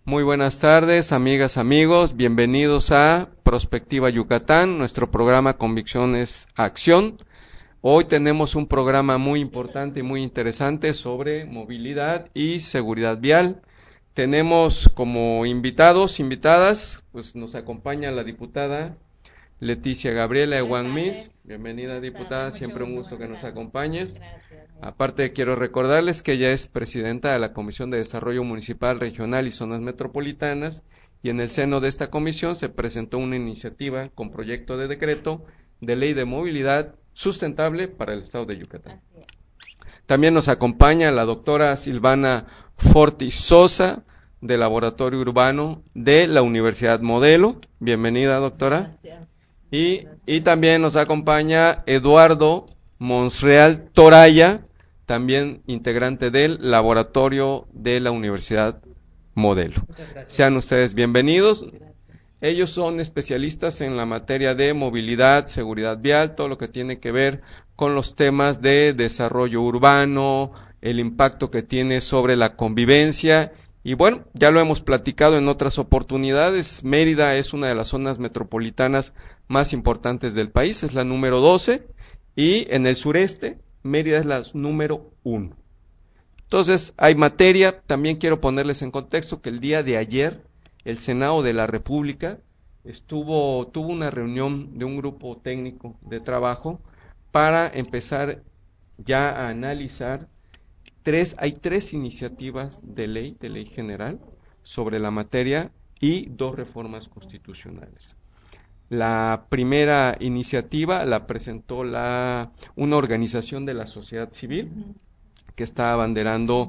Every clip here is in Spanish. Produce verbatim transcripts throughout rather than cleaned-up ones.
Muy buenas tardes, amigas, amigos, bienvenidos a Prospectiva Yucatán, nuestro programa Convicciones Acción. Hoy tenemos un programa muy importante y muy interesante sobre movilidad y seguridad vial. Tenemos como invitados, invitadas, pues nos acompaña la diputada Leticia Gabriela Eguanmis. Bienvenida, diputada, siempre un gusto que nos acompañes. Aparte, quiero recordarles que ella es presidenta de la Comisión de Desarrollo Municipal, Regional y Zonas Metropolitanas, y en el seno de esta comisión se presentó una iniciativa con proyecto de decreto de ley de movilidad sustentable para el estado de Yucatán. También nos acompaña la doctora Silvana Fortis Sosa, del Laboratorio Urbano de la Universidad Modelo. Bienvenida, doctora. Gracias. Y, y también nos acompaña Eduardo Monreal Toraya, también integrante del Laboratorio de la Universidad Modelo. Sean ustedes bienvenidos. Ellos son especialistas en la materia de movilidad, seguridad vial, todo lo que tiene que ver con los temas de desarrollo urbano, el impacto que tiene sobre la convivencia. Y bueno, ya lo hemos platicado en otras oportunidades, Mérida es una de las zonas metropolitanas más importantes del país, es la número doce, y en el sureste, Mérida es la número uno. Entonces, hay materia. También quiero ponerles en contexto que el día de ayer, el Senado de la República estuvo, tuvo una reunión de un grupo técnico de trabajo para empezar ya a analizar Tres, hay tres iniciativas de ley, de ley general, sobre la materia y dos reformas constitucionales. La primera iniciativa la presentó la, una organización de la sociedad civil que está abanderando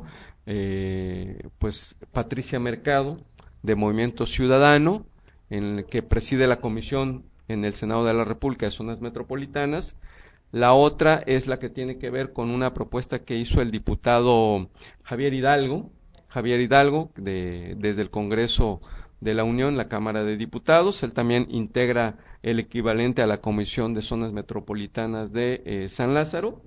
eh, pues Patricia Mercado, de Movimiento Ciudadano, en el que preside la comisión en el Senado de la República de Zonas Metropolitanas. La otra es la que tiene que ver con una propuesta que hizo el diputado Javier Hidalgo, Javier Hidalgo, de, desde el Congreso de la Unión, la Cámara de Diputados. Él también integra el equivalente a la Comisión de Zonas Metropolitanas de eh, San Lázaro.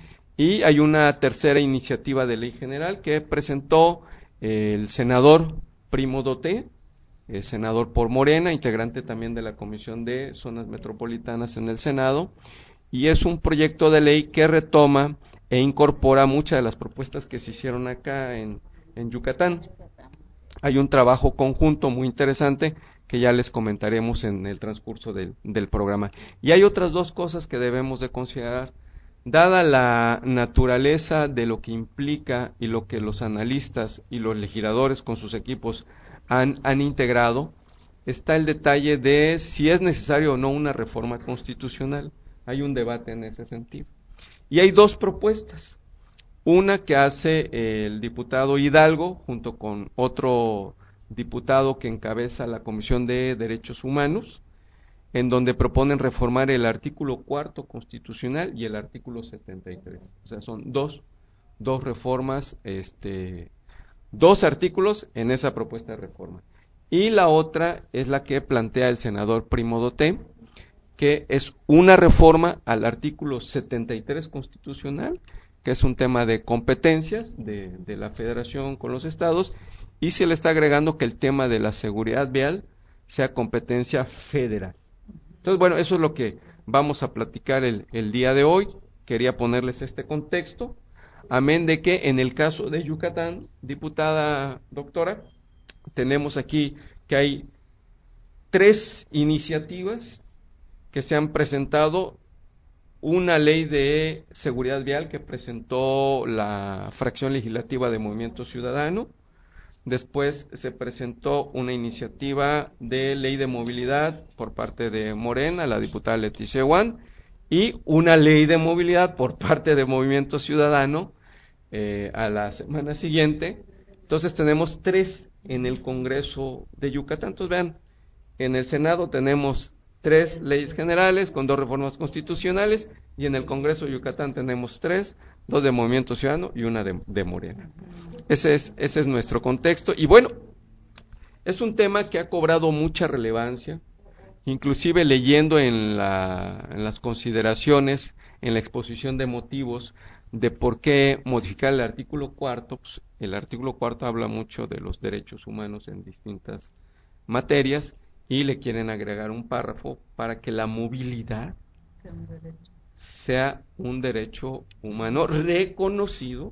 Y hay una tercera iniciativa de ley general que presentó eh, el senador Primo Doté, eh, senador por Morena, integrante también de la Comisión de Zonas Metropolitanas en el Senado. Y es un proyecto de ley que retoma e incorpora muchas de las propuestas que se hicieron acá en, en Yucatán. Hay un trabajo conjunto muy interesante que ya les comentaremos en el transcurso del, del programa. Y hay otras dos cosas que debemos de considerar. Dada la naturaleza de lo que implica y lo que los analistas y los legisladores con sus equipos han, han integrado, está el detalle de si es necesario o no una reforma constitucional. Hay un debate en ese sentido. Y hay dos propuestas. Una que hace el diputado Hidalgo, junto con otro diputado que encabeza la Comisión de Derechos Humanos, en donde proponen reformar el artículo cuarto constitucional y el artículo setenta y tres. O sea, son dos, dos reformas, este, dos artículos en esa propuesta de reforma. Y la otra es la que plantea el senador Primo Doté, que es una reforma al artículo setenta y tres constitucional, que es un tema de competencias de, de la federación con los estados, y se le está agregando que el tema de la seguridad vial sea competencia federal. Entonces, bueno, eso es lo que vamos a platicar el, el día de hoy. Quería ponerles este contexto, amén de que en el caso de Yucatán, diputada doctora, tenemos aquí que hay tres iniciativas que se han presentado. Una ley de seguridad vial que presentó la fracción legislativa de Movimiento Ciudadano. Después se presentó una iniciativa de ley de movilidad por parte de Morena, la diputada Leticia Eguan, y una ley de movilidad por parte de Movimiento Ciudadano eh, a la semana siguiente. Entonces tenemos tres en el Congreso de Yucatán. Entonces vean, en el Senado tenemos tres leyes generales con dos reformas constitucionales, y en el Congreso de Yucatán tenemos tres, dos de Movimiento Ciudadano y una de, de Morena. Ese es, ese es nuestro contexto. Y bueno, es un tema que ha cobrado mucha relevancia, inclusive leyendo en, la, en las consideraciones, en la exposición de motivos de por qué modificar el artículo cuarto. Pues, el artículo cuarto habla mucho de los derechos humanos en distintas materias y le quieren agregar un párrafo para que la movilidad sea un derecho, sea un derecho humano reconocido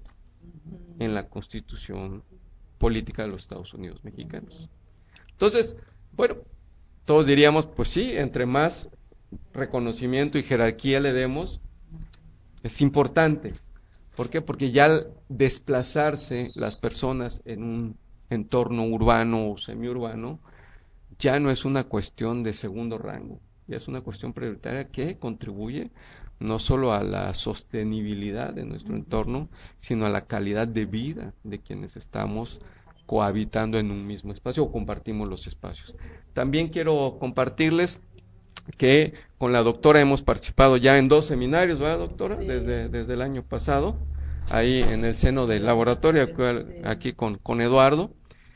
en la Constitución Política de los Estados Unidos Mexicanos. Entonces, bueno, todos diríamos, pues sí, entre más reconocimiento y jerarquía le demos, es importante. ¿Por qué? Porque ya al desplazarse las personas en un entorno urbano o semiurbano, ya no es una cuestión de segundo rango, ya es una cuestión prioritaria que contribuye no solo a la sostenibilidad de nuestro entorno, sino a la calidad de vida de quienes estamos cohabitando en un mismo espacio o compartimos los espacios. También quiero compartirles que con la doctora hemos participado ya en dos seminarios, ¿verdad, doctora? Sí. Desde, desde el año pasado, ahí en el seno del laboratorio, aquí con, con Eduardo,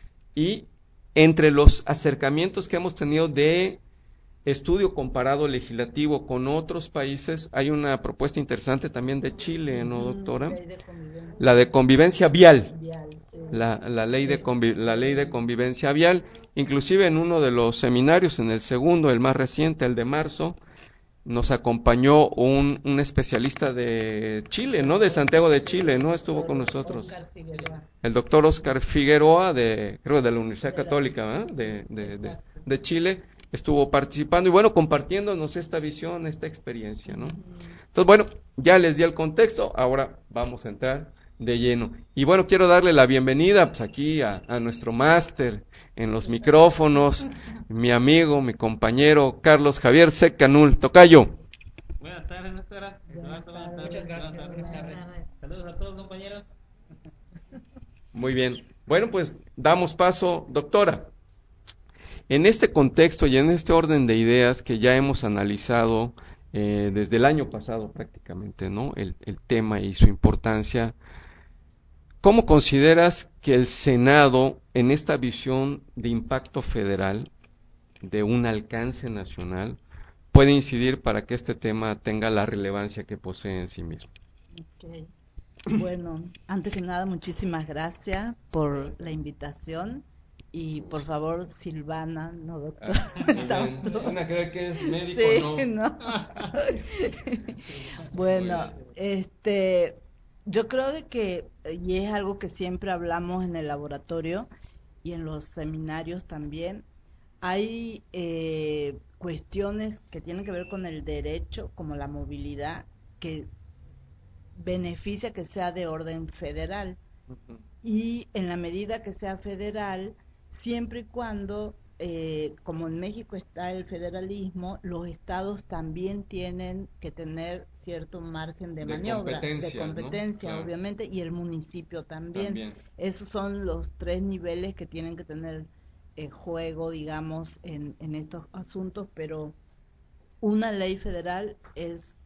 y entre los acercamientos que hemos tenido de estudio comparado legislativo con otros países, hay una propuesta interesante también de Chile, ¿no, doctora? ley de convivencia. La de convivencia vial, Vial, sí. la, la, ley de convi la ley de convivencia vial, inclusive en uno de los seminarios, en el segundo, el más reciente, el de marzo, nos acompañó un, un especialista de Chile, ¿no? De Santiago de Chile, ¿no? Estuvo con nosotros. El doctor Oscar Figueroa, de, creo de la Universidad Católica, ¿verdad? De, de, de, de Chile, estuvo participando y bueno, compartiéndonos esta visión, esta experiencia, ¿no? Entonces, bueno, ya les di el contexto, ahora vamos a entrar de lleno. Y bueno, quiero darle la bienvenida pues aquí a, a nuestro máster en los micrófonos, mi amigo, mi compañero Carlos Javier Secanul. Tocayo. Buenas tardes, doctora. Buenas tardes. Muchas gracias. Buenas tardes. Saludos a todos, compañeros. Muy bien. Bueno, pues damos paso, doctora. En este contexto y en este orden de ideas que ya hemos analizado eh, desde el año pasado prácticamente, ¿no? El, el tema y su importancia. ¿Cómo consideras que el Senado, en esta visión de impacto federal, de un alcance nacional, puede incidir para que este tema tenga la relevancia que posee en sí mismo? Okay. Bueno, antes que nada, muchísimas gracias por la invitación. Y por favor, Silvana, no doctor. Ah, una cree que es médico, sí, no. no. Bueno, este, yo creo de que, y es algo que siempre hablamos en el laboratorio y en los seminarios también, hay eh, cuestiones que tienen que ver con el derecho, como la movilidad, que beneficia que sea de orden federal. Uh-huh. Y en la medida que sea federal, siempre y cuando, eh, como en México está el federalismo, los estados también tienen que tener cierto margen de, de maniobra, de competencia, ¿no? Claro. Obviamente, y el municipio también. también. Esos son los tres niveles que tienen que tener eh, juego, digamos, en, en estos asuntos, pero una ley federal es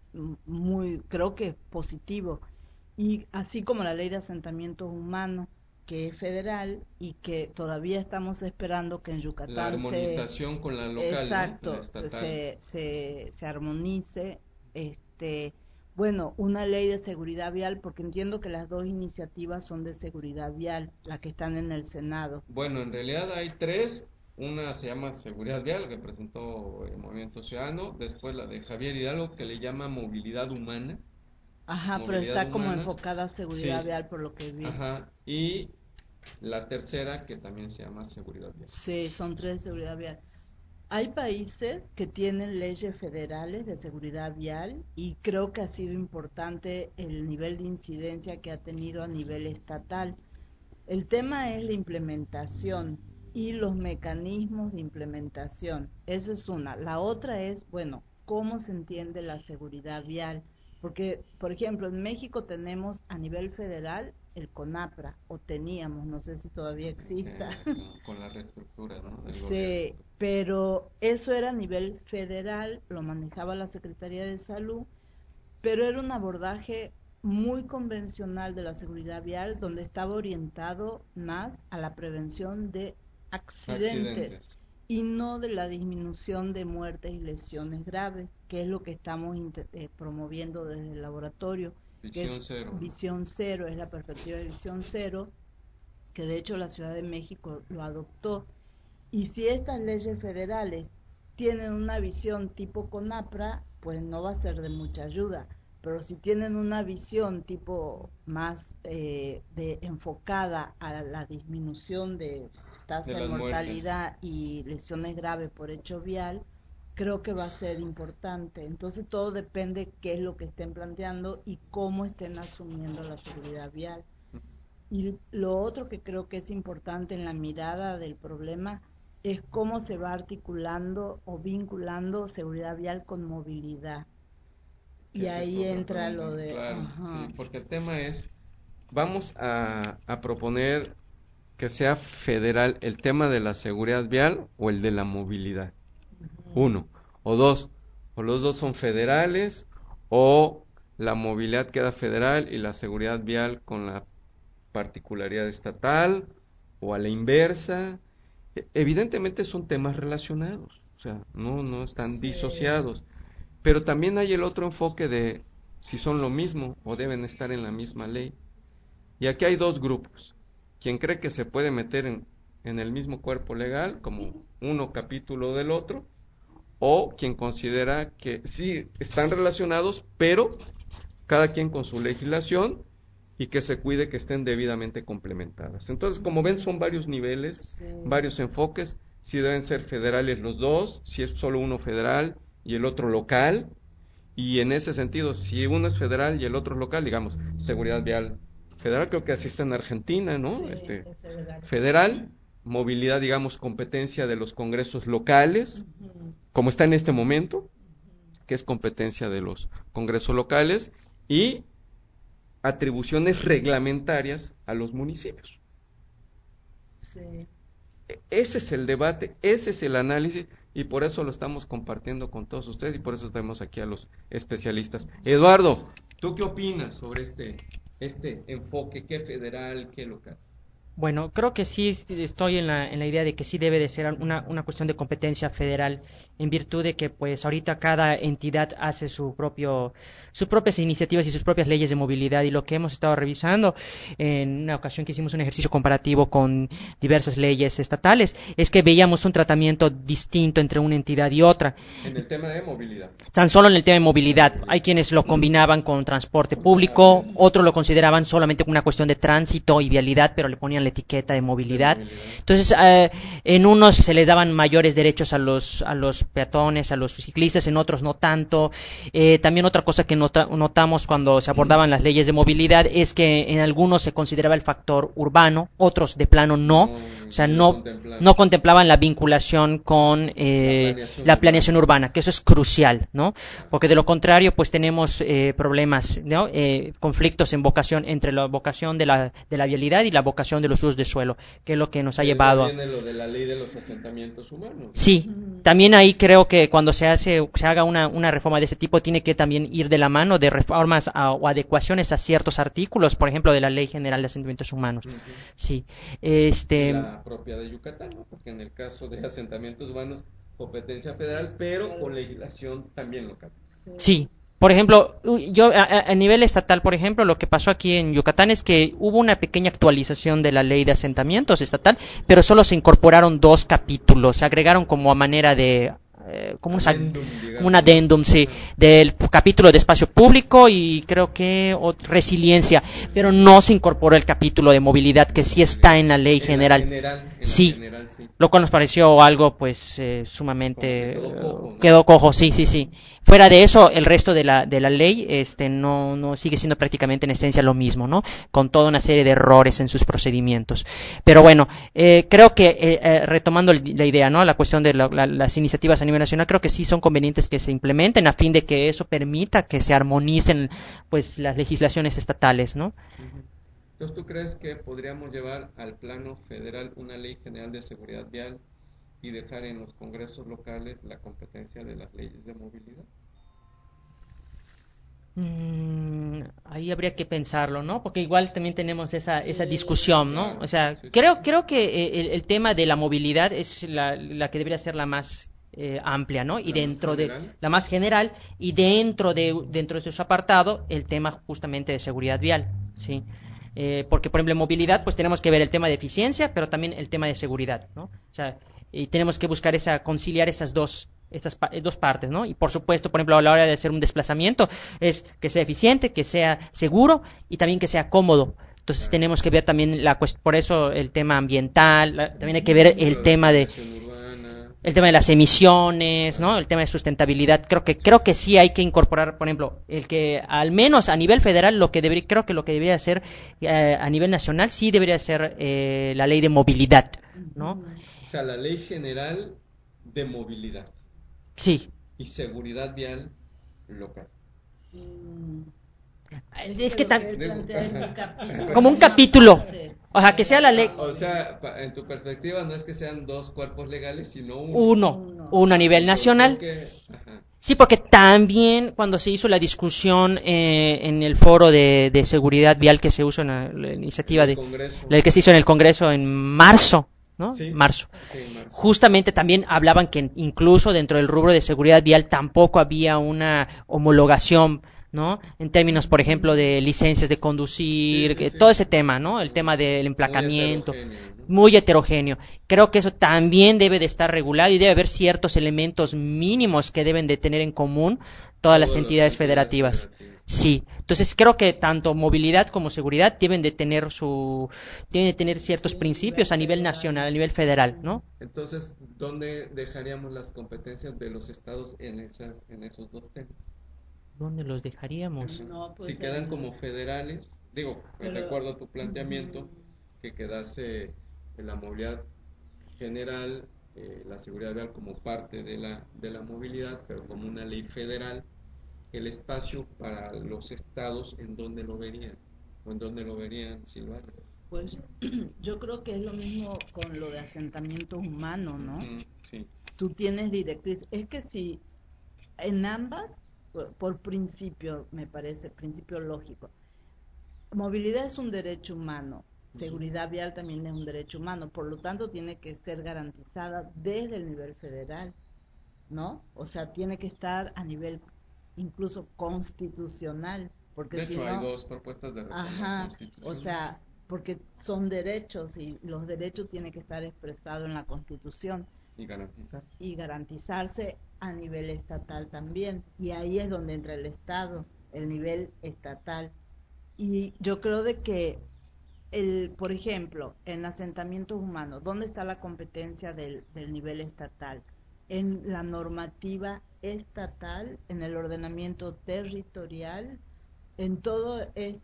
muy, creo que positivo. Y así como la ley de asentamientos humanos, que es federal y que todavía estamos esperando que en Yucatán la armonización se, con la local, exacto, ¿no? La se, se, se armonice, este, bueno, una ley de seguridad vial, porque entiendo que las dos iniciativas son de seguridad vial, las que están en el Senado. Bueno, en realidad hay tres. Una se llama Seguridad Vial, que presentó el Movimiento Ciudadano. Después la de Javier Hidalgo, que le llama Movilidad Humana. Ajá, movilidad pero está humana. Como enfocada a seguridad sí. vial, por lo que vi. Ajá, y la tercera, que también se llama Seguridad Vial. Sí, son tres de seguridad vial. Hay países que tienen leyes federales de seguridad vial y creo que ha sido importante el nivel de incidencia que ha tenido a nivel estatal. El tema es la implementación y los mecanismos de implementación. Eso es una. La otra es, bueno, cómo se entiende la seguridad vial. Porque, por ejemplo, en México tenemos a nivel federal el CONAPRA, o teníamos, no sé si todavía exista. Eh, con la reestructura, ¿no? Del sí, gobierno. Pero eso era a nivel federal, lo manejaba la Secretaría de Salud, pero era un abordaje muy convencional de la seguridad vial, donde estaba orientado más a la prevención de accidentes, accidentes. Y no de la disminución de muertes y lesiones graves, que es lo que estamos eh, promoviendo desde el laboratorio. Visión cero. Visión cero, es la perspectiva de visión cero, que de hecho la Ciudad de México lo adoptó. Y si estas leyes federales tienen una visión tipo CONAPRA, pues no va a ser de mucha ayuda. Pero si tienen una visión tipo más eh, de enfocada a la disminución de tasa de, de mortalidad muertes y lesiones graves por hecho vial, creo que va a ser importante. Entonces todo depende qué es lo que estén planteando y cómo estén asumiendo la seguridad vial. Y lo otro que creo que es importante en la mirada del problema es cómo se va articulando o vinculando seguridad vial con movilidad. Y ahí entra pregunta, lo de... Claro, sí, porque el tema es, vamos a, a proponer que sea federal el tema de la seguridad vial o el de la movilidad. Uh-huh. Uno. O dos, o los dos son federales, o la movilidad queda federal y la seguridad vial con la particularidad estatal, o a la inversa. Evidentemente son temas relacionados, o sea, no, no están sí. disociados. Pero también hay el otro enfoque de si son lo mismo o deben estar en la misma ley. Y aquí hay dos grupos. Quien cree que se puede meter en, en el mismo cuerpo legal, como uno capítulo del otro, o quien considera que sí están relacionados, pero cada quien con su legislación y que se cuide que estén debidamente complementadas. Entonces, como ven, son varios niveles, sí. varios enfoques, si deben ser federales los dos, si es solo uno federal y el otro local, y en ese sentido, si uno es federal y el otro es local, digamos, seguridad vial federal, creo que así está en Argentina, ¿no? Sí, este federal. federal, movilidad, digamos, competencia de los congresos locales, uh-huh. como está en este momento, que es competencia de los congresos locales, y atribuciones reglamentarias a los municipios. Sí. Ese es el debate, ese es el análisis, y por eso lo estamos compartiendo con todos ustedes, y por eso tenemos aquí a los especialistas. Eduardo, ¿tú qué opinas sobre este, este enfoque, qué federal, qué local? Bueno, creo que sí estoy en la, en la idea de que sí debe de ser una, una cuestión de competencia federal, en virtud de que pues ahorita cada entidad hace su propio, sus propias iniciativas y sus propias leyes de movilidad, y lo que hemos estado revisando en una ocasión que hicimos un ejercicio comparativo con diversas leyes estatales, es que veíamos un tratamiento distinto entre una entidad y otra. En el tema de movilidad. Tan solo en el tema de movilidad. Hay quienes lo combinaban con transporte público, otros lo consideraban solamente una cuestión de tránsito y vialidad, pero le ponían la etiqueta de movilidad. Entonces, eh, en unos se les daban mayores derechos a los a los peatones, a los ciclistas, en otros no tanto. Eh, también otra cosa que nota, notamos cuando se abordaban las leyes de movilidad es que en algunos se consideraba el factor urbano, otros de plano no, no o sea, no, no contemplaban la vinculación con eh, la planeación, la planeación urbana. urbana, que eso es crucial, ¿no? Porque de lo contrario, pues tenemos eh, problemas, ¿no? Eh, conflictos en vocación, entre la vocación de la, de la vialidad y la vocación de los usos de suelo, que es lo que nos ha Pero llevado viene lo de la ley de los asentamientos humanos. Sí, también ahí creo que cuando se hace se haga una, una reforma de ese tipo tiene que también ir de la mano de reformas a, o adecuaciones a ciertos artículos, por ejemplo, de la Ley General de Asentamientos Humanos. Uh-huh. Sí, este la propia de Yucatán, ¿no? Porque en el caso de asentamientos humanos competencia federal, pero con legislación también local. Sí. Por ejemplo, yo a, a nivel estatal, por ejemplo, lo que pasó aquí en Yucatán es que hubo una pequeña actualización de la ley de asentamientos estatal, pero solo se incorporaron dos capítulos, se agregaron como a manera de eh, como, adendum, un, como un adendum, sí, del capítulo de espacio público y creo que o, resiliencia, pero no se incorporó el capítulo de movilidad que sí está en la ley en general. La general en sí. La general, sí, lo cual nos pareció algo pues eh, sumamente quedó cojo, ¿no? quedó cojo, sí, sí, sí. Fuera de eso, el resto de la de la ley este no no sigue siendo prácticamente en esencia lo mismo, ¿no? Con toda una serie de errores en sus procedimientos. Pero bueno, eh, creo que eh, eh, retomando la idea, ¿no? La cuestión de la, la, las iniciativas a nivel nacional, creo que sí son convenientes que se implementen a fin de que eso permita que se armonicen pues las legislaciones estatales, ¿no? Entonces, ¿tú crees que podríamos llevar al plano federal una ley general de seguridad vial y dejar en los congresos locales la competencia de las leyes de movilidad? Mm, ahí habría que pensarlo, ¿no? Porque igual también tenemos esa sí, esa discusión, ¿no? Claro, o sea, sí, creo sí. creo que el, el tema de la movilidad es la, la que debería ser la más eh, amplia, ¿no? Y ¿La dentro más de general? la más general y dentro de dentro de su apartado el tema justamente de seguridad vial, ¿sí? Eh, porque por ejemplo en movilidad pues tenemos que ver el tema de eficiencia, pero también el tema de seguridad, ¿no? O sea, y tenemos que buscar esa conciliar esas dos estas pa- dos partes, ¿no? Y por supuesto, por ejemplo, a la hora de hacer un desplazamiento es que sea eficiente, que sea seguro y también que sea cómodo. Entonces tenemos que ver también la cuest- por eso el tema ambiental, la- también hay que ver el tema de Urbana. el tema de las emisiones, ¿no? El tema de sustentabilidad. Creo que creo que sí hay que incorporar, por ejemplo, el que al menos a nivel federal lo que debería creo que lo que debería ser eh, a nivel nacional sí debería ser eh, la ley de movilidad, ¿no? O sea, la ley general de movilidad Sí. y seguridad vial local. Mm. Es que tan, Digo, como un capítulo, o sea, que sea la ley Ah, o sea, pa- en tu perspectiva no es que sean dos cuerpos legales, sino uno. uno, uno a nivel nacional. Porque, ajá, Sí, porque también cuando se hizo la discusión eh, en el foro de, de seguridad vial que se hizo en la, la iniciativa el de Congreso. el que se hizo en el Congreso en marzo, ¿no? Sí. Marzo. Sí, marzo. Justamente también hablaban que incluso dentro del rubro de seguridad vial tampoco había una homologación, ¿no? En términos, por ejemplo, de licencias de conducir, Sí, sí, que- sí. todo ese tema, ¿no? El tema del emplacamiento. Muy heterogéneo, ¿no? Muy heterogéneo. Creo que eso también debe de estar regulado y debe haber ciertos elementos mínimos que deben de tener en común todas las Todas las entidades entidades federativas. federativas. Sí. Entonces creo que tanto movilidad como seguridad deben de tener su deben de tener ciertos Sí, principios a nivel federal. nacional, a nivel federal, ¿no? Entonces, ¿dónde dejaríamos las competencias de los estados en esas, en esos dos temas? ¿Dónde los dejaríamos? No, pues, Si quedan eh, como federales, digo, Pero- de acuerdo a tu planteamiento, que quedase en la movilidad general, eh, la seguridad vial como parte de la, de la movilidad, pero como una ley federal, el espacio para los estados en donde lo verían, o en donde lo verían, Silvana. Pues yo creo que es lo mismo con lo de asentamiento humano, ¿no? Ujú, sí. Tú tienes directriz. Es que si en ambas, por, por principio, me parece, principio lógico, movilidad es un derecho humano, seguridad vial también es un derecho humano, por lo tanto tiene que ser garantizada desde el nivel federal, ¿no? O sea, tiene que estar a nivel incluso constitucional, porque De si hecho, no, hay dos propuestas de reforma ajá, constitucional. o sea, porque son derechos y los derechos tienen que estar expresados en la Constitución y garantizarse. y garantizarse a nivel estatal también, y ahí es donde entra el Estado, el nivel estatal. Y yo creo de que el, por ejemplo, en asentamientos humanos, ¿dónde está la competencia del, del nivel estatal? En la normativa estatal, en el ordenamiento territorial, en todo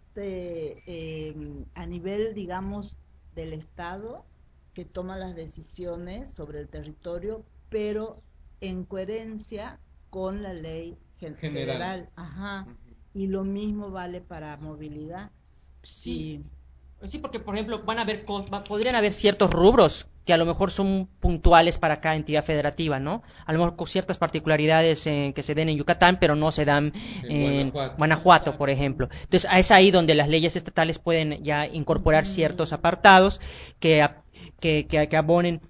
este, eh, a nivel, digamos, del Estado, que toma las decisiones sobre el territorio, pero en coherencia con la ley gen- General. federal. Ajá. Ujú. Y lo mismo vale para movilidad. Sí. Sí, porque por ejemplo van a haber co- va- podrían haber ciertos rubros que a lo mejor son puntuales para cada entidad federativa, ¿no? A lo mejor con ciertas particularidades eh, que se den en Yucatán, pero no se dan En en Guanajuato. Guanajuato, por ejemplo. Entonces es ahí donde las leyes estatales pueden ya incorporar ciertos apartados que a- que, que, que abonen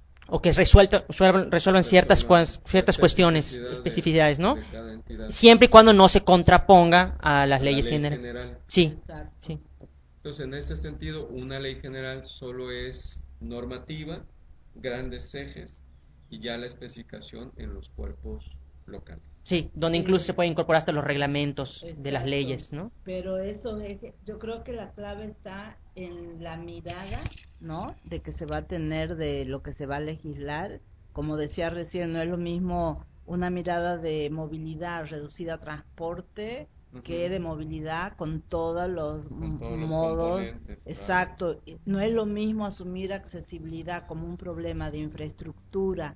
o que resuelta- resuelvan, resuelvan ciertas Resuelvan cuas- ciertas las cuestiones, especificidades especificidades, ¿no? de cada entidad. Siempre y cuando no se contraponga a las A la leyes ley generales. general. Sí, Exacto. sí. Entonces, en ese sentido, una ley general solo es normativa, grandes ejes, y ya la especificación en los cuerpos locales. Sí, donde Sí. incluso se puede incorporar hasta los reglamentos de las Exacto. leyes, ¿no? Pero eso es, yo creo que la clave está en la mirada, ¿no? De que se va a tener de lo que se va a legislar. Como decía recién, no es lo mismo una mirada de movilidad reducida a transporte Ujú. que de movilidad con todos los Con todos m- los modos. componentes, claro. Exacto. No es lo mismo asumir accesibilidad como un problema de infraestructura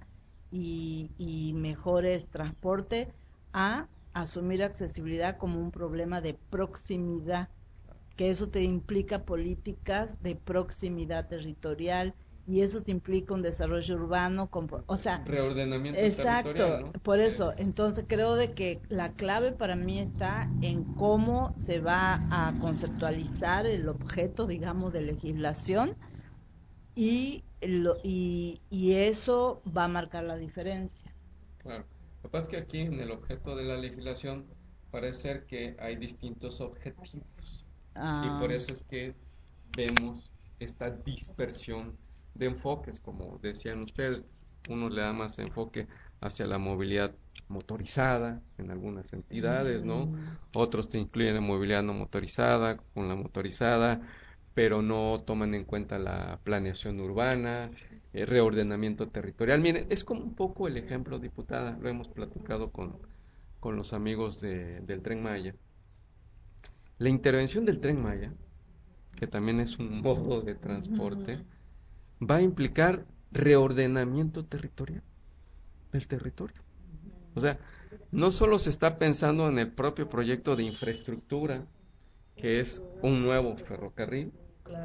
y, y mejores transportes a asumir accesibilidad como un problema de proximidad, que eso te implica políticas de proximidad territorial y eso te implica un desarrollo urbano, con, o sea, Reordenamiento exacto, territorial, ¿no? por eso, Es- entonces creo de que la clave para mí está en cómo se va a conceptualizar el objeto, digamos, de legislación y, lo, y, y eso va a marcar la diferencia. Claro. Lo que pasa es que aquí en el objeto de la legislación parece ser que hay distintos objetivos Ah. y por eso es que vemos esta dispersión de enfoques, como decían ustedes, uno le da más enfoque hacia la movilidad motorizada en algunas entidades, ¿no? Otros te incluyen la movilidad no motorizada con la motorizada, pero no toman en cuenta la planeación urbana, el reordenamiento territorial. Miren, es como un poco el ejemplo, diputada, lo hemos platicado con, con los amigos de, del Tren Maya. La intervención del Tren Maya, que también es un modo de transporte, va a implicar reordenamiento territorial del territorio. O sea, no solo se está pensando en el propio proyecto de infraestructura, que es un nuevo ferrocarril,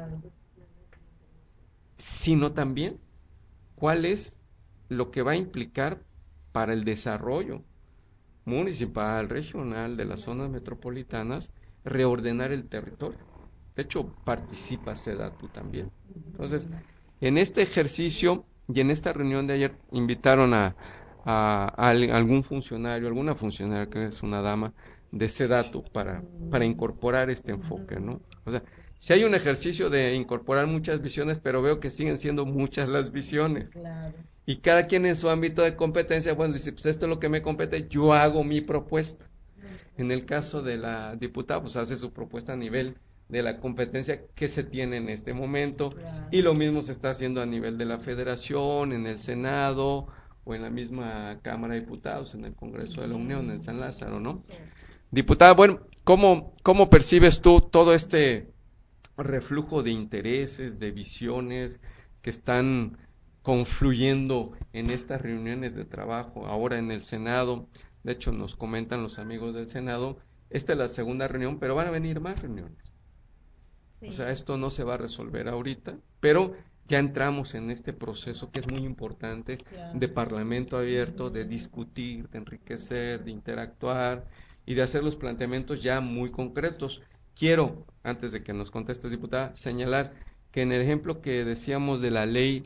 sino también cuál es lo que va a implicar para el desarrollo municipal, regional, de las zonas metropolitanas, reordenar el territorio. De hecho, participa SEDATU también. Entonces, en este ejercicio y en esta reunión de ayer invitaron a, a, a algún funcionario, alguna funcionaria que es una dama de SEDATU para, para incorporar este enfoque, ¿no? O sea, si hay un ejercicio de incorporar muchas visiones, pero veo que siguen siendo muchas las visiones. Claro. Y cada quien en su ámbito de competencia, bueno, dice, pues esto es lo que me compete, yo hago mi propuesta. En el caso de la diputada, pues hace su propuesta a nivel de la competencia que se tiene en este momento, claro. Y lo mismo se está haciendo a nivel de la Federación, en el Senado, o en la misma Cámara de Diputados, en el Congreso de la Unión, en San Lázaro, ¿no? Sí. Diputada, bueno, ¿cómo, cómo percibes tú todo este reflujo de intereses, de visiones que están confluyendo en estas reuniones de trabajo ahora en el Senado? De hecho, nos comentan los amigos del Senado, esta es la segunda reunión, pero van a venir más reuniones. Sí. O sea, esto no se va a resolver ahorita, pero ya entramos en este proceso que es muy importante, claro. De parlamento abierto, de discutir, de enriquecer, de interactuar y de hacer los planteamientos ya muy concretos. Quiero, antes de que nos contestes, diputada, señalar que en el ejemplo que decíamos de la ley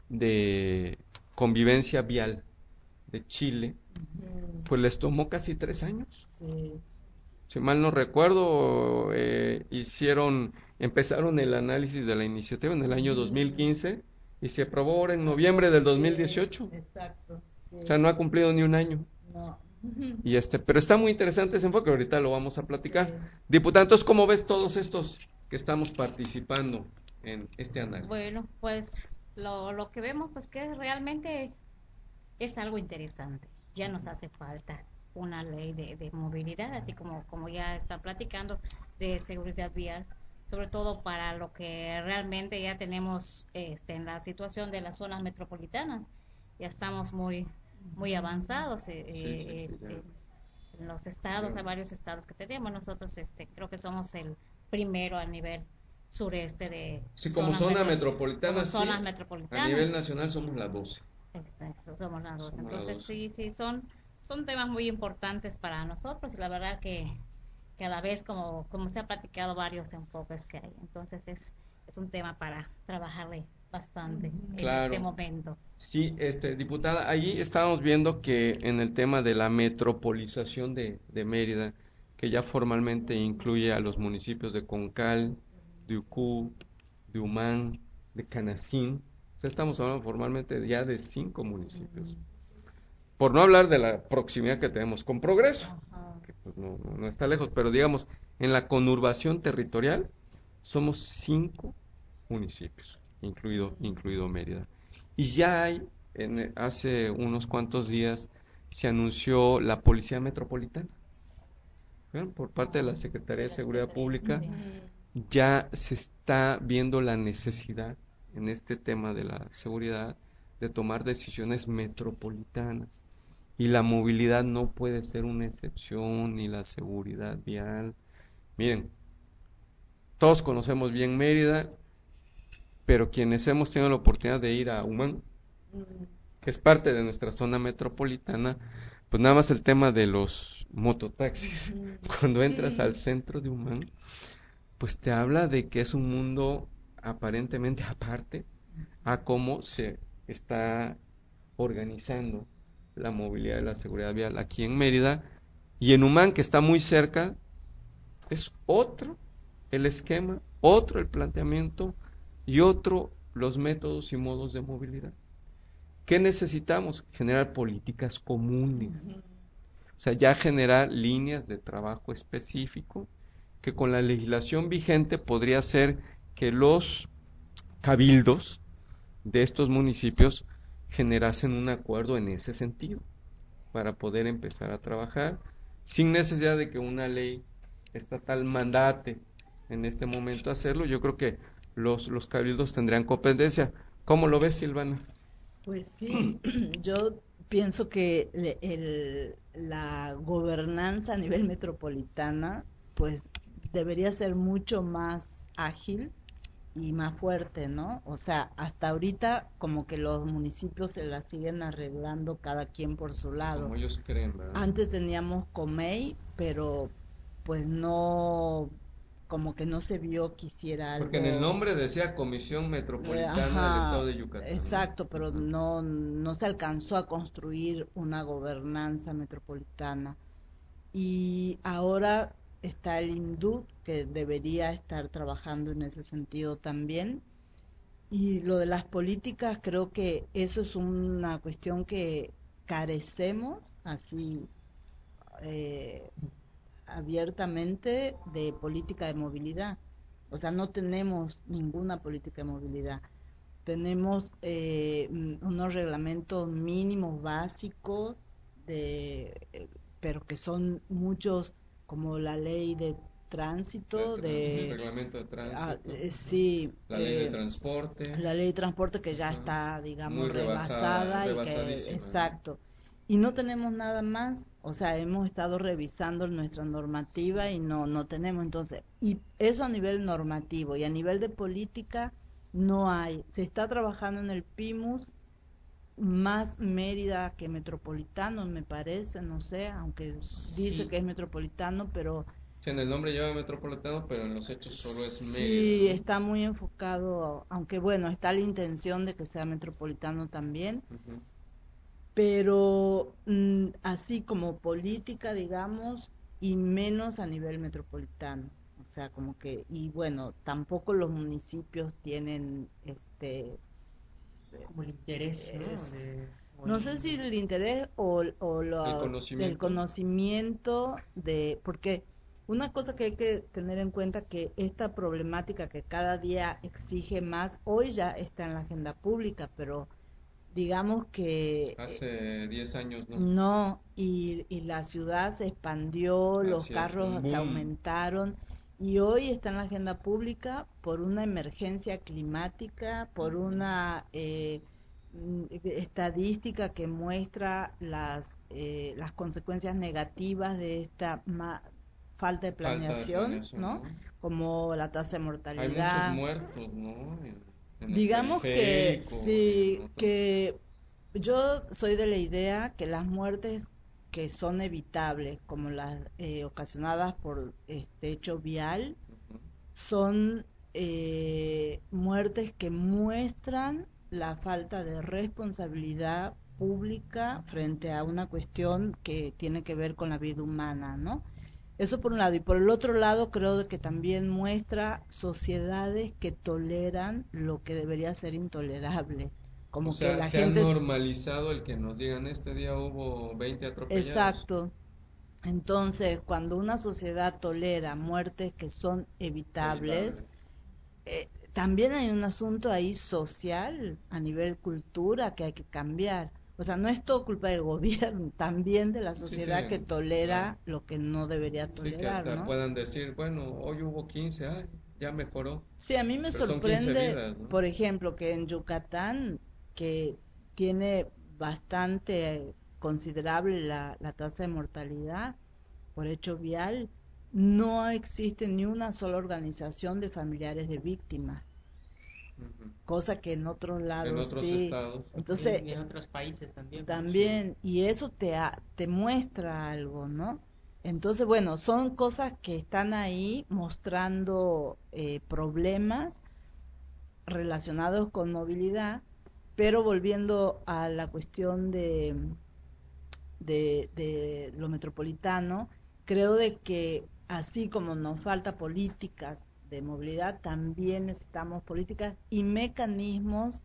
de convivencia vial de Chile, pues les tomó casi tres años. Sí. Si mal no recuerdo, eh, hicieron, empezaron el análisis de la iniciativa en el año dos mil quince y se aprobó ahora en noviembre del dos mil dieciocho. Sí, exacto. Sí. O sea, no ha cumplido ni un año. No. Y este, pero está muy interesante ese enfoque, ahorita lo vamos a platicar. Sí. Diputada, entonces, ¿cómo ves todos estos que estamos participando en este análisis? Bueno, pues lo, lo que vemos, pues que realmente es algo interesante. Ya nos hace falta una ley de, de movilidad, así como, como ya están platicando, de seguridad vial, sobre todo para lo que realmente ya tenemos este, en la situación de las zonas metropolitanas. Ya estamos muy muy avanzados eh, sí, sí, sí, eh, en los estados, hay varios estados que tenemos. Nosotros este creo que somos el primero a nivel sureste de sí, como zona metro, metropolitana, como sí, zonas metropolitanas. A nivel nacional somos las doce. Exacto, somos las doce. Entonces sí, sí, son son temas muy importantes para nosotros y la verdad que, que a la vez como como se ha platicado varios enfoques que hay. Entonces es es un tema para trabajarle bastante claro. En este momento. Sí, este, diputada, allí estábamos viendo que en el tema de la metropolización de, de Mérida, que ya formalmente incluye a los municipios de Concal, de Ucú, de Humán, de Canacín, o sea, estamos hablando formalmente ya de cinco municipios. Uh-huh. Por no hablar de la proximidad que tenemos con Progreso, uh-huh. que pues no, no está lejos, pero digamos, en la conurbación territorial somos cinco municipios. Incluido, incluido Mérida. Y ya hay, en, hace unos cuantos días, se anunció la Policía Metropolitana. ¿Ven? Por parte de la Secretaría de Seguridad Pública, ya se está viendo la necesidad, en este tema de la seguridad, de tomar decisiones metropolitanas. Y la movilidad no puede ser una excepción, ni la seguridad vial. Miren, todos conocemos bien Mérida, pero quienes hemos tenido la oportunidad de ir a Humán, que es parte de nuestra zona metropolitana, pues nada más el tema de los mototaxis, cuando entras al centro de Humán, pues te habla de que es un mundo aparentemente aparte a cómo se está organizando la movilidad y la seguridad vial aquí en Mérida, y en Humán, que está muy cerca, es otro el esquema, otro el planteamiento y otro los métodos y modos de movilidad. ¿Qué necesitamos? Generar políticas comunes, o sea, ya generar líneas de trabajo específico, que con la legislación vigente podría ser que los cabildos de estos municipios generasen un acuerdo en ese sentido, para poder empezar a trabajar, sin necesidad de que una ley estatal mandate en este momento hacerlo. Yo creo que los, los cabildos tendrían competencia. ¿Cómo lo ves, Silvana? Pues sí, yo pienso que el, el, la gobernanza a nivel metropolitana pues debería ser mucho más ágil y más fuerte, ¿no? O sea, hasta ahorita como que los municipios se la siguen arreglando cada quien por su lado. Como ellos creen, ¿verdad? Antes teníamos Comey, pero pues no, como que no se vio que hiciera algo. Porque en el nombre decía Comisión Metropolitana eh, ajá, del Estado de Yucatán. Exacto, pero Ajá. no, no se alcanzó a construir una gobernanza metropolitana. Y ahora está el INDU, que debería estar trabajando en ese sentido también. Y lo de las políticas, creo que eso es una cuestión que carecemos así eh, abiertamente de política de movilidad. O sea, no tenemos ninguna política de movilidad. Tenemos eh, unos reglamentos mínimos básicos, de, eh, pero que son muchos, como la ley de tránsito, El, de el reglamento de tránsito, ah, eh, sí, la ley eh, de transporte, la ley de transporte que ya ajá, está, digamos, muy rebasada, rebasada y que exacto. Y no tenemos nada más, o sea, hemos estado revisando nuestra normativa y no no tenemos, entonces, y eso a nivel normativo y a nivel de política no hay. Se está trabajando en el PIMUS, más Mérida que metropolitano, me parece, no sé, aunque dice sí, que es metropolitano, pero sí, en el nombre lleva metropolitano, pero en los hechos solo es Mérida. sí, ¿no? está muy enfocado, aunque bueno, está la intención de que sea metropolitano también. Uh-huh. Pero mm, así como política, digamos, y menos a nivel metropolitano. O sea, como que, y bueno, tampoco los municipios tienen este Como el interés, ¿no? es- De, o no el- sé si el interés o, o lo- El conocimiento. el conocimiento de, porque una cosa que hay que tener en cuenta, que esta problemática que cada día exige más, hoy ya está en la agenda pública, pero digamos que Hace diez años, ¿no? no, y, y la ciudad se expandió, los Así es, carros un se boom. aumentaron y hoy está en la agenda pública por una emergencia climática, por una eh, mm, estadística que muestra las eh, las consecuencias negativas de esta ma- falta de Falta de planeación, planeación, ¿no? ¿no? Como la tasa de Hay mortalidad. muchos muertos, ¿no? En, en el Digamos que periférico, sí, en otros- que yo soy de la idea que las muertes que son evitables, como las eh, ocasionadas por este hecho vial, Ujú. son eh, muertes que muestran la falta de responsabilidad pública frente a una cuestión que tiene que ver con la vida humana, ¿no? Eso por un lado. Y por el otro lado, creo que también muestra sociedades que toleran lo que debería ser intolerable. Como O sea, que la se gente... ha normalizado el que nos digan este día hubo veinte atropellados. Exacto. Entonces, cuando una sociedad tolera muertes que son evitables, Evitable. eh, también hay un asunto ahí social, a nivel cultura, que hay que cambiar. O sea, no es todo culpa del gobierno, también de la Sí, sociedad sí, que tolera claro. lo que no debería Sí, que tolerar, hasta ¿no? puedan decir, bueno, hoy hubo quince, ay, ya mejoró. Sí, a mí me Pero son quince sorprende, vidas, ¿no? por ejemplo, que en Yucatán, que tiene bastante considerable la, la tasa de mortalidad por hecho vial, no existe ni una sola organización de familiares de víctimas, Ujú. cosa que en otros lados En otros sí. estados. Entonces, y en otros países también. también, y eso te, ha- te muestra algo, ¿no? Entonces, bueno, son cosas que están ahí mostrando eh, problemas relacionados con movilidad, pero volviendo a la cuestión de, de, de lo metropolitano, creo de que así como nos falta políticas de movilidad, también necesitamos políticas y mecanismos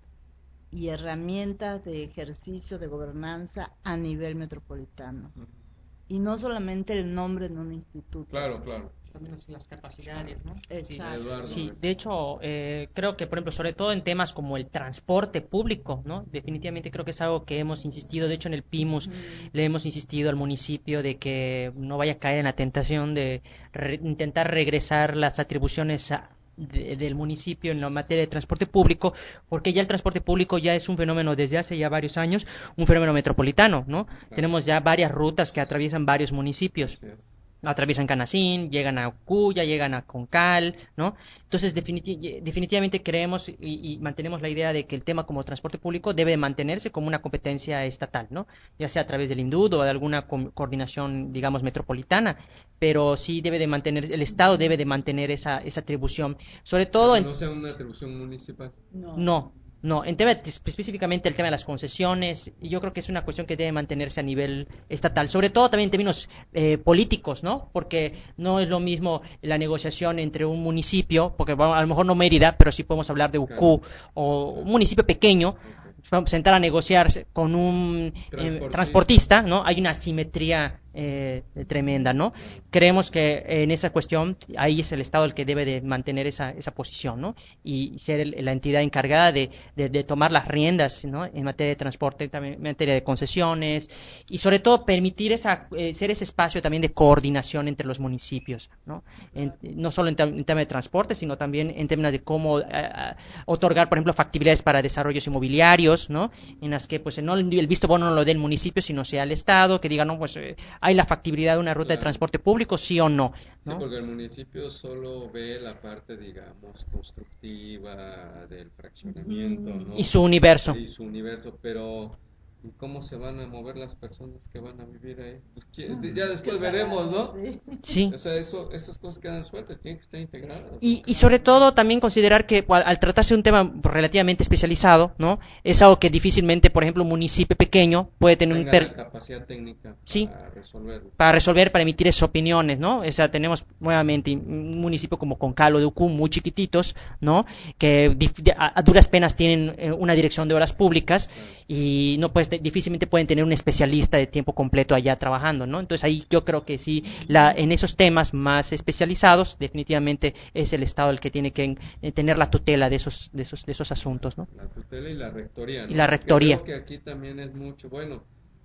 y herramientas de ejercicio de gobernanza a nivel metropolitano. Y no solamente el nombre en un instituto. Claro, claro. También las capacidades, ¿no? Exacto. Sí, sí, de hecho, eh, creo que, por ejemplo, sobre todo en temas como el transporte público, ¿no? Definitivamente creo que es algo que hemos insistido, de hecho en el PIMUS mm. le hemos insistido al municipio de que no vaya a caer en la tentación de re- intentar regresar las atribuciones a De, del municipio en la materia de transporte público, porque ya el transporte público ya es un fenómeno desde hace ya varios años, un fenómeno metropolitano, ¿no? Claro. Tenemos ya varias rutas que atraviesan varios municipios. Sí. Atraviesan Canacín, llegan a Ucuya, llegan a Concal, ¿no? Entonces, definiti- definitivamente creemos y, y mantenemos la idea de que el tema como transporte público debe mantenerse como una competencia estatal, ¿no? Ya sea a través del INDUD o de alguna co- coordinación, digamos, metropolitana, pero sí debe de mantener, el Estado debe de mantener esa, esa atribución, sobre todo... Pero no en, sea una atribución municipal. No. No. No, en tema, específicamente el tema de las concesiones, yo creo que es una cuestión que debe mantenerse a nivel estatal, sobre todo también en términos eh, políticos, ¿no? Porque no es lo mismo la negociación entre un municipio, porque bueno, a lo mejor no Mérida, pero sí podemos hablar de U C U, claro, o un municipio pequeño, okay, sentar a negociar con un transportista, eh, transportista, ¿no? Hay una asimetría eh, tremenda, ¿no? Creemos que en esa cuestión ahí es el Estado el que debe de mantener esa esa posición, ¿no? Y ser el, la entidad encargada de, de, de tomar las riendas, ¿no? En materia de transporte, también en materia de concesiones y sobre todo permitir esa eh, ser ese espacio también de coordinación entre los municipios, ¿no? En, no solo en, en tema de transporte, sino también en términos de cómo eh, otorgar, por ejemplo, factibilidades para desarrollos inmobiliarios, ¿no? En las que pues no el visto bueno no lo dé el municipio, sino sea el Estado, que diga, no, pues eh, hay la factibilidad de una ruta, claro, de transporte público, sí o no, ¿no? Sí, porque el municipio solo ve la parte, digamos, constructiva del fraccionamiento, ¿no? Y su universo. Y su universo, pero ¿y cómo se van a mover las personas que van a vivir ahí? Pues ya después veremos, ¿no? Sí. O sea, eso, esas cosas quedan sueltas, tienen que estar integradas. Y, y sobre todo también considerar que al, al tratarse de un tema relativamente especializado, ¿no? Es algo que difícilmente, por ejemplo, un municipio pequeño puede tener Tenga un per... la capacidad técnica sí, para resolverlo. Para resolver, para emitir esas opiniones, ¿no? O sea, tenemos nuevamente un municipio como Concal o de Ucum muy chiquititos, ¿no? Que a, a duras penas tienen eh, una dirección de obras públicas, claro, y no pues difícilmente pueden tener un especialista de tiempo completo allá trabajando, ¿no? Entonces ahí yo creo que sí, la, en esos temas más especializados, definitivamente es el Estado el que tiene que eh, tener la tutela de esos, de esos, de esos asuntos, ¿no? La tutela y la rectoría, ¿no? Y la rectoría. Creo que aquí también es mucho, bueno,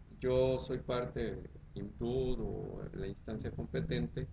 yo soy parte de INTUD o la instancia competente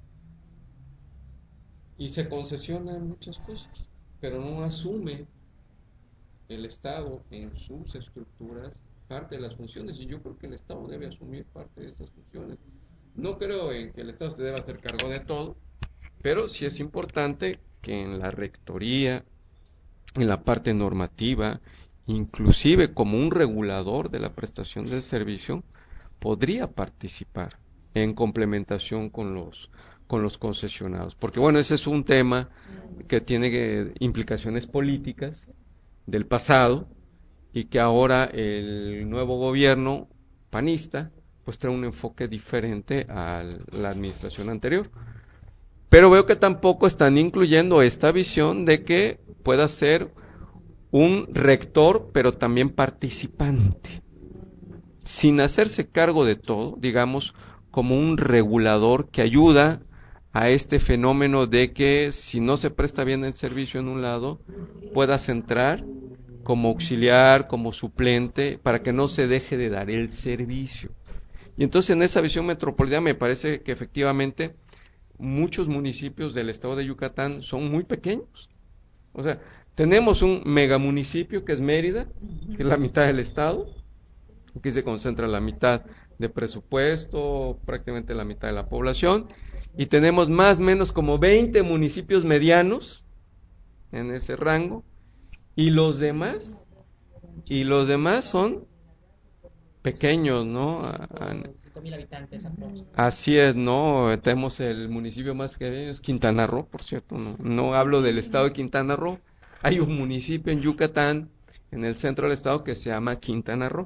y se concesionan muchas cosas, pero no asume el Estado en sus estructuras parte de las funciones, y yo creo que el Estado debe asumir parte de esas funciones. No creo en que el Estado se deba hacer cargo de todo, pero sí es importante que en la rectoría, en la parte normativa, inclusive como un regulador de la prestación del servicio, podría participar en complementación con los con los concesionados, porque bueno, ese es un tema que tiene que, implicaciones políticas del pasado, y que ahora el nuevo gobierno panista pues trae un enfoque diferente a la administración anterior. Pero veo que tampoco están incluyendo esta visión de que pueda ser un rector, pero también participante, sin hacerse cargo de todo, digamos, como un regulador que ayuda a este fenómeno de que si no se presta bien el servicio en un lado, puedas entrar como auxiliar, como suplente, para que no se deje de dar el servicio. Y entonces en esa visión metropolitana me parece que efectivamente muchos municipios del estado de Yucatán son muy pequeños. O sea, tenemos un megamunicipio que es Mérida, que es la mitad del estado, aquí se concentra la mitad de presupuesto, prácticamente la mitad de la población, y tenemos más o menos como veinte municipios medianos en ese rango, y los demás, y los demás son pequeños, ¿no? cinco mil habitantes. Así es, ¿no? Tenemos el municipio más que es Quintana Roo, por cierto, no, no hablo del estado de Quintana Roo. Hay un municipio en Yucatán, en el centro del estado, que se llama Quintana Roo,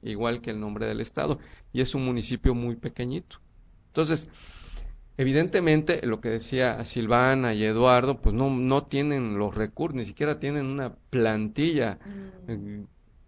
igual que el nombre del estado, y es un municipio muy pequeñito. Entonces, evidentemente, lo que decía Silvana y Eduardo, pues no, no tienen los recursos, ni siquiera tienen una plantilla eh,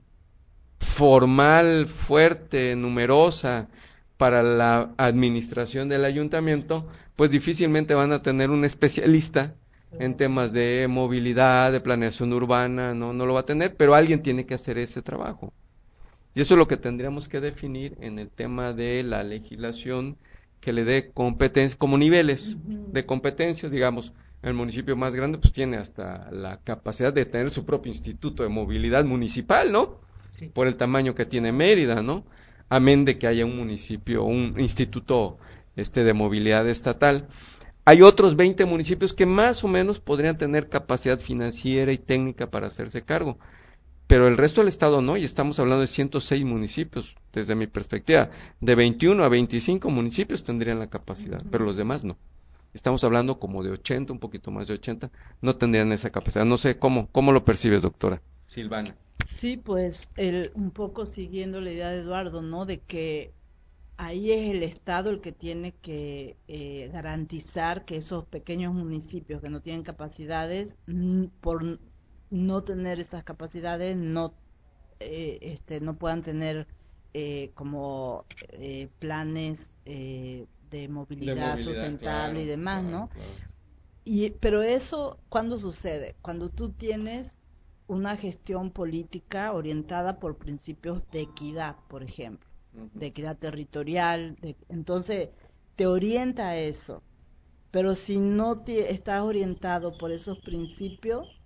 formal, fuerte, numerosa para la administración del ayuntamiento, pues difícilmente van a tener un especialista en temas de movilidad, de planeación urbana, no, no lo va a tener, pero alguien tiene que hacer ese trabajo. Y eso es lo que tendríamos que definir en el tema de la legislación que le dé competencias, como niveles de competencias, digamos, el municipio más grande pues tiene hasta la capacidad de tener su propio instituto de movilidad municipal, ¿no? Sí. Por el tamaño que tiene Mérida, ¿no? Amén de que haya un municipio, un instituto este de movilidad estatal. Hay otros veinte municipios que más o menos podrían tener capacidad financiera y técnica para hacerse cargo, pero el resto del estado no, y estamos hablando de ciento seis municipios, desde mi perspectiva, de veintiuno a veinticinco municipios tendrían la capacidad, pero los demás no. Estamos hablando como de ochenta, un poquito más de ochenta, no tendrían esa capacidad. No sé, ¿cómo, cómo lo percibes, doctora Silvana? Sí, pues el, un poco siguiendo la idea de Eduardo, ¿no? De que ahí es el Estado el que tiene que eh, garantizar que esos pequeños municipios que no tienen capacidades, m, por no tener esas capacidades, no eh, este no puedan tener eh, como eh, planes eh, de, movilidad de movilidad sustentable, claro, y demás, claro, ¿no? Claro. Y pero eso, ¿cuándo sucede? Cuando tú tienes una gestión política orientada por principios de equidad, por ejemplo, de equidad territorial, de, entonces te orienta a eso, pero si no te, estás orientado por esos principios,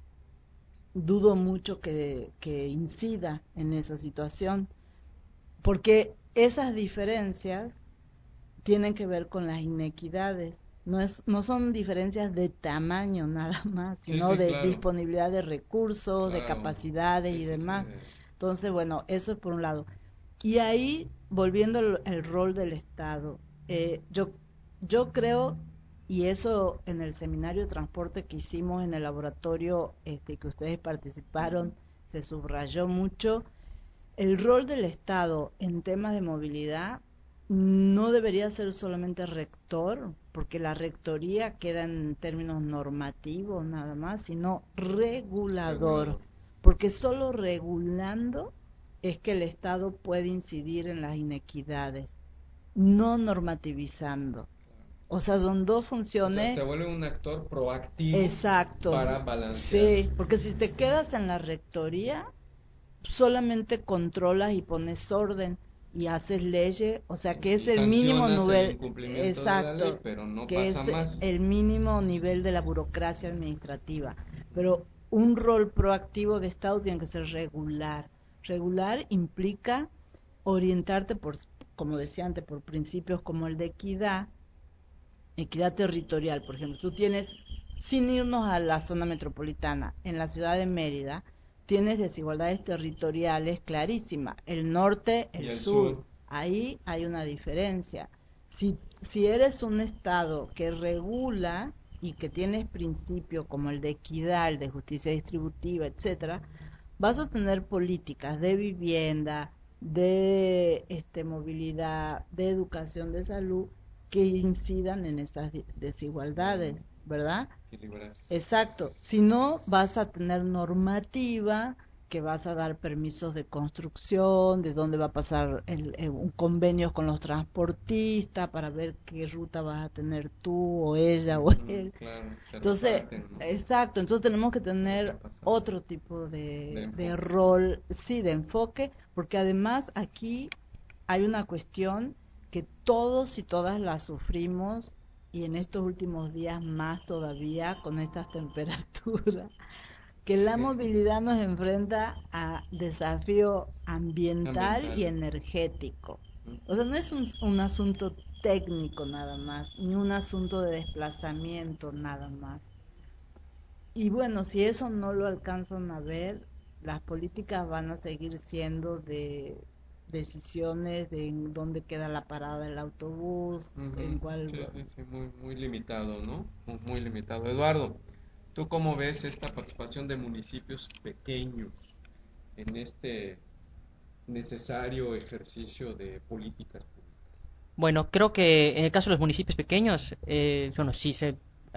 dudo mucho que, que incida en esa situación, porque esas diferencias tienen que ver con las inequidades, no es no son diferencias de tamaño nada más, sino sí, sí, de claro. disponibilidad de recursos, claro. de capacidades sí, y demás. Sí, sí. Entonces, bueno, eso es por un lado. Y ahí, volviendo al, al rol del Estado, eh, yo, yo creo, y eso en el seminario de transporte que hicimos en el laboratorio este, que ustedes participaron, se subrayó mucho, el rol del Estado en temas de movilidad no debería ser solamente rector, porque la rectoría queda en términos normativos nada más, sino regulador, Regulado. porque solo regulando es que el Estado puede incidir en las inequidades, no normativizando. O sea, son dos funciones. O sea, se vuelve un actor proactivo. Exacto. Para balancear. Sí, porque si te quedas en la rectoría, solamente controlas y pones orden y haces leyes, o sea, que es el mínimo nivel. Exacto. De la ley, pero no que pasa es más. el mínimo nivel de la burocracia administrativa. Pero un rol proactivo de Estado tiene que ser regular. Regular implica orientarte por, como decía antes, por principios como el de equidad, equidad territorial. Por ejemplo, tú tienes, sin irnos a la zona metropolitana, en la ciudad de Mérida, tienes desigualdades territoriales clarísimas, el norte, el, el sur. sur, ahí hay una diferencia. Si, si eres un Estado que regula y que tienes principios como el de equidad, el de justicia distributiva, etcétera, vas a tener políticas de vivienda, de este movilidad, de educación, de salud, que incidan en esas desigualdades, ¿verdad? Exacto. Si no, vas a tener normativa, que vas a dar permisos de construcción, de dónde va a pasar el, el, un convenio con los transportistas para ver qué ruta vas a tener tú o ella o él. Claro, entonces, reparten, ¿no? Exacto. Entonces tenemos que tener otro tipo de, de, de rol, sí, de enfoque, porque además aquí hay una cuestión que todos y todas la sufrimos, y en estos últimos días más todavía con estas temperaturas, que la movilidad nos enfrenta a desafío ambiental, ambiental. y energético. O sea, no es un, un asunto técnico nada más, ni un asunto de desplazamiento nada más. Y bueno, si eso no lo alcanzan a ver, las políticas van a seguir siendo de decisiones de en dónde queda la parada del autobús, uh-huh. en cuál... Sí, sí, sí, muy, muy limitado, ¿no? Muy, muy limitado. Eduardo, ¿tú cómo ves esta participación de municipios pequeños en este necesario ejercicio de políticas públicas. Bueno, creo que en el caso de los municipios pequeños, eh, bueno, sí se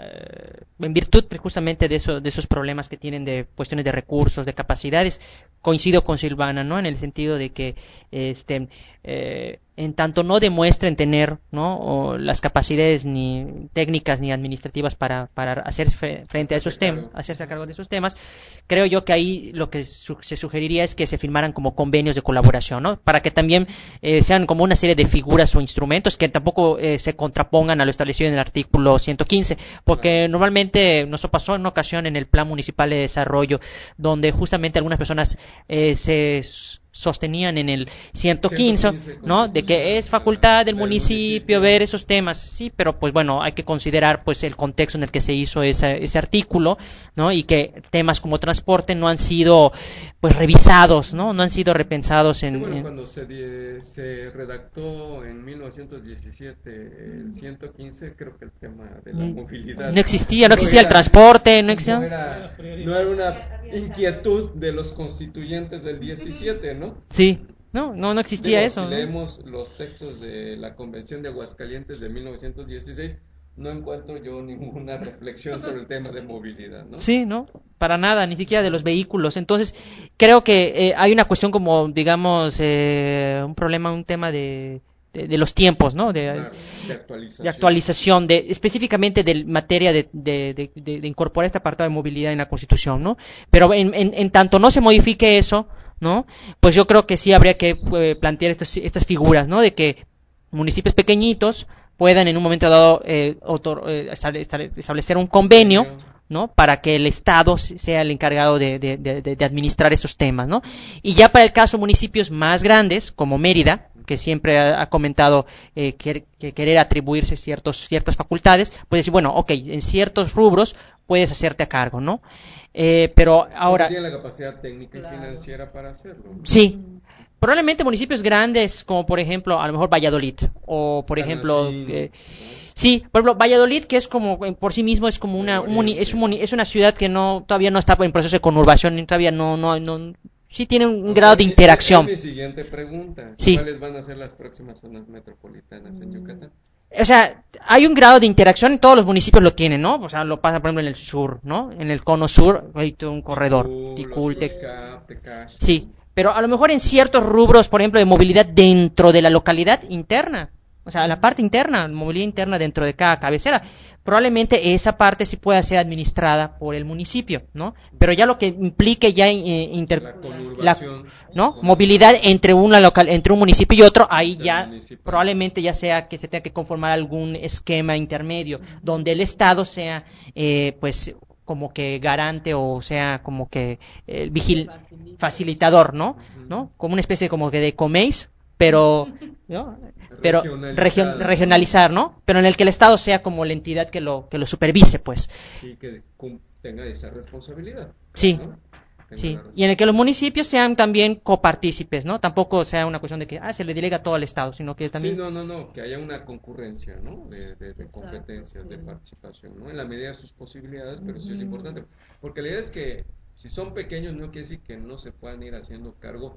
eh, en virtud justamente de eso, de esos problemas que tienen de cuestiones de recursos, de capacidades, coincido con Silvana, ¿no? En el sentido de que este eh, en tanto no demuestren tener, ¿no?, o las capacidades ni técnicas ni administrativas para para hacer frente a esos temas, hacerse a cargo de esos temas, creo yo que ahí lo que su se sugeriría es que se firmaran como convenios de colaboración, ¿no?, para que también eh, sean como una serie de figuras o instrumentos que tampoco eh, se contrapongan a lo establecido en el artículo ciento quince, porque normalmente nos pasó en una ocasión en el Plan Municipal de Desarrollo, donde justamente algunas personas eh, se sostenían en el ciento quince, ¿no?, de que es facultad del municipio ver esos temas, sí, pero pues bueno, hay que considerar pues el contexto en el que se hizo ese, ese artículo, ¿no?, y que temas como transporte no han sido pues revisados, ¿no?, no han sido repensados en... Sí, bueno, en... cuando se, die, se redactó en mil novecientos diecisiete el ciento quince, creo que el tema de la movilidad... No existía, no existía no era, el transporte, no existía... No era, no era una inquietud de los constituyentes del diecisiete, ¿no? Sí, no, no, no existía Digo, eso. Si ¿no? leemos los textos de la Convención de Aguascalientes de mil novecientos dieciséis, no encuentro yo ninguna reflexión sobre el tema de movilidad, ¿no? Sí, no, para nada, ni siquiera de los vehículos. Entonces, creo que eh, hay una cuestión como, digamos, eh, un problema, un tema de, de, de los tiempos, ¿no? De, claro, de actualización. De actualización, de, específicamente de materia de, de, de, de, de incorporar este apartado de movilidad en la Constitución, ¿no? Pero en, en, en tanto no se modifique eso, ¿no?, pues yo creo que sí habría que eh, plantear estas, estas figuras, ¿no?, de que municipios pequeñitos puedan en un momento dado eh, autor, eh, establecer un convenio, ¿no?, para que el Estado sea el encargado de, de, de, de administrar esos temas, ¿no? Y ya para el caso de municipios más grandes, como Mérida, que siempre ha, ha comentado eh, que, que querer atribuirse ciertos, ciertas facultades, pues decir, bueno, ok, en ciertos rubros puedes hacerte a cargo, ¿no? Eh, pero ahora... Tiene la capacidad técnica claro. y financiera para hacerlo, ¿no? Sí. Probablemente municipios grandes, como por ejemplo, a lo mejor Valladolid, o por ejemplo... Eh, sí, por ejemplo, Valladolid, que es como, por sí mismo, es como una, un, es, un, es una ciudad que no todavía no está en proceso de conurbación, todavía no... no, no sí tiene un okay, grado de interacción. Mi siguiente pregunta, sí. ¿cuáles van a ser las próximas zonas metropolitanas en Yucatán? O sea, hay un grado de interacción, todos los municipios lo tienen, ¿no? O sea, lo pasa, por ejemplo, en el sur, ¿no? En el cono sur hay todo un corredor. Ticul, Tecash. Sí, pero a lo mejor en ciertos rubros, por ejemplo, de movilidad dentro de la localidad interna, o sea, la parte interna, movilidad interna dentro de cada cabecera, probablemente esa parte sí pueda ser administrada por el municipio, ¿no? Pero ya lo que implique ya eh, inter, la, ¿no? movilidad entre una local, entre un municipio y otro, ahí ya probablemente ya sea que se tenga que conformar algún esquema intermedio donde el Estado sea, eh, pues, como que garante o sea como que eh, vigil, facilitador, ¿no? ¿no? Como una especie como que de coméis, pero ¿no? pero region, regionalizar, ¿no? Pero en el que el Estado sea como la entidad que lo que lo supervise, pues. Sí, que tenga esa responsabilidad. Sí. ¿no? Sí, y en el que los municipios sean también copartícipes, ¿no? Tampoco sea una cuestión de que ah, se le delega todo al Estado, sino que también... Sí, no, no, no, que haya una concurrencia, ¿no? De, de, de competencias, de participación, ¿no? En la medida de sus posibilidades, pero sí es importante. Porque la idea es que si son pequeños no quiere decir que no se puedan ir haciendo cargo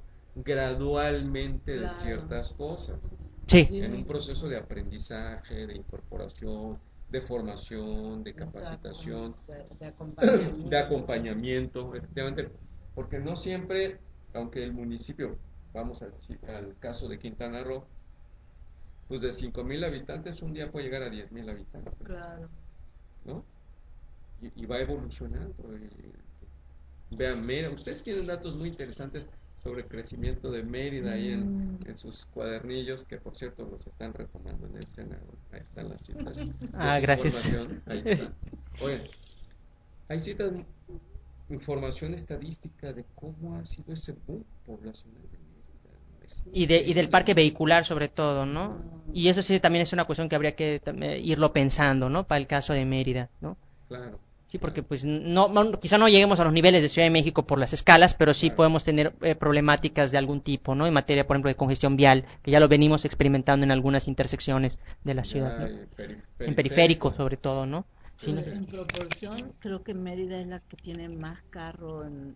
gradualmente de ciertas cosas. Sí. En un proceso de aprendizaje, de incorporación, de formación, de capacitación, de, de, acompañamiento. de acompañamiento, efectivamente, porque no siempre, aunque el municipio, vamos al, al caso de Quintana Roo, pues de cinco mil habitantes un día puede llegar a diez mil habitantes. Claro. ¿No? Y, y va evolucionando. Y, vean, Mérida, ustedes tienen datos muy interesantes sobre el crecimiento de Mérida ahí en, en sus cuadernillos, que por cierto los están retomando en el Senado. Ahí están las citas. Ah, gracias. Ahí está. Oye, hay citas, información estadística de cómo ha sido ese boom poblacional de Mérida. Y, de, y del parque vehicular sobre todo, ¿no? Y eso sí también es una cuestión que habría que también irlo pensando, ¿no? Para el caso de Mérida, ¿no? Claro. Sí, porque pues no, no quizá no lleguemos a los niveles de Ciudad de México por las escalas, pero sí claro. podemos tener eh, problemáticas de algún tipo, ¿no? En materia, por ejemplo, de congestión vial, que ya lo venimos experimentando en algunas intersecciones de la ciudad, ¿no? en, peri en periférico, sobre todo, ¿no? Sí, en, en proporción, creo que Mérida es la que tiene más carro en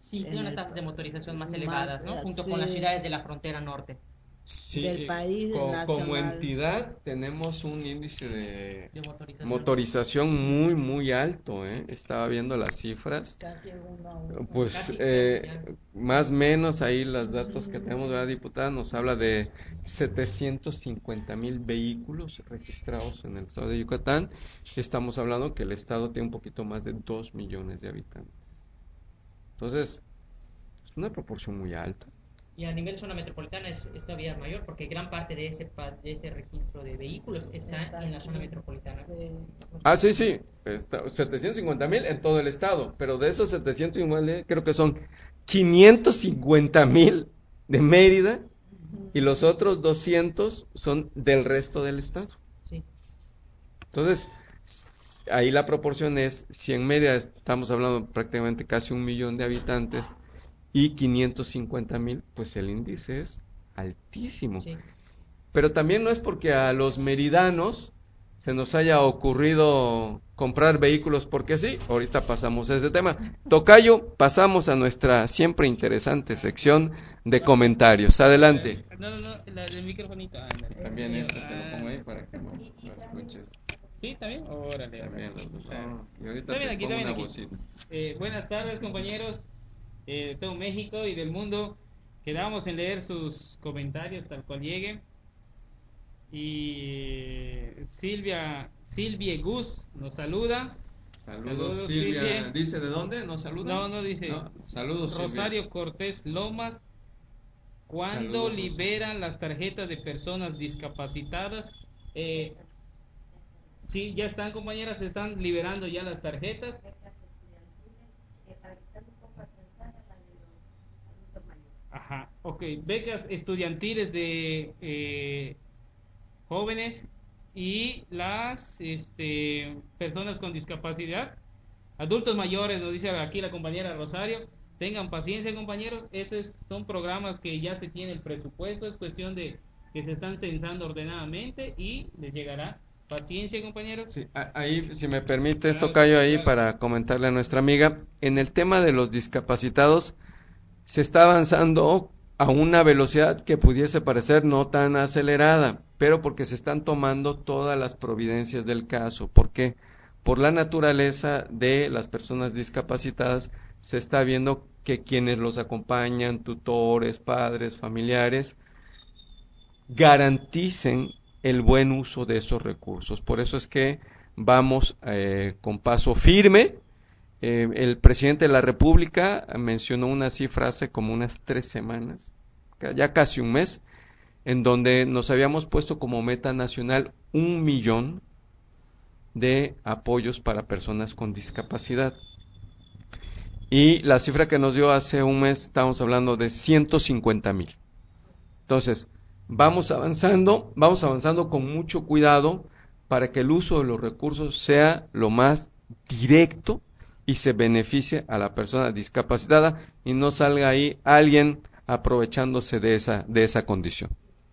Sí, en tiene unas el- tasas de motorización más más, elevadas, ¿no? eh, Junto sí. con las ciudades de la frontera norte. Sí, del eh, país co- nacional. como entidad tenemos un índice de De motorización. motorización muy, muy alto, ¿eh? Estaba viendo las cifras. Casi uno a uno. Pues Casi, eh, casi más o menos ahí los datos que tenemos, ¿verdad, diputada? Nos habla de setecientos cincuenta mil vehículos registrados en el estado de Yucatán. Estamos hablando que el estado tiene un poquito más de dos millones de habitantes. Entonces, es una proporción muy alta. Y a nivel zona metropolitana es, es todavía mayor porque gran parte de ese pa- de ese registro de vehículos está en la zona metropolitana. Sí. Ah, sí, sí, está, setecientos cincuenta mil en todo el estado, pero de esos setecientos cincuenta mil creo que son quinientos cincuenta mil de Mérida y los otros doscientos son del resto del estado. Sí. Entonces, ahí la proporción es, si en Mérida estamos hablando prácticamente casi un millón de habitantes y quinientos cincuenta mil, pues el índice es altísimo. Sí. Pero también no es porque a los meridanos se nos haya ocurrido comprar vehículos porque sí. Ahorita pasamos a ese tema. Tocayo, pasamos a nuestra siempre interesante sección de comentarios. Adelante. No, no, no, la, el microfonito. Ah, ándale. También este te lo Ah, pongo ahí para que no lo escuches. Sí, también. Órale. También órale. los dos. Ah. Y ahorita Está bien te aquí, pongo está bien una aquí. bocina. Eh, buenas tardes, compañeros eh, de todo México y del mundo. Quedamos en leer sus comentarios tal cual lleguen. Y eh, Silvia Silvia Gus nos saluda. Saludos, Saludos, Silvia. Silvia. ¿Dice de dónde? ¿Nos saluda? No, no dice. Saludos, Silvia. Rosario Cortés Lomas. ¿Cuándo Saludos, Rosario. liberan las tarjetas de personas discapacitadas? Eh, sí, ya están, compañeras, se están liberando ya las tarjetas. Ajá, ok. Becas estudiantiles de eh, jóvenes y las este, personas con discapacidad. Adultos mayores, nos dice aquí la compañera Rosario. Tengan paciencia, compañeros. Esos son programas que ya se tiene el presupuesto. Es cuestión de que se están censando ordenadamente y les llegará. Paciencia, compañeros. Sí, a- ahí, si me permite, esto Claro, callo ahí claro. para comentarle a nuestra amiga. En el tema de los discapacitados, se está avanzando a una velocidad que pudiese parecer no tan acelerada, pero porque se están tomando todas las providencias del caso. ¿Por qué? Por la naturaleza de las personas discapacitadas, se está viendo que quienes los acompañan, tutores, padres, familiares, garanticen el buen uso de esos recursos. Por eso es que vamos eh, con paso firme. Eh, el presidente de la República mencionó una cifra hace como unas tres semanas, ya casi un mes, en donde nos habíamos puesto como meta nacional un millón de apoyos para personas con discapacidad. Y la cifra que nos dio hace un mes, estábamos hablando de ciento cincuenta mil. Entonces, vamos avanzando, vamos avanzando con mucho cuidado para que el uso de los recursos sea lo más directo y se beneficie a la persona discapacitada y no salga ahí alguien aprovechándose de esa de esa condición.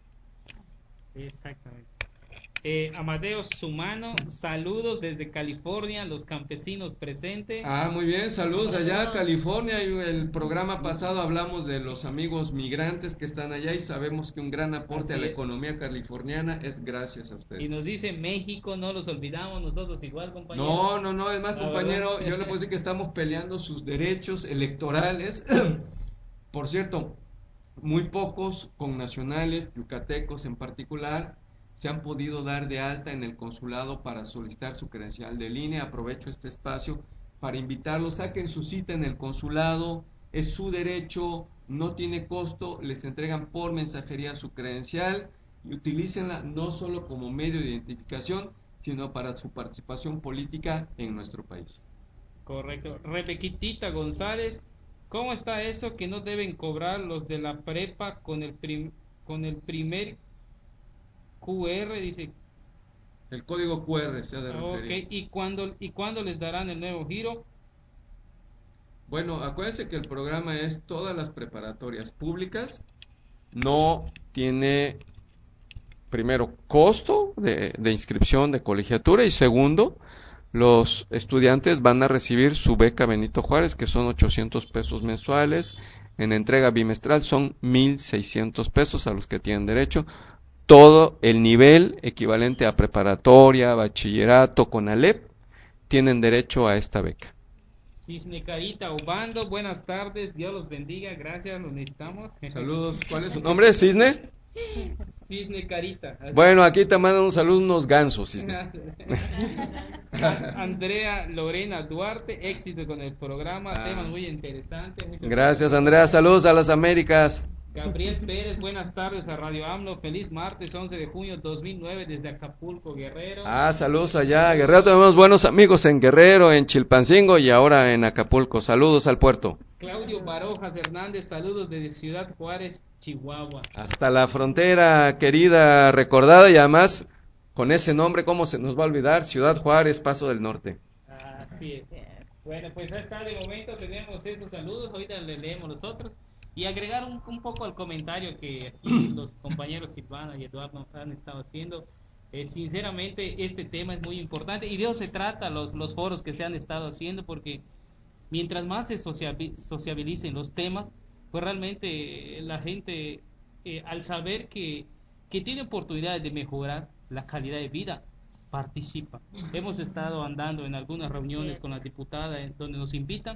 Exactamente. Eh, Amadeo Sumano, saludos desde California, los campesinos presentes. Ah, muy bien, saludos allá a California. El programa pasado hablamos de los amigos migrantes que están allá y sabemos que un gran aporte Así a la es. economía californiana es gracias a ustedes. Y nos dice México, no los olvidamos, nosotros igual, compañeros. No, no, no, es más, La compañero, verdad. yo le puedo decir que estamos peleando sus derechos electorales. Por cierto, muy pocos connacionales, yucatecos en particular, se han podido dar de alta en el consulado para solicitar su credencial de línea. Aprovecho este espacio para invitarlos, saquen su cita en el consulado, es su derecho, no tiene costo, les entregan por mensajería su credencial y utilícenla no solo como medio de identificación, sino para su participación política en nuestro país. Correcto. Rebequitita González, ¿cómo está eso que no deben cobrar los de la prepa con el prim- con el primer Q R? Dice. El código Q R se ha de referir. Ok, ¿y cuándo, ¿y cuándo les darán el nuevo giro? Bueno, acuérdense que el programa es todas las preparatorias públicas, no tiene, primero, costo de, de inscripción de colegiatura y segundo, los estudiantes van a recibir su beca Benito Juárez, que son ochocientos pesos mensuales. En entrega bimestral son mil seiscientos pesos a los que tienen derecho. Todo el nivel equivalente a preparatoria, bachillerato, CONALEP, tienen derecho a esta beca. Cisne Carita Obando, buenas tardes, Dios los bendiga, gracias, lo necesitamos. Saludos, ¿cuál es su nombre, Cisne? Cisne Carita. Bueno, aquí te mandan un saludo unos gansos, Cisne. Andrea Lorena Duarte, éxito con el programa, ah. temas muy interesantes. Gracias, Andrea, saludos a las Américas. Gabriel Pérez, buenas tardes a Radio AMLO, feliz martes once de junio dos mil nueve desde Acapulco, Guerrero. Ah, saludos allá, Guerrero, tenemos buenos amigos en Guerrero, en Chilpancingo y ahora en Acapulco, saludos al puerto. Claudio Barojas Hernández, saludos desde Ciudad Juárez, Chihuahua. Hasta la frontera querida, recordada y además con ese nombre, ¿cómo se nos va a olvidar? Ciudad Juárez, Paso del Norte. Así es. Bueno, pues hasta de momento tenemos estos saludos, ahorita le leemos los otros. Y agregar un, un poco al comentario que aquí los compañeros Silvana y Eduardo han estado haciendo. Eh, sinceramente, este tema es muy importante y de eso se trata los, los foros que se han estado haciendo, porque mientras más se sociabilicen los temas, pues realmente eh, la gente, eh, al saber que, que tiene oportunidades de mejorar la calidad de vida, participa. Hemos estado andando en algunas reuniones con las diputadas donde nos invitan.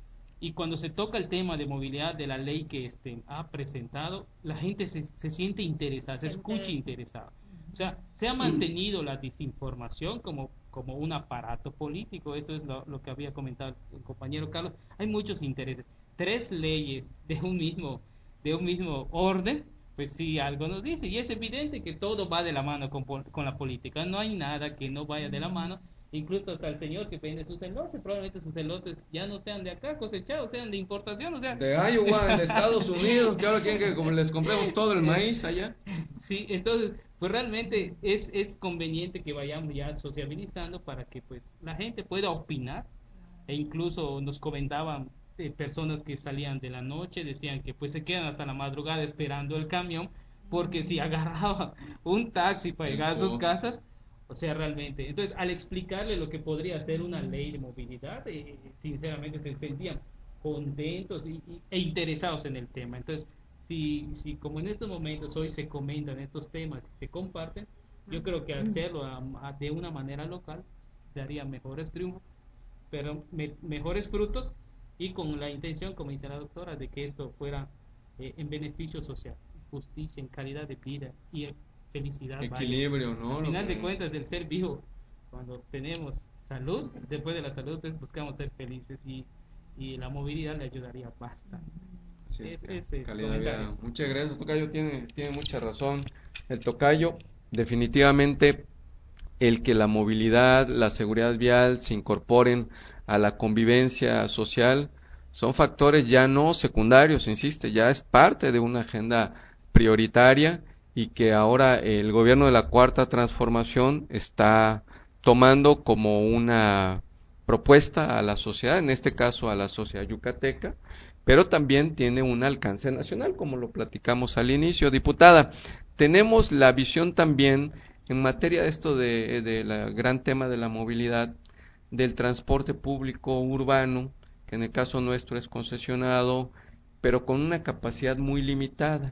Y cuando se toca el tema de movilidad de la ley que este ha presentado, la gente se, se siente interesada, se escucha interesada. O sea, se ha mantenido la desinformación como, como un aparato político, eso es lo, lo que había comentado el compañero Carlos. Hay muchos intereses. Tres leyes de un mismo, de un mismo orden, pues sí, algo nos dice. Y es evidente que todo va de la mano con, con la política. No hay nada que no vaya de la mano. Incluso hasta el señor que vende sus elotes, probablemente sus elotes ya no sean de acá cosechados, sean de importación, o sea... De Iowa, de Estados Unidos, que ahora quieren que como les compremos todo el maíz allá. Sí, entonces, pues realmente es, es conveniente que vayamos ya sociabilizando para que pues la gente pueda opinar, e incluso nos comentaban eh, personas que salían de la noche, decían que pues se quedan hasta la madrugada esperando el camión, porque si agarraban un taxi para llegar a sus casas, o sea, realmente, entonces al explicarle lo que podría ser una ley de movilidad, eh, sinceramente se sentían contentos y, y, e interesados en el tema. Entonces, si, si como en estos momentos hoy se comentan estos temas, se comparten, yo creo que hacerlo a, a, de una manera local daría mejores triunfos, pero me, mejores frutos, y con la intención, como dice la doctora, de que esto fuera eh, en beneficio social, justicia, en calidad de vida y felicidad, equilibrio, vaya. ¿no? Al final de cuentas, del ser vivo, cuando tenemos salud, después de la salud pues buscamos ser felices, y, y la movilidad le ayudaría bastante. Así es, es, es calidad de vida. Muchas gracias, Tocayo, tiene, tiene mucha razón. El Tocayo, definitivamente, el que la movilidad, la seguridad vial se incorporen a la convivencia social, son factores ya no secundarios, insiste, ya es parte de una agenda prioritaria, y que ahora el gobierno de la Cuarta Transformación está tomando como una propuesta a la sociedad, en este caso a la sociedad yucateca, pero también tiene un alcance nacional, como lo platicamos al inicio. Diputada, tenemos la visión también en materia de esto de, de la gran tema de la movilidad, del transporte público urbano, que en el caso nuestro es concesionado, pero con una capacidad muy limitada,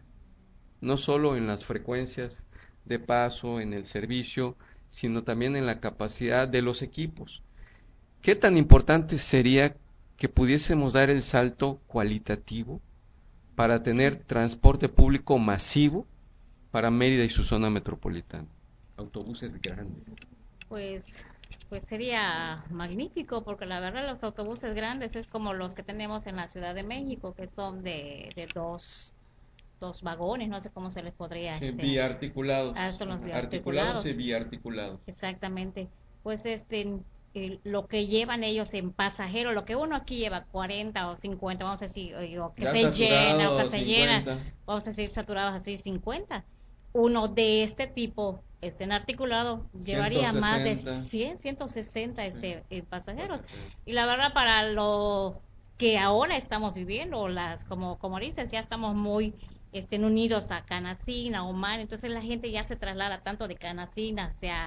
no solo en las frecuencias de paso, en el servicio, sino también en la capacidad de los equipos. ¿Qué tan importante sería que pudiésemos dar el salto cualitativo para tener transporte público masivo para Mérida y su zona metropolitana? Autobuses grandes. Pues, pues sería magnífico, porque la verdad los autobuses grandes es como los que tenemos en la Ciudad de México, que son de, de dos... dos vagones, no sé cómo se les podría... Sí, este, biarticulados. Ah, son los articulados y biarticulados. Exactamente. Pues este, el, lo que llevan ellos en pasajeros, lo que uno aquí lleva cuarenta o cincuenta, vamos a decir, o que ya se llena, o que se llena, vamos a decir saturados así cincuenta. Uno de este tipo, este en articulado, llevaría ciento sesenta. Más de cien, ciento sesenta este, sí. pasajeros. Y la verdad, para lo que ahora estamos viviendo, las como como dices, ya estamos muy... estén unidos a Canacina, Omar, entonces la gente ya se traslada tanto de Canacina hacia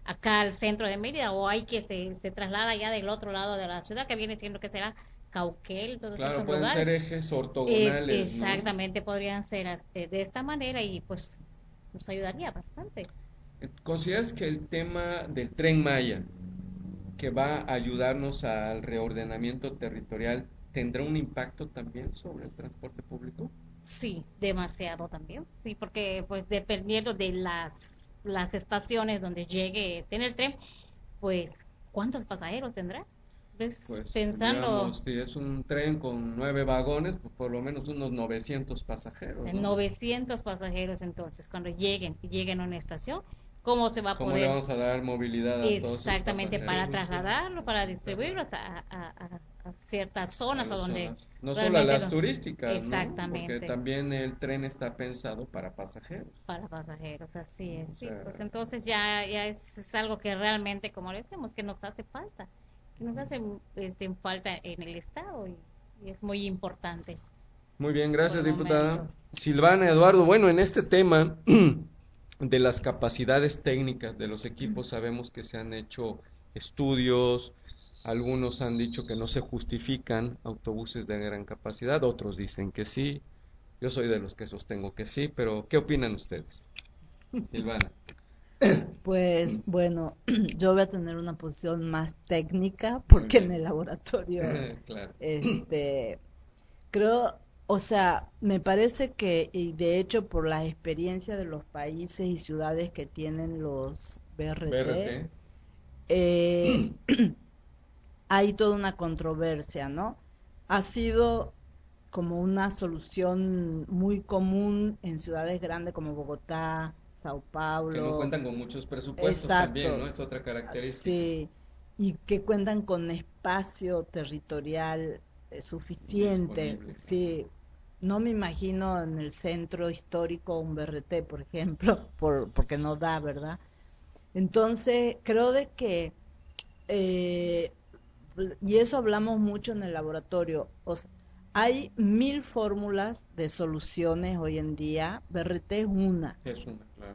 acá al centro de Mérida, o hay que se, se traslada ya del otro lado de la ciudad, que viene siendo que será Cauquel, todos Claro, esos pueden lugares. ser ejes ortogonales, Es, exactamente, ¿no? Podrían ser este, de esta manera y pues nos ayudaría bastante. ¿Consideras que el tema del Tren Maya, que va a ayudarnos al reordenamiento territorial, tendrá un impacto también sobre el transporte público? Sí, demasiado también, sí, porque pues dependiendo de las las estaciones donde llegue en el tren, pues ¿cuántos pasajeros tendrá? Pues, Pues pensando, digamos, si es un tren con nueve vagones, pues por lo menos unos novecientos pasajeros, ¿no? novecientos pasajeros, entonces cuando lleguen y lleguen a una estación, ¿cómo se va a ¿Cómo poder? le vamos a dar movilidad a todos esos Exactamente, para pasajeros? trasladarlo, para distribuirlo a, a, a, a ciertas zonas A o las donde zonas. No solo a realmente las no- turísticas, ¿no? Exactamente. Porque también el tren está pensado para pasajeros. Para pasajeros, así es, sí, O sea, pues entonces ya, ya es, es algo que realmente, como le decimos, que nos hace falta, que nos hace este, falta en el Estado y, y es muy importante. Muy bien, gracias, Por el diputada. momento. Silvana, Eduardo, bueno, en este tema de las capacidades técnicas de los equipos sabemos que se han hecho estudios, algunos han dicho que no se justifican autobuses de gran capacidad, otros dicen que sí, yo soy de los que sostengo que sí, pero ¿qué opinan ustedes? Silvana. Pues bueno, yo voy a tener una posición más técnica porque en el laboratorio, Claro. este, creo, o sea, me parece que, y de hecho por la experiencia de los países y ciudades que tienen los B R T, B R T. eh, hay toda una controversia, ¿no? Ha sido como una solución muy común en ciudades grandes como Bogotá, Sao Paulo. Que no cuentan con muchos presupuestos. Exacto. También, ¿no? Es otra característica. Sí, y que cuentan con espacio territorial eh, suficiente. Disponible. Sí, no me imagino en el centro histórico un B R T, por ejemplo, por, porque no da, ¿verdad? Entonces, creo de que, eh, y eso hablamos mucho en el laboratorio, o sea, hay mil fórmulas de soluciones hoy en día, B R T es una. Es una, claro.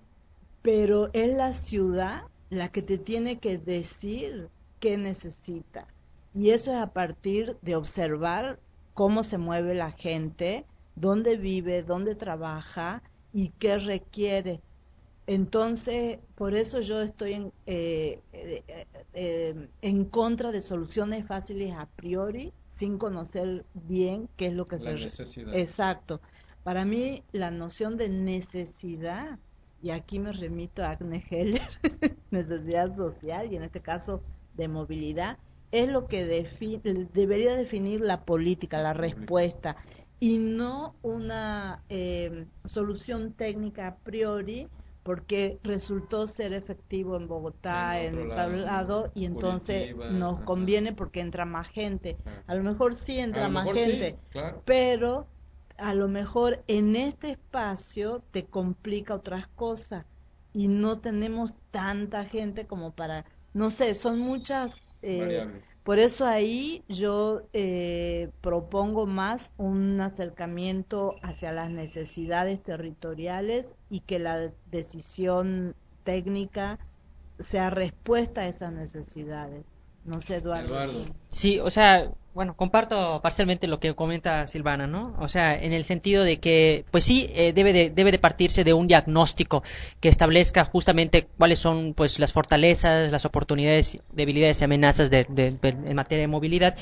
Pero es la ciudad la que te tiene que decir qué necesita. Y eso es a partir de observar cómo se mueve la gente, dónde vive, dónde trabaja y qué requiere. Entonces, por eso yo estoy en, eh, eh, eh, en contra de soluciones fáciles a priori, sin conocer bien qué es lo que La se... necesidad. Exacto. Para mí, la noción de necesidad, y aquí me remito a Agnes Heller, necesidad social, y en este caso de movilidad, es lo que defi debería definir la política, la respuesta, y no una eh, solución técnica a priori, porque resultó ser efectivo en Bogotá, En en otro tal lado, lado, y entonces Curitiba, nos ajá. conviene porque entra más gente. Ajá. A lo mejor sí A entra lo más mejor gente, sí, claro. pero a lo mejor en este espacio te complica otras cosas y no tenemos tanta gente como para, no sé, son muchas eh, Variables. por eso ahí yo eh, propongo más un acercamiento hacia las necesidades territoriales y que la decisión técnica sea respuesta a esas necesidades. No sé, Eduardo. Eduardo. Sí, o sea, bueno, comparto parcialmente lo que comenta Silvana, ¿no? O sea, en el sentido de que, pues sí, eh, debe de debe de partirse de un diagnóstico que establezca justamente cuáles son, pues, las fortalezas, las oportunidades, debilidades y amenazas de, de, de, en materia de movilidad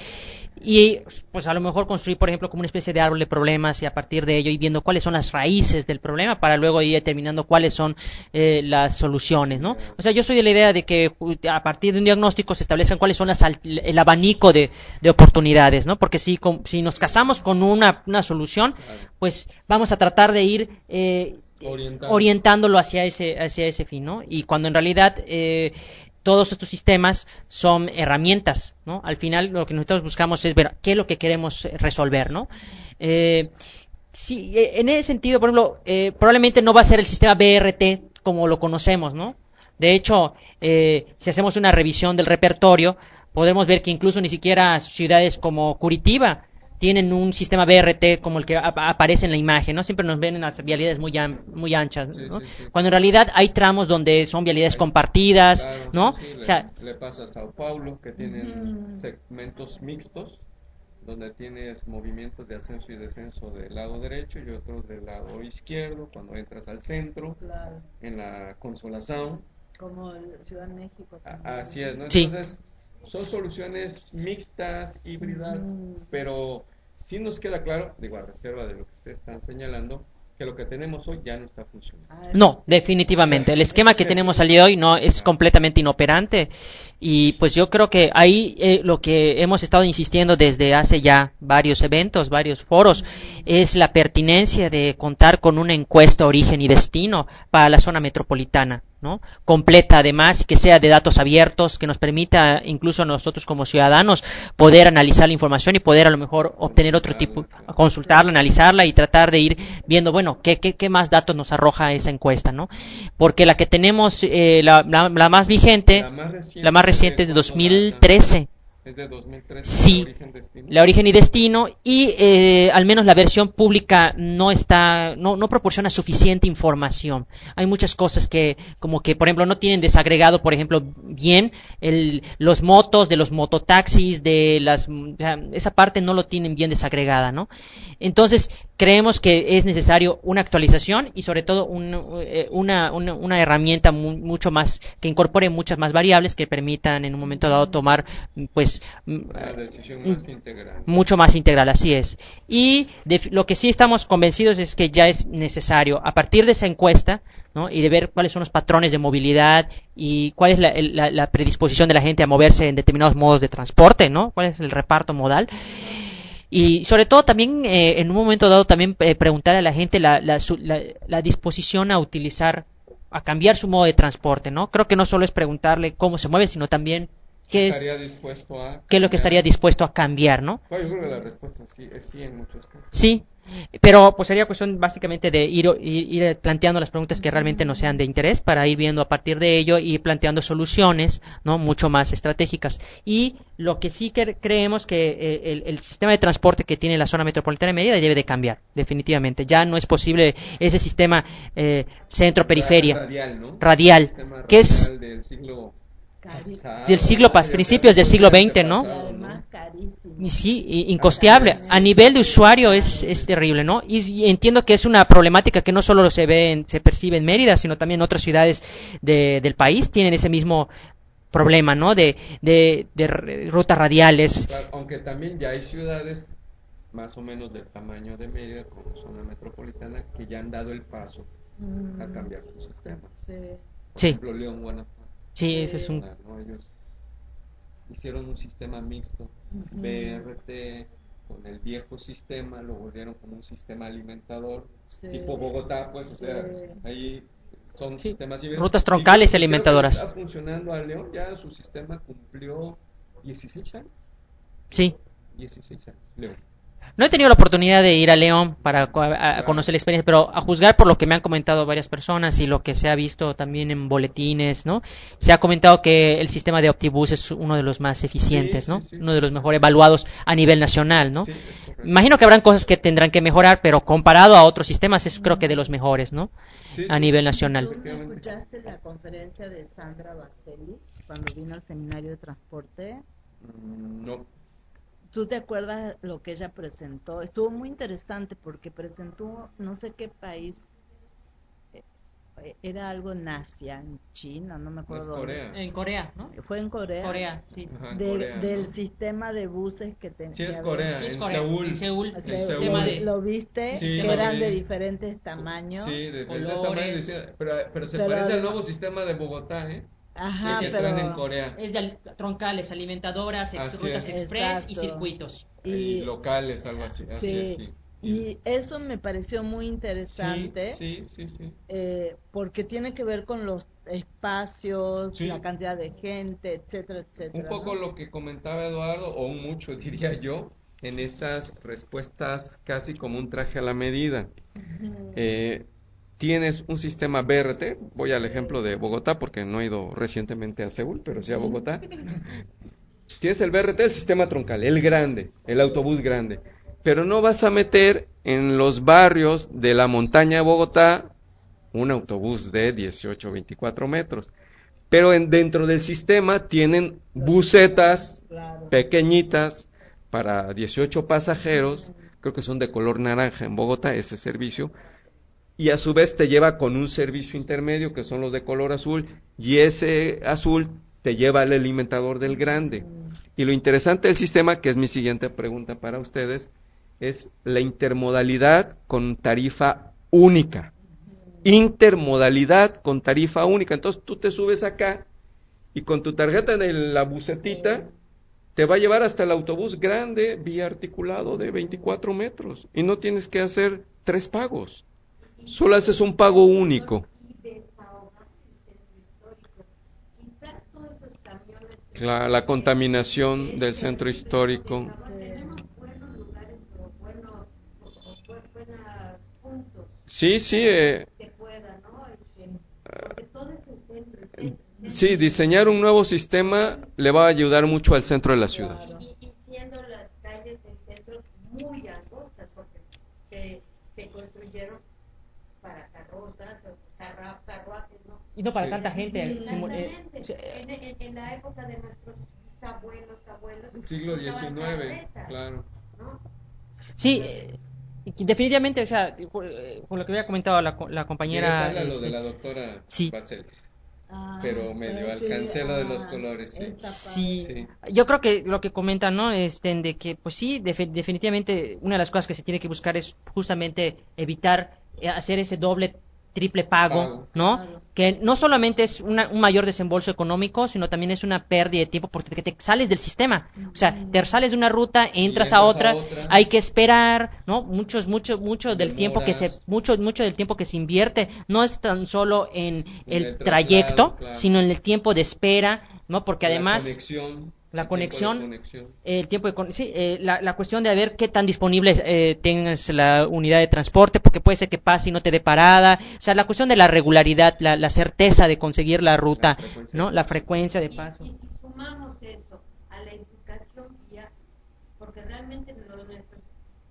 y, pues, a lo mejor construir, por ejemplo, como una especie de árbol de problemas y a partir de ello ir viendo cuáles son las raíces del problema para luego ir determinando cuáles son eh, las soluciones, ¿no? O sea, yo soy de la idea de que a partir de un diagnóstico se establezcan cuáles son las, el abanico de, de oportunidades, ¿no? Porque si, con, si nos casamos con una, una solución, pues vamos a tratar de ir eh, Orientando. orientándolo hacia ese, hacia ese fin, ¿no? Y cuando en realidad eh, todos estos sistemas son herramientas, ¿no? Al final lo que nosotros buscamos es ver qué es lo que queremos resolver, ¿no? Eh, sí, en ese sentido, por ejemplo, eh, probablemente no va a ser el sistema B R T como lo conocemos, ¿no? De hecho, eh, si hacemos una revisión del repertorio, podemos ver que incluso ni siquiera ciudades como Curitiba tienen un sistema B R T como el que ap aparece en la imagen, ¿no? Siempre nos ven en las vialidades muy, muy anchas, ¿no? Sí, sí, sí. Cuando en realidad hay tramos donde son vialidades compartidas, claro, ¿no? Sí, sí, o sea, le, le pasa a Sao Paulo, que tienen uh-huh. segmentos mixtos, donde tienes movimientos de ascenso y descenso del lado derecho y otros del lado izquierdo, cuando entras al centro, claro. en la Consolación. Como en Ciudad de México también. Así es, ¿no? Sí. Entonces, son soluciones mixtas, híbridas, uh-huh. pero sí nos queda claro, digo, a reserva de lo que ustedes están señalando, que lo que tenemos hoy ya no está funcionando. No, definitivamente. El esquema que tenemos al día de hoy no es completamente inoperante y pues yo creo que ahí eh, lo que hemos estado insistiendo desde hace ya varios eventos, varios foros, es la pertinencia de contar con una encuesta origen y destino para la zona metropolitana, ¿no? Completa además, que sea de datos abiertos, que nos permita incluso a nosotros como ciudadanos poder analizar la información y poder a lo mejor obtener otro tipo, consultarla, analizarla y tratar de ir viendo, bueno, qué, qué, qué más datos nos arroja esa encuesta, ¿no? Porque la que tenemos, eh, la, la, la más vigente, la más reciente, la más reciente es de dos mil trece. Es de dos mil trece, sí, la origen, destino. La origen y destino, y eh, al menos la versión pública no está, no, no proporciona suficiente información. Hay muchas cosas que, como que, por ejemplo, no tienen desagregado, por ejemplo, bien el, los motos de los mototaxis, de las, o sea, esa parte no lo tienen bien desagregada, ¿no? Entonces, creemos que es necesario una actualización y sobre todo un, una, una, una herramienta mu mucho más, que incorpore muchas más variables que permitan en un momento dado tomar, pues, una decisión más integral. Mucho más integral, así es. Y de, lo que sí estamos convencidos es que ya es necesario, a partir de esa encuesta, ¿no? Y de ver cuáles son los patrones de movilidad y cuál es la, la, la predisposición de la gente a moverse en determinados modos de transporte, ¿no? Cuál es el reparto modal. Y sobre todo también, eh, en un momento dado, también eh, preguntar a la gente la, la, su, la, la disposición a utilizar, a cambiar su modo de transporte, ¿no? Creo que no solo es preguntarle cómo se mueve, sino también qué es, dispuesto a qué es lo que estaría dispuesto a cambiar, ¿no? Bueno, yo creo que la respuesta sí, es sí en muchos casos. Sí, pero pues sería cuestión básicamente de ir, ir, ir planteando las preguntas que realmente nos sean de interés para ir viendo a partir de ello y planteando soluciones, ¿no? Mucho más estratégicas. Y lo que sí que creemos que eh, el, el sistema de transporte que tiene la zona metropolitana de Mérida debe de cambiar, definitivamente. Ya no es posible ese sistema eh, centro-periferia radial, ¿no? radial, radial que es del siglo pasado, del siglo pas principios del siglo veinte, ¿no? Y sí, incosteable. A nivel de usuario es, es terrible, ¿no? Y, y entiendo que es una problemática que no solo se ve, en, se percibe en Mérida, sino también en otras ciudades de, del país tienen ese mismo problema, ¿no? De, de, de rutas radiales. Claro, aunque también ya hay ciudades más o menos del tamaño de Mérida, como zona metropolitana, que ya han dado el paso mm. a cambiar sus sistemas. Sí. Por ejemplo, León, Guanajuato. Sí, ese es un... ¿no? Ellos hicieron un sistema mixto, uh-huh. B R T, con el viejo sistema, lo volvieron como un sistema alimentador, sí. tipo Bogotá, pues, sí. o sea, ahí son sí. sistemas... Rutas troncales y alimentadoras. Está funcionando a León, ya su sistema cumplió dieciséis años. Sí. dieciséis años, León. No he tenido la oportunidad de ir a León para a, a conocer la experiencia, pero a juzgar por lo que me han comentado varias personas y lo que se ha visto también en boletines, ¿no? Se ha comentado que el sistema de Optibus es uno de los más eficientes, sí, ¿no? Sí, sí, uno de los mejor evaluados a nivel nacional, ¿no? Sí, imagino que habrán cosas que tendrán que mejorar, pero comparado a otros sistemas es creo que de los mejores, ¿no? Sí, a sí, nivel nacional. ¿Tú escuchaste la conferencia de Sandra Bacelli cuando vino al seminario de transporte? Mm, no. ¿Tú te acuerdas lo que ella presentó? Estuvo muy interesante porque presentó no sé qué país, era algo en Asia, en China, no me acuerdo. No es Corea. En Corea, ¿no? Fue en Corea. Corea, sí. Ajá, de, Corea, del ¿no? sistema de buses que tenía. Sí, es Corea, sí, es en, Corea. Seúl. en Seúl. En Seúl. Seúl. De... ¿Lo viste? Sí, que eran sí. de diferentes tamaños. Sí, de diferentes tamaños. Pero, pero se pero, parece al nuevo sistema de Bogotá, ¿eh? Ajá, que pero en Corea. Es de troncales, alimentadoras, ex, rutas es. express Exacto. y circuitos. Y, y locales, algo así. Sí. así es, sí. Y eso me pareció muy interesante, sí, sí, sí, sí. Eh, porque tiene que ver con los espacios, sí. la cantidad de gente, etcétera, etcétera. Un poco ¿no? lo que comentaba Eduardo, o un mucho diría yo, en esas respuestas casi como un traje a la medida. Uh-huh. eh, Tienes un sistema B R T, voy al ejemplo de Bogotá porque no he ido recientemente a Seúl, pero sí a Bogotá. Tienes el B R T, el sistema troncal, el grande, el autobús grande. pero no vas a meter en los barrios de la montaña de Bogotá un autobús de dieciocho, veinticuatro metros. Pero en, dentro del sistema tienen busetas pequeñitas para dieciocho pasajeros, creo que son de color naranja en Bogotá ese servicio, y a su vez te lleva con un servicio intermedio que son los de color azul, y ese azul te lleva al alimentador del grande. Y lo interesante del sistema, que es mi siguiente pregunta para ustedes, es la intermodalidad con tarifa única. Intermodalidad con tarifa única. Entonces tú te subes acá y con tu tarjeta de la bucetita te va a llevar hasta el autobús grande vía articulado de veinticuatro metros y no tienes que hacer tres pagos, solo haces un pago único. La, la contaminación del centro histórico. Sí, sí. Eh, sí, diseñar un nuevo sistema le va a ayudar mucho al centro de la ciudad. Y, y siendo las calles del centro muy angostas, porque se, se construyeron para carrozas, carra, carruajes, ¿no? Y no para Sí. tanta gente. Exactamente. Eh, en, en, en la época de nuestros bisabuelos, abuelos, Siglo usaban diecinueve, carretas, claro. ¿no? Sí, eh, y definitivamente, o sea, por, eh, por lo que había comentado la, co- la compañera. Directamente a lo este, de la doctora sí. Baselis. Ah, Pero medio pero sí, alcancé lo de los ah, colores, sí. está Sí, padre. Sí. yo creo que lo que comentan, ¿no? Este, de que, pues sí, defi- definitivamente una de las cosas que se tiene que buscar es justamente evitar eh, hacer ese doble, triple pago, Pago. ¿no? Claro. Que no solamente es una- un mayor desembolso económico, sino también es una pérdida de tiempo porque te sales del sistema. O sea, te sales de una ruta, entras, entras a, a otra, otra. hay que esperar, ¿no? Muchos, mucho, mucho del tiempo que se, Demoras. mucho, mucho del tiempo que se invierte no es tan solo en En el, el trayecto, traslado, claro. sino en el tiempo de espera, ¿no? Porque además La conexión. la el tiempo de conexión, conexión. el tiempo de con- sí, eh, la, la cuestión de ver qué tan disponible eh, tengas la unidad de transporte, porque puede ser que pase y no te dé parada, o sea, la cuestión de la regularidad, la, la certeza de conseguir la ruta, La frecuencia ¿no? de La paso. frecuencia de Y- paso. Y, si sumamos eso a la educación vial, porque realmente los nuestros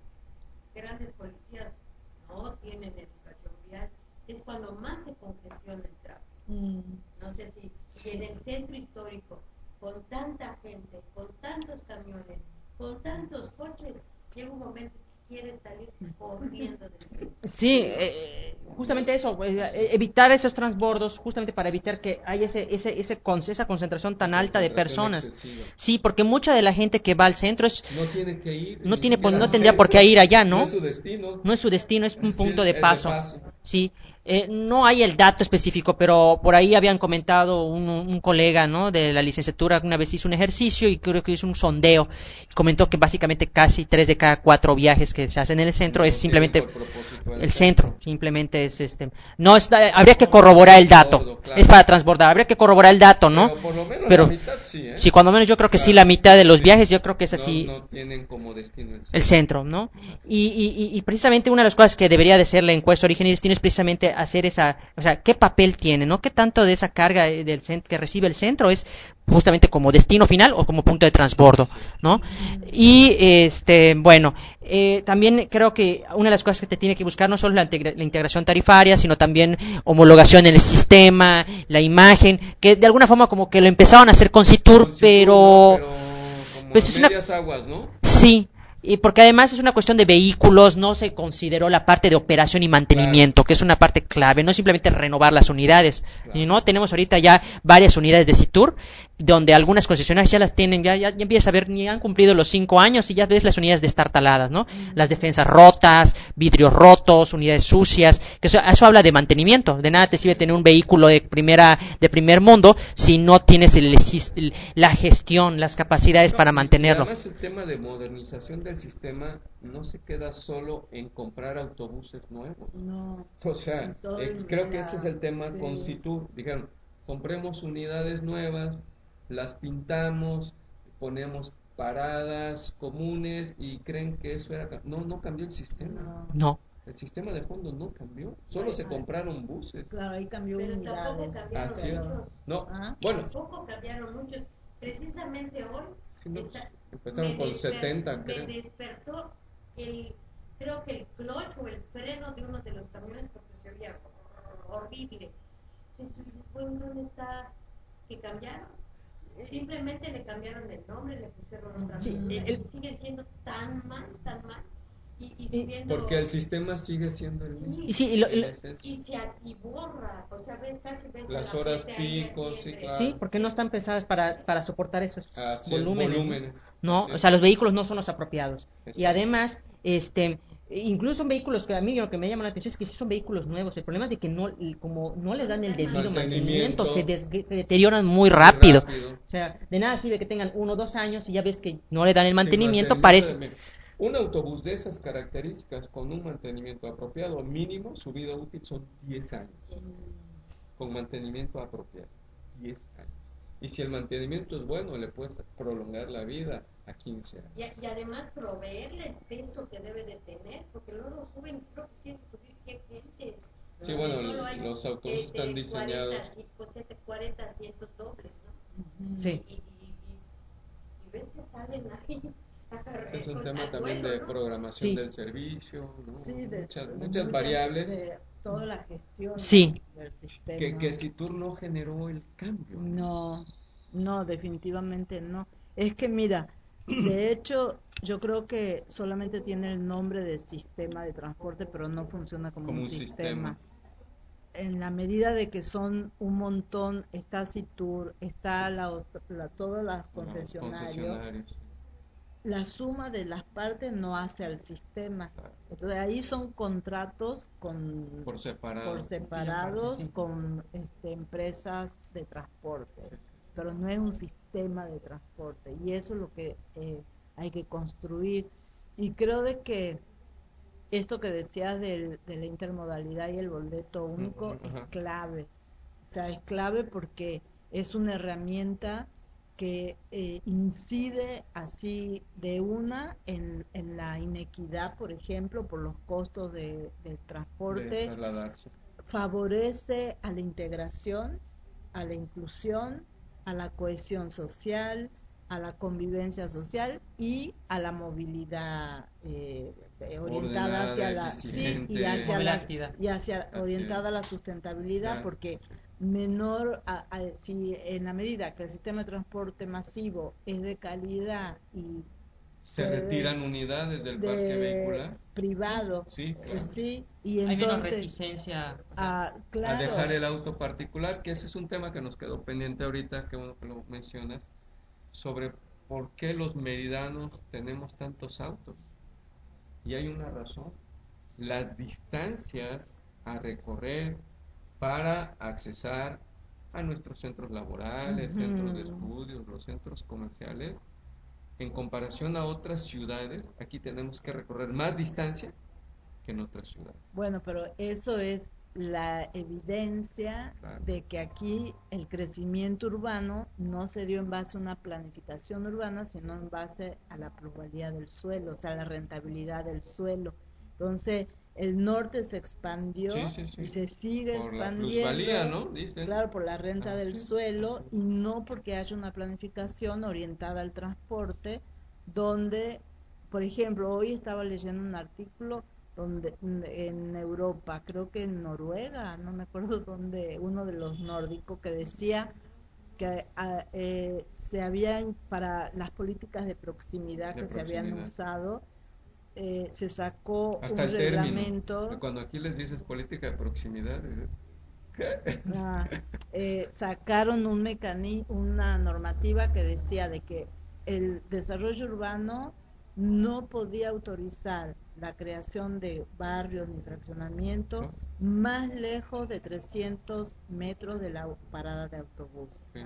grandes policías no tienen educación vial, es cuando más se congestiona el tráfico. Mm. No sé si, si en el centro histórico, con tanta gente, con tantos camiones, con tantos coches, llega un momento que quieres salir corriendo del centro. Sí, eh, justamente eso, pues, eh, evitar esos transbordos, justamente para evitar que haya ese, ese, ese con- esa concentración tan alta de Concentración personas. excesiva. Sí, porque mucha de la gente que va al centro es No tiene que ir. no ni tiene por- siquiera no tendría hacer- por qué ir allá, ¿no? No es su destino. No es su destino, es un Sí, punto es- de es de paso. paso. Sí, eh, no hay el dato específico, pero por ahí habían comentado un, un colega, ¿no? De la licenciatura, una vez hizo un ejercicio y creo que hizo un sondeo. Comentó que básicamente casi tres de cada cuatro viajes que se hacen en el centro No es tiene simplemente por propósito el centro, simplemente es este. No está, habría que corroborar el dato. Transbordo, claro. Es para transbordar, habría que corroborar el dato, ¿no? Pero por lo menos Pero la mitad sí, ¿eh? sí, cuando menos yo creo que sí, Claro. la mitad de los Sí. viajes, yo creo que es No- así. No, tienen como destino el El centro, ¿no? Y, y, y- y precisamente una de las cosas que debería de ser la encuesta Origen y Destino es precisamente hacer esa, o sea, qué papel tiene, ¿no? ¿Qué tanto de esa carga eh, del cent- que recibe el centro es justamente como destino final o como punto de transbordo, ¿no? Y, este, bueno, eh, también creo que una de las cosas que te tiene que buscar no solo la, integra- la integración tarifaria, sino también homologación en el sistema, la imagen, que de alguna forma como que lo empezaron a hacer con Citur, Con Citur, pero... ¿no? Pero como pues a es una- medias aguas, ¿no? Sí, y porque además es una cuestión de vehículos, no se consideró la parte de operación y mantenimiento, Claro. que es una parte clave, no simplemente renovar las unidades. Claro. Y no, tenemos ahorita ya varias unidades de Citur, donde algunas concesionarias ya las tienen, ya, ya, ya empiezas a ver, ni han cumplido los cinco años y ya ves las unidades destartaladas, ¿no? Las defensas rotas, vidrios rotos, unidades sucias, que eso, eso habla de mantenimiento. De nada te sirve tener un vehículo de primera, de primer mundo si no tienes el, el- la gestión, las capacidades No, para y- mantenerlo. Y además el tema de modernización del sistema no se queda solo en comprar autobuses nuevos. No. O sea, En todo eh, el creo que día, ese es el tema sí. con Citur. Dijeron, compremos unidades nuevas, las pintamos, ponemos paradas comunes y creen que eso era... ca- No, no cambió el sistema. No. El sistema de fondo no cambió. Solo se compraron buses. Claro, ahí cambió Pero unidades. tampoco cambiaron Así es. muchos. No, Ah. bueno, Tampoco cambiaron muchos. Precisamente hoy Sí, no, está- empezaron me con desper- setenta, me creo. despertó el, creo que el clutch o el freno de uno de los camiones porque se oía horrible. Entonces tú dices, bueno, ¿dónde está? ¿Que cambiaron? Simplemente le cambiaron el nombre, le pusieron otra Sí, cosa. el- Siguen siendo tan mal, tan mal. Y, y Y- subiendo... Porque el sistema sigue siendo el mismo. Y sí, y lo- y en lo- esencia. Y se atiborra, o sea, ves casi ves Las a la horas gente ahí pico, así sí, entre- claro. sí, porque no están pensadas para, para soportar esos Así es, volúmenes. ¿no? volúmenes. No, Así o es. sea, los vehículos no son los apropiados. Y Exacto. además, este, incluso son vehículos que a mí lo que me llama la atención es que sí son vehículos nuevos. El problema es de que no, como no les dan el debido Mantenimiento. mantenimiento, se, des- se deterioran muy rápido. rápido. O sea, de nada sirve que tengan uno o dos años y ya ves que no le dan el Sin mantenimiento, parece. de- Un autobús de esas características con un mantenimiento apropiado mínimo, su vida útil son diez años. Con mantenimiento apropiado, diez años. Y si el mantenimiento es bueno, le puedes prolongar la vida a quince años. Y, y además proveerle el peso que debe de tener, porque luego suben, creo que quieren subir cien gentes. Sí, ¿no? bueno, Y solo hay, los autobuses este, están diseñados. cuarenta, pues, este, cuarenta asientos dobles, ¿no? Sí. Y, y, y, y ves que salen ahí. Es un con tema al también vuelo, de ¿no? programación Sí. del servicio, ¿no? Sí, de, muchas, de muchas variables de toda la gestión Sí. del sistema. que, que Situr no generó el cambio. No, no, definitivamente no. Es que mira, de hecho, yo creo que solamente tiene el nombre de sistema de transporte, pero no funciona como, Como un, un sistema. sistema. En la medida de que son un montón, está Citur, está la, otra- la todas las Los concesionarios, concesionarios. la suma de las partes no hace al sistema. Claro. Entonces ahí son contratos con Por separado. por separados Sí. con este, empresas de transporte, Sí, sí, sí. pero no es un sistema de transporte y eso es lo que eh, hay que construir. Y creo de que esto que decías del- de la intermodalidad y el boleto único Ujú, ajá. es clave, o sea, es clave porque es una herramienta que eh, incide así de una en, en la inequidad, por ejemplo, por los costos de, del De transporte, trasladarse. favorece a la integración, a la inclusión, a la cohesión social, a la convivencia social y a la movilidad eh, eh, orientada Ordenada, hacia la sí, eficiente. y hacia Movilidad la activa. y hacia Así orientada es. a la sustentabilidad, Claro, porque sí. menor a- a- si en la medida que el sistema de transporte masivo es de calidad y Se puede- retiran unidades del de parque vehicular privado, Sí, eh, claro. sí, y Hay menos entonces reticencia. o sea, ah, claro, a dejar el auto particular, que ese es un tema que nos quedó pendiente ahorita, que bueno que lo mencionas, sobre por qué los meridanos tenemos tantos autos. Y hay una razón, las distancias a recorrer para accesar a nuestros centros laborales, Ujú. centros de estudios, los centros comerciales, en comparación a otras ciudades, aquí tenemos que recorrer más distancia que en otras ciudades. bueno, pero eso es la evidencia Claro. de que aquí el crecimiento urbano no se dio en base a una planificación urbana, sino en base a la pluralidad del suelo, o sea, la rentabilidad del suelo. Entonces, el norte se expandió Sí, sí, sí. y se sigue Por la expandiendo. plusvalía, ¿no? Dicen. Claro, por la renta Ah, del sí, suelo así es. y no porque haya una planificación orientada al transporte, donde, por ejemplo, hoy estaba leyendo un artículo donde en Europa, creo que en Noruega, no me acuerdo dónde, uno de los nórdicos que decía que ah, eh, se habían, para las políticas de proximidad De que se habían proximidad. usado, eh, se sacó Hasta un el término. reglamento. Cuando aquí les dices política de proximidad, dices, ¿qué? Ah, eh, sacaron un mecanismo, una normativa que decía de que el desarrollo urbano no podía autorizar la creación de barrios ni fraccionamiento ¿No? más lejos de trescientos metros de la parada de autobús. Sí.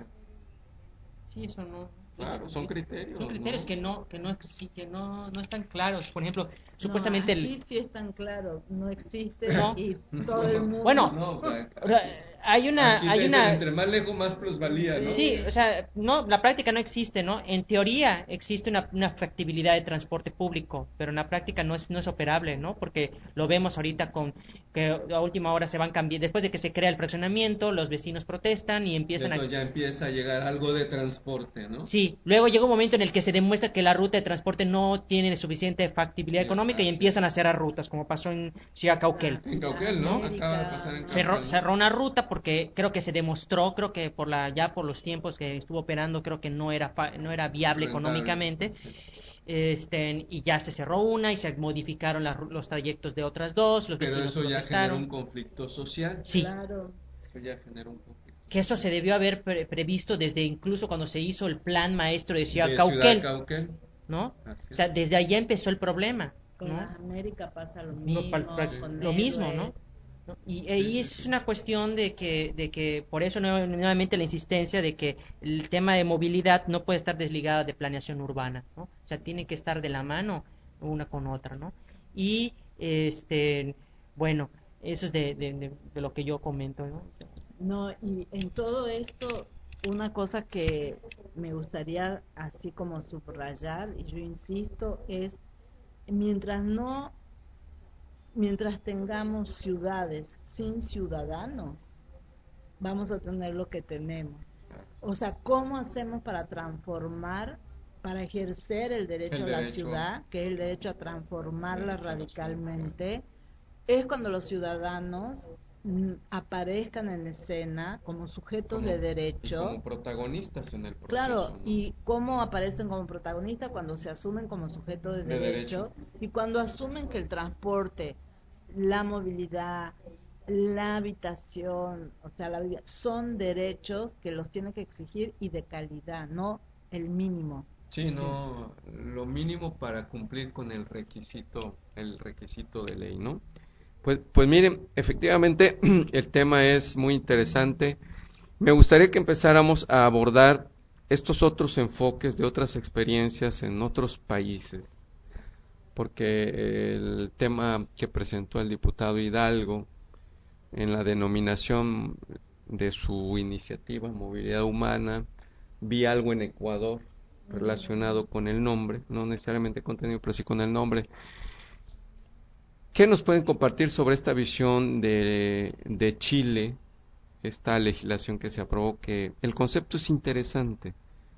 sí, eso no. Claro, son criterios. Son criterios ¿no? que no que no exi- que no no están claros. Por ejemplo, supuestamente no, aquí el sí es tan claro, no existe No. y todo el mundo Bueno, No, o sea, o sea, hay una, Aquí hay dicen, una, entre más lejos, más plusvalía, ¿no? sí, o sea, no, la práctica no existe, ¿no? En teoría existe una, una factibilidad de transporte público, pero en la práctica no es, no es operable, ¿no? Porque lo vemos ahorita con que a última hora se van cambiando, después de que se crea el fraccionamiento, los vecinos protestan y empiezan a... Entonces ya empieza a llegar algo de transporte, ¿no? Sí, luego llega un momento en el que se demuestra que la ruta de transporte no tiene suficiente factibilidad Y económica y así. empiezan a cerrar rutas, como pasó en Ciudad Cauquel. En Cauquel, ¿no? América, Acaba de pasar en ¿no? Cerró, Cauquel, ¿no? cerró una ruta porque creo que se demostró, creo que por la ya por los tiempos que estuvo operando, creo que no era fa- no era viable Rentable, económicamente. sí. Este, y ya se cerró una y se modificaron las ru- los trayectos de otras dos, los Pero vecinos eso ya generó protestaron. un conflicto social. Sí, Claro. Eso ya generó un conflicto. que eso se debió haber pre- previsto desde incluso cuando se hizo el plan maestro de Ciudad De Cauquel, Ciudad Cauquel. ¿no? Así O sea, es. desde allá empezó el problema, Con ¿no? las Américas pasa lo No, mismo. pal- pal- con lo mismo, Héroes. ¿no? ¿No? Y ahí es una cuestión de que, de que por eso nue- nuevamente la insistencia de que el tema de movilidad no puede estar desligada de planeación urbana, ¿no? O sea, tiene que estar de la mano una con otra, ¿no? Y, este, bueno, eso es de, de, de- de lo que yo comento, ¿no? No, y en todo esto, una cosa que me gustaría así como subrayar, y yo insisto, es mientras no, mientras tengamos ciudades sin ciudadanos, vamos a tener lo que tenemos. O sea, ¿cómo hacemos para transformar, para ejercer el derecho El a la derecho. ciudad, que es el derecho a transformarla Derecho a la radicalmente? Es cuando los ciudadanos mm, aparezcan en escena como sujetos Como- de y derecho. como protagonistas en el proceso. Claro, ¿no? y cómo aparecen como protagonistas cuando se asumen como sujetos de, De derecho, derecho. y cuando asumen que el transporte, la movilidad, la habitación, o sea, la vivienda, son derechos que los tiene que exigir y de calidad, no el mínimo. Sí, no, lo mínimo para cumplir con el requisito, el requisito de ley, ¿no? Pues, pues miren, efectivamente el tema es muy interesante. Me gustaría que empezáramos a abordar estos otros enfoques de otras experiencias en otros países, porque el tema que presentó el diputado Hidalgo en la denominación de su iniciativa Movilidad Humana, vi algo en Ecuador relacionado con el nombre, no necesariamente contenido, pero sí con el nombre. ¿Qué nos pueden compartir sobre esta visión de, de Chile, esta legislación que se aprobó? Que el concepto es interesante,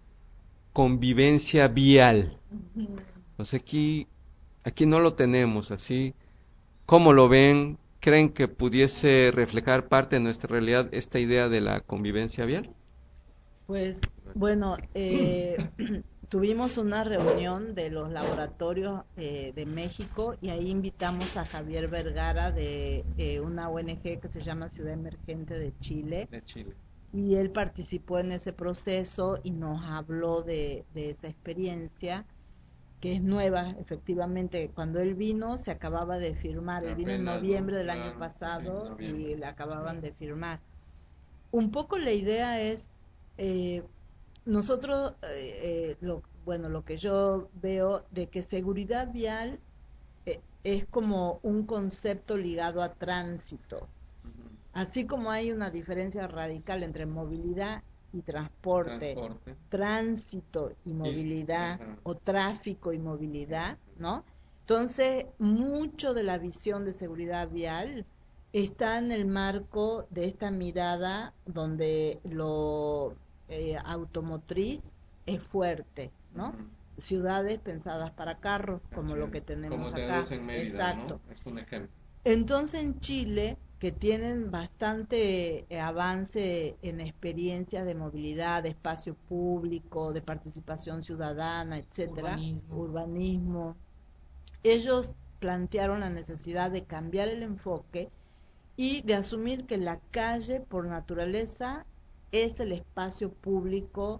convivencia vial. O sea, aquí, aquí no lo tenemos así. ¿Cómo lo ven? ¿Creen que pudiese reflejar parte de nuestra realidad esta idea de la convivencia vial? Pues bueno, eh, tuvimos una reunión de los laboratorios eh, de México y ahí invitamos a Javier Vergara de eh, una O N G que se llama Ciudad Emergente de Chile, De Chile. y él participó en ese proceso y nos habló de, de esa experiencia que es nueva. Efectivamente, cuando él vino se acababa de firmar, él vino en Apenas, noviembre ¿no? del Claro, año sí, pasado noviembre. y le acababan de firmar. Un poco la idea es, eh, nosotros, eh, eh, lo, bueno, lo que yo veo de que seguridad vial eh, es como un concepto ligado a tránsito. Así como hay una diferencia radical entre movilidad y transporte, Transporte. tránsito y movilidad, ajá. o tráfico y movilidad, ¿no? Entonces, mucho de la visión de seguridad vial está en el marco de esta mirada donde lo eh, automotriz es fuerte, ¿no? Ujú. Ciudades pensadas para carros, como Así lo es. que tenemos Como acá. tenemos en Mérida, Exacto. ¿no? Es un ejemplo. Entonces en Chile, que tienen bastante eh, avance en experiencias de movilidad, de espacio público, de participación ciudadana, etcétera, Urbanismo. urbanismo, ellos plantearon la necesidad de cambiar el enfoque y de asumir que la calle por naturaleza es el espacio público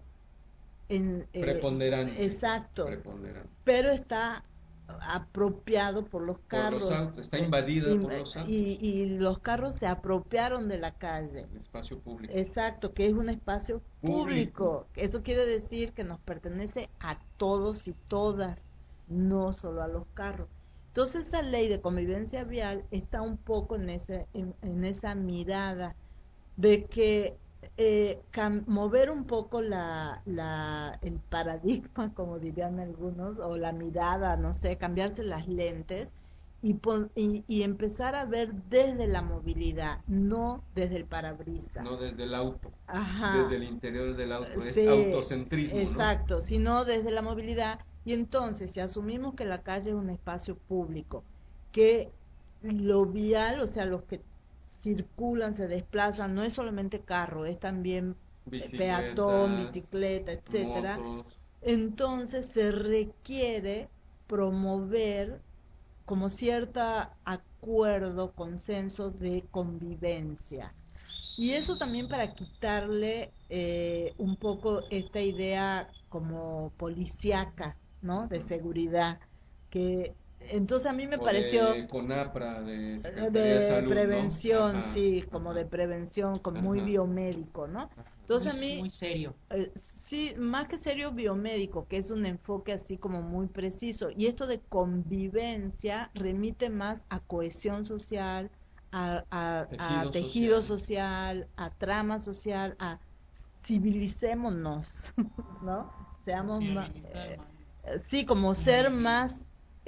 en, eh, Preponderante. exacto, Preponderante. pero está apropiado por los Por carros, los autos, está invadida y, por los autos. y, y los carros se apropiaron de la calle. El espacio público. Exacto, que es un espacio público. Público. Eso quiere decir que nos pertenece a todos y todas, no solo a los carros. Entonces esa ley de convivencia vial está un poco en ese en, en esa mirada de que eh, cam- mover un poco la, la, el paradigma, como dirían algunos, o la mirada, no sé, cambiarse las lentes y, pon- y, y empezar a ver desde la movilidad, no desde el parabrisas. No desde el auto, Ajá. desde el interior del auto, es Sí, autocentrismo, ¿no? exacto, sino desde la movilidad. Y entonces, si asumimos que la calle es un espacio público, que lo vial, o sea, los que circulan, se desplazan, no es solamente carro, es también eh, peatón, Bicicletas, bicicleta, etcétera. motos. Entonces se requiere promover como cierto acuerdo, consenso de convivencia. Y eso también para quitarle eh, un poco esta idea como policíaca, ¿no? De seguridad, que entonces a mí me O pareció de CONAPRA, de eh, Secretaría de de Salud, ¿no? prevención, Ajá, sí, como ajá, de prevención, como muy ajá. biomédico, ¿no? Ajá. Entonces a Muy, mí muy serio. eh, sí, más que serio biomédico, que es un enfoque así como muy preciso. Y esto de convivencia remite más a cohesión social, a, a, a Tejido tejido social. social, a trama social, a civilicémonos, ¿no? Seamos más, Sociabilizar eh, más. eh, sí, como ser más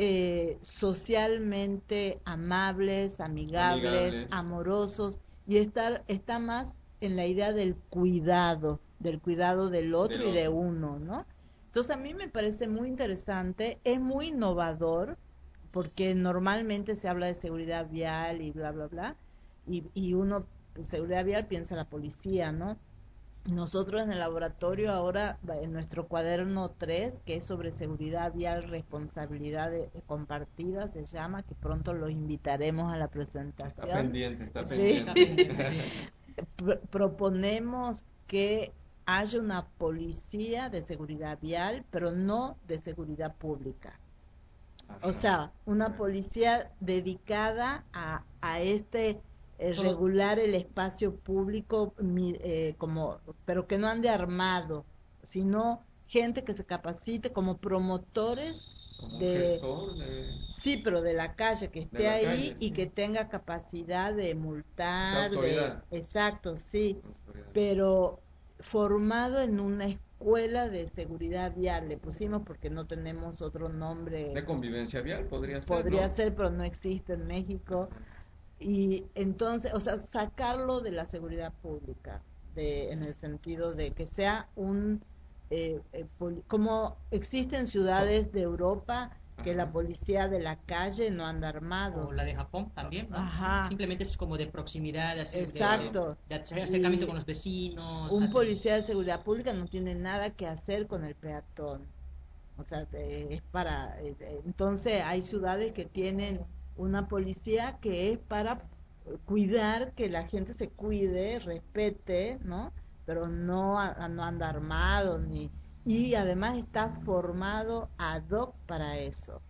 eh, socialmente amables, amigables, Amigables. amorosos y estar está más en la idea del cuidado, del cuidado del otro Del y de otro. uno, ¿no? Entonces a mí me parece muy interesante, es muy innovador, porque normalmente se habla de seguridad vial y bla, bla, bla, y, y uno, seguridad vial piensa la policía, ¿no? Nosotros en el laboratorio ahora, en nuestro cuaderno tres, que es sobre seguridad vial, responsabilidad de- compartida, se llama, que pronto los invitaremos a la Está presentación. pendiente, está Sí. Está pendiente. pendiente. Pro- proponemos que haya una policía de seguridad vial, pero no de seguridad pública. O Ajá. sea, una policía dedicada a, a este eh, Todo- regular el espacio público, mi- eh, como, pero que no ande armado, sino gente que se capacite como promotores Como un de, gestor de, sí, pero de la calle, que de esté la ahí calle, y sí. que tenga capacidad de Esa multar, de, autoridad. exacto, sí, Autoridad. pero formado en una escuela de seguridad vial, le pusimos porque no tenemos otro nombre, De convivencia vial podría ser, podría ¿no? ser, pero no existe en México, Ajá. y entonces, o sea, sacarlo de la seguridad pública, de, en el sentido de que sea un, eh, eh, poli- como existen ciudades de Europa que la Ajá. policía de la calle no anda armado. O la de Japón también, ¿no? Ajá. Simplemente es como de proximidad, así, de, Exacto. de acercamiento Y con los vecinos. un así. policía de seguridad pública no tiene nada que hacer con el peatón. O sea, eh, es para... eh, eh, entonces hay ciudades que tienen una policía que es para cuidar que la gente se cuide, respete, ¿no? Pero no, a- no anda armado ni... Y además está formado ad hoc para eso.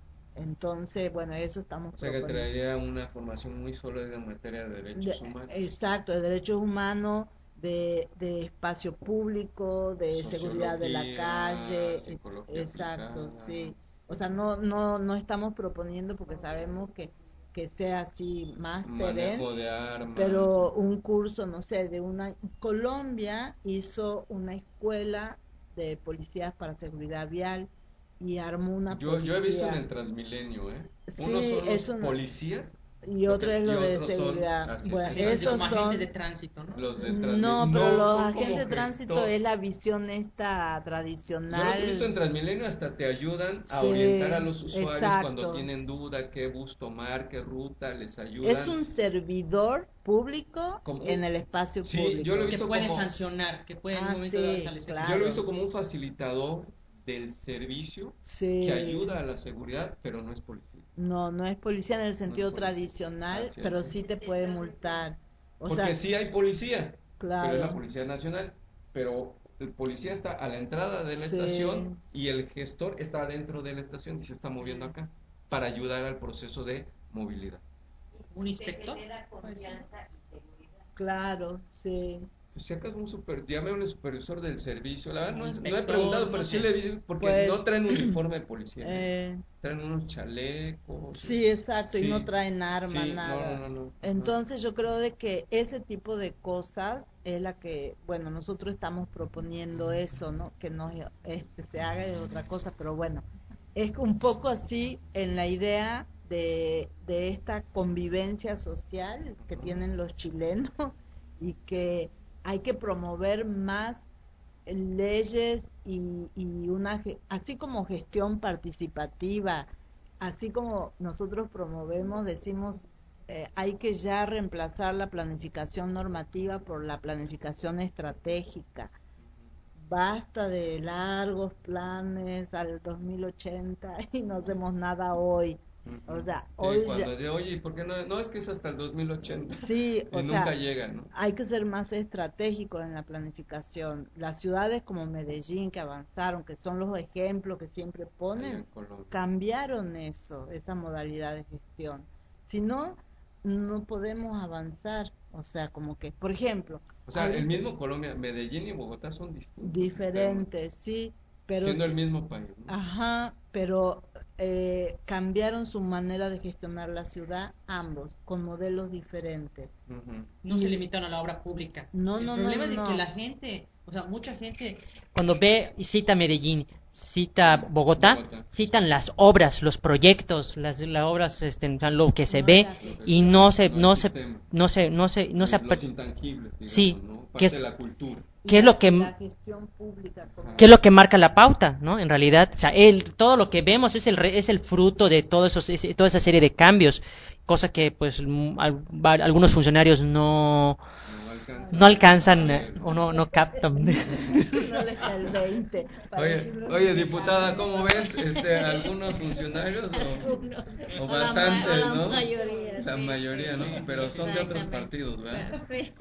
Entonces, bueno, eso estamos O sea que proponiendo. traería una formación muy sólida en materia de derechos De- humanos. exacto, de derechos humanos, de, de espacio público, de seguridad de la Sociología, calle, et- psicología exacto, aplicada. sí. O sea, no, no, no estamos proponiendo porque sabemos que, que sea así máster en, Manejo de armas. pero un curso, no sé, de una... Colombia hizo una escuela de policías para seguridad vial y armó una Yo, yo he visto en policía. el Transmilenio, ¿eh? Sí, Unos son los es una- policías Y lo otro que- es y lo de otros son, seguridad. así es, Bueno, Así exacto. esos como agentes de son... tránsito, ¿no? Los de No, Transmilenio. pero los son agentes como de tránsito gestor. es la visión esta Yo tradicional. los he visto en Transmilenio, hasta te ayudan a Sí, orientar a los usuarios cuando exacto. tienen duda, qué bus tomar, qué ruta, les Es ayudan. un servidor público Como un- en el espacio Sí, público. yo lo he Que visto puede como- sancionar, que puede en Ah, un momento sí, dado establecer. claro. Yo lo he visto como un facilitador del servicio Sí. que ayuda a la seguridad, pero no es policía. No, no es policía en el sentido policía. tradicional, Así es. pero sí te puede multar. O Porque sea, sí hay policía, claro. pero es la Policía Nacional, pero el policía está a la entrada de la Sí. estación y el gestor está dentro de la estación y se está moviendo acá para ayudar al proceso de movilidad. Un inspector. Se genera confianza y seguridad. claro, sí. pues si acaso un super, llame a un supervisor del servicio, la verdad no, Un no he inspector, preguntado, no pero sé. sí le dicen, porque Pues, no traen uniforme de policía, ¿no? Eh, Traen unos chalecos. sí, exacto, y Sí, no traen armas, sí, no, nada. no, no, no. Entonces yo creo de que ese tipo de cosas es la que, bueno, nosotros estamos proponiendo eso, ¿no? Que no este, se haga de otra cosa, pero bueno, es un poco así en la idea de, de esta convivencia social que tienen los chilenos y que hay que promover más leyes y, y una ge- así como gestión participativa, así como nosotros promovemos, decimos, eh, hay que ya reemplazar la planificación normativa por la planificación estratégica. Basta de largos planes al dos mil ochenta y no hacemos nada hoy. O sea, Sí, hoy cuando ya, de, oye, ¿y por qué no? No, es que es hasta el dos mil ochenta. sí, Y o nunca sea, llega, ¿no? hay que ser más estratégico en la planificación. Las ciudades como Medellín que avanzaron, que son los ejemplos que siempre Allá en ponen, Colombia. cambiaron eso, esa modalidad de gestión. Si no, no podemos avanzar. O sea, como que, por ejemplo, O sea, hay el mismo Colombia, Medellín y Bogotá son distintos. diferentes, sí, pero Siendo el mismo país, ¿no? ajá, pero eh, cambiaron su manera de gestionar la ciudad, ambos, con modelos diferentes. Ujú. No Y- se limitan a la obra pública. No, el no, problema no, es de no. que la gente, o sea, mucha gente cuando ve y cita Medellín, cita Bogotá, Bogotá. citan las obras, los proyectos, las, las obras, este, o sea, lo que se No ve la Lo que y sea, no se, no el no se, sistema. no se, no se, no se, Los intangibles, digamos, sí, ¿no? Parte que es- de la cultura. ¿qué es lo que La gestión pública. como- ¿Qué es lo que marca la pauta, no? En realidad, o sea, el, todo lo que vemos es el re- es el fruto de todo esos, ese- toda esa serie de cambios, cosa que pues mm, al- va- algunos funcionarios no No alcanza. no alcanzan A eh, ver. o no no captan. No les da el veinte. para Oye, decirlo oye, en diputada, mexicano. ¿cómo ves? Este, algunos funcionarios Algunos. o, o O la bastantes, ma- o la ¿no? mayoría, La sí, mayoría, sí. ¿no? Pero son de otros Exactamente. partidos, ¿verdad? Sí.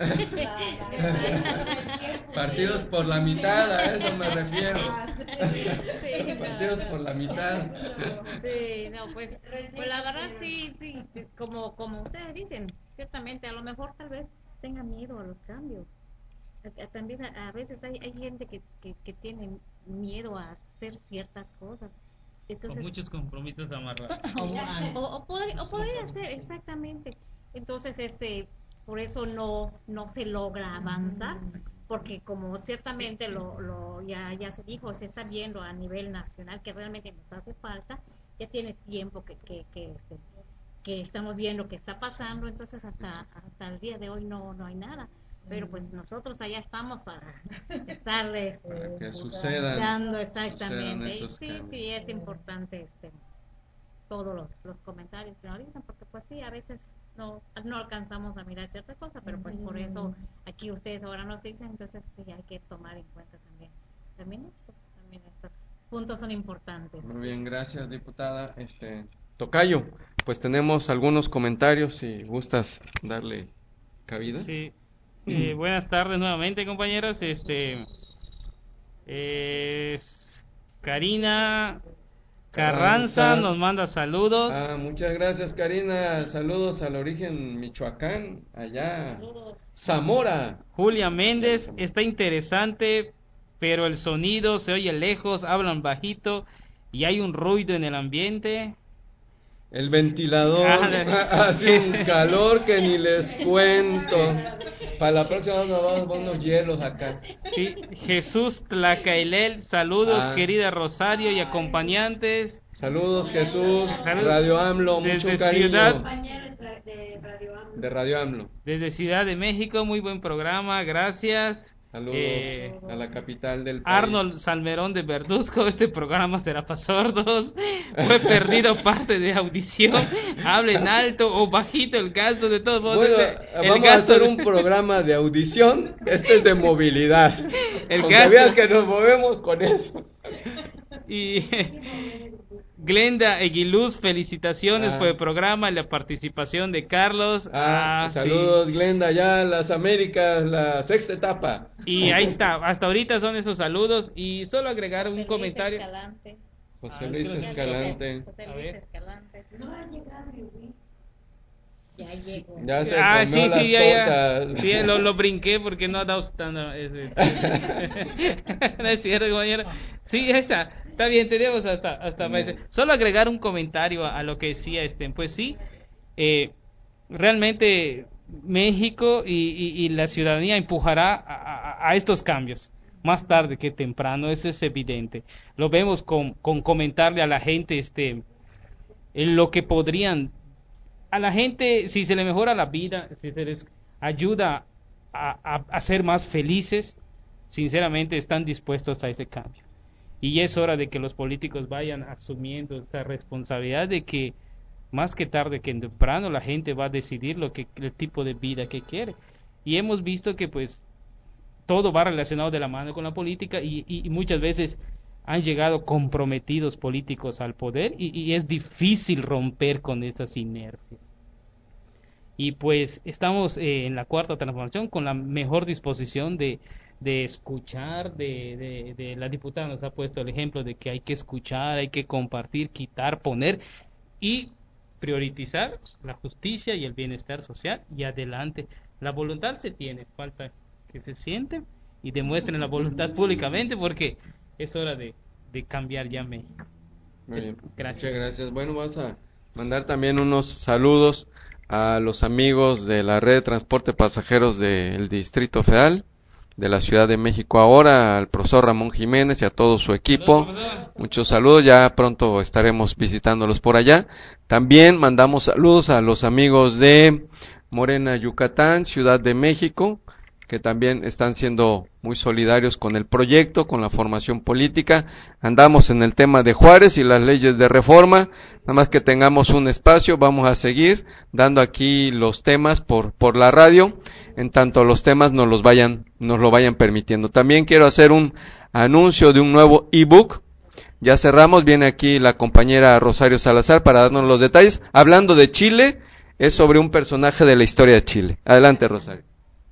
Partidos por la mitad, a eso me refiero. Sí, no, Partidos no. por la mitad. Sí, no, pues, pues la verdad sí, sí, como, como ustedes dicen, ciertamente, a lo mejor tal vez tenga miedo a los cambios. A- a- También a, a veces hay, hay gente que, que, que tiene miedo a hacer ciertas cosas. Con Entonces, muchos compromisos amarrados. o, o podría, o podría ser, exactamente. Entonces, este, por eso no, no se logra avanzar, porque como ciertamente lo, lo ya, ya se dijo, se está viendo a nivel nacional que realmente nos hace falta, ya tiene tiempo que, que, que, este, que estamos viendo que está pasando, entonces hasta, hasta el día de hoy no, no hay nada. Pero pues nosotros allá estamos para estarles Para que sucedan, dando sucedan exactamente. Y esos sí, cambios. sí, es importante este todos los, los comentarios que nos dicen, porque pues sí, a veces no no alcanzamos a mirar cierta cosa, pero pues por eso aquí ustedes ahora nos dicen, entonces sí hay que tomar en cuenta también también esto, también estos puntos son importantes. Muy bien, gracias, diputada. Este, Tocayo, pues tenemos algunos comentarios, si gustas darle cabida. Sí. Eh, buenas tardes nuevamente, compañeros. Este es Karina Carranza Carranza. nos manda saludos. Ah, muchas gracias, Karina. Saludos al origen Michoacán, allá. Zamora. Julia Méndez, está interesante, pero el sonido se oye lejos, hablan bajito y hay un ruido en el ambiente. El ventilador Ándale. hace un calor que ni les cuento. Para la próxima nos vamos a poner unos hielos acá. Sí, Jesús Tlacailel, saludos Ah. querida Rosario y acompañantes. Saludos, Jesús. Saludos. Radio AMLO, mucho Desde cariño. Ciudad- Compañeros de Radio AMLO. De Radio AMLO. Desde Ciudad de México, muy buen programa, gracias. Saludos Eh, a la capital del país. Arnold Salmerón de Verduzco, este programa será para sordos. Fue perdido parte de audición. Hablen alto o bajito el gasto de todos modos. Bueno, este, el vamos a gasto hacer de- un programa de audición. Este es de movilidad. El Con gasto- que veas que nos movemos con eso. Y Glenda Eguiluz, felicitaciones Ah. por el programa y la participación de Carlos. Ah, Ah, sí. saludos, Glenda, ya las Américas, la sexta etapa. Y ahí está, hasta ahorita son esos saludos. Y solo agregar un José Luis comentario. Escalante. José Ah, Luis creo que- Escalante. José A Luis ver. Escalante. No ha llegado Yuri. Ya llegó. Ya se Ah, comió sí, las sí, ya, ya. tortas. Sí, lo, lo brinqué porque no ha dado stand ese. No es cierto, compañero. Sí, está. Está bien, tenemos hasta hasta Bien. solo agregar un comentario a, a lo que decía este, pues sí, eh, realmente México y, y, y la ciudadanía empujará a, a, a estos cambios más tarde que temprano, eso es evidente. Lo vemos con, con comentarle a la gente este en lo que podrían a la gente, si se le mejora la vida, si se les ayuda a, a, a ser más felices, sinceramente están dispuestos a ese cambio. Y es hora de que los políticos vayan asumiendo esa responsabilidad de que más que tarde que temprano la gente va a decidir lo que el tipo de vida que quiere. Y hemos visto que pues todo va relacionado de la mano con la política y, y, y muchas veces han llegado comprometidos políticos al poder y, y es difícil romper con esas inercias. Y pues estamos eh, en la cuarta transformación con la mejor disposición de, de escuchar, de, de, de la diputada nos ha puesto el ejemplo de que hay que escuchar, hay que compartir, quitar, poner y priorizar la justicia y el bienestar social y adelante. La voluntad se tiene, falta que se sienten y demuestren la voluntad públicamente porque es hora de, de cambiar ya México. Muy bien. Gracias. Muchas gracias. Bueno, vas a mandar también unos saludos a los amigos de la red de transporte pasajeros del Distrito Federal de la Ciudad de México ahora, al profesor Ramón Jiménez y a todo su equipo. Saludos, Muchos saludos, ya pronto estaremos visitándolos por allá. También mandamos saludos a los amigos de Morena, Yucatán, Ciudad de México, que también están siendo muy solidarios con el proyecto, con la formación política. Andamos en el tema de Juárez y las leyes de reforma, nada más que tengamos un espacio, vamos a seguir dando aquí los temas por por la radio, en tanto los temas nos los vayan nos lo vayan permitiendo. También quiero hacer un anuncio de un nuevo ebook. Ya cerramos, viene aquí la compañera Rosario Salazar para darnos los detalles. Hablando de Chile, es sobre un personaje de la historia de Chile. Adelante, Rosario.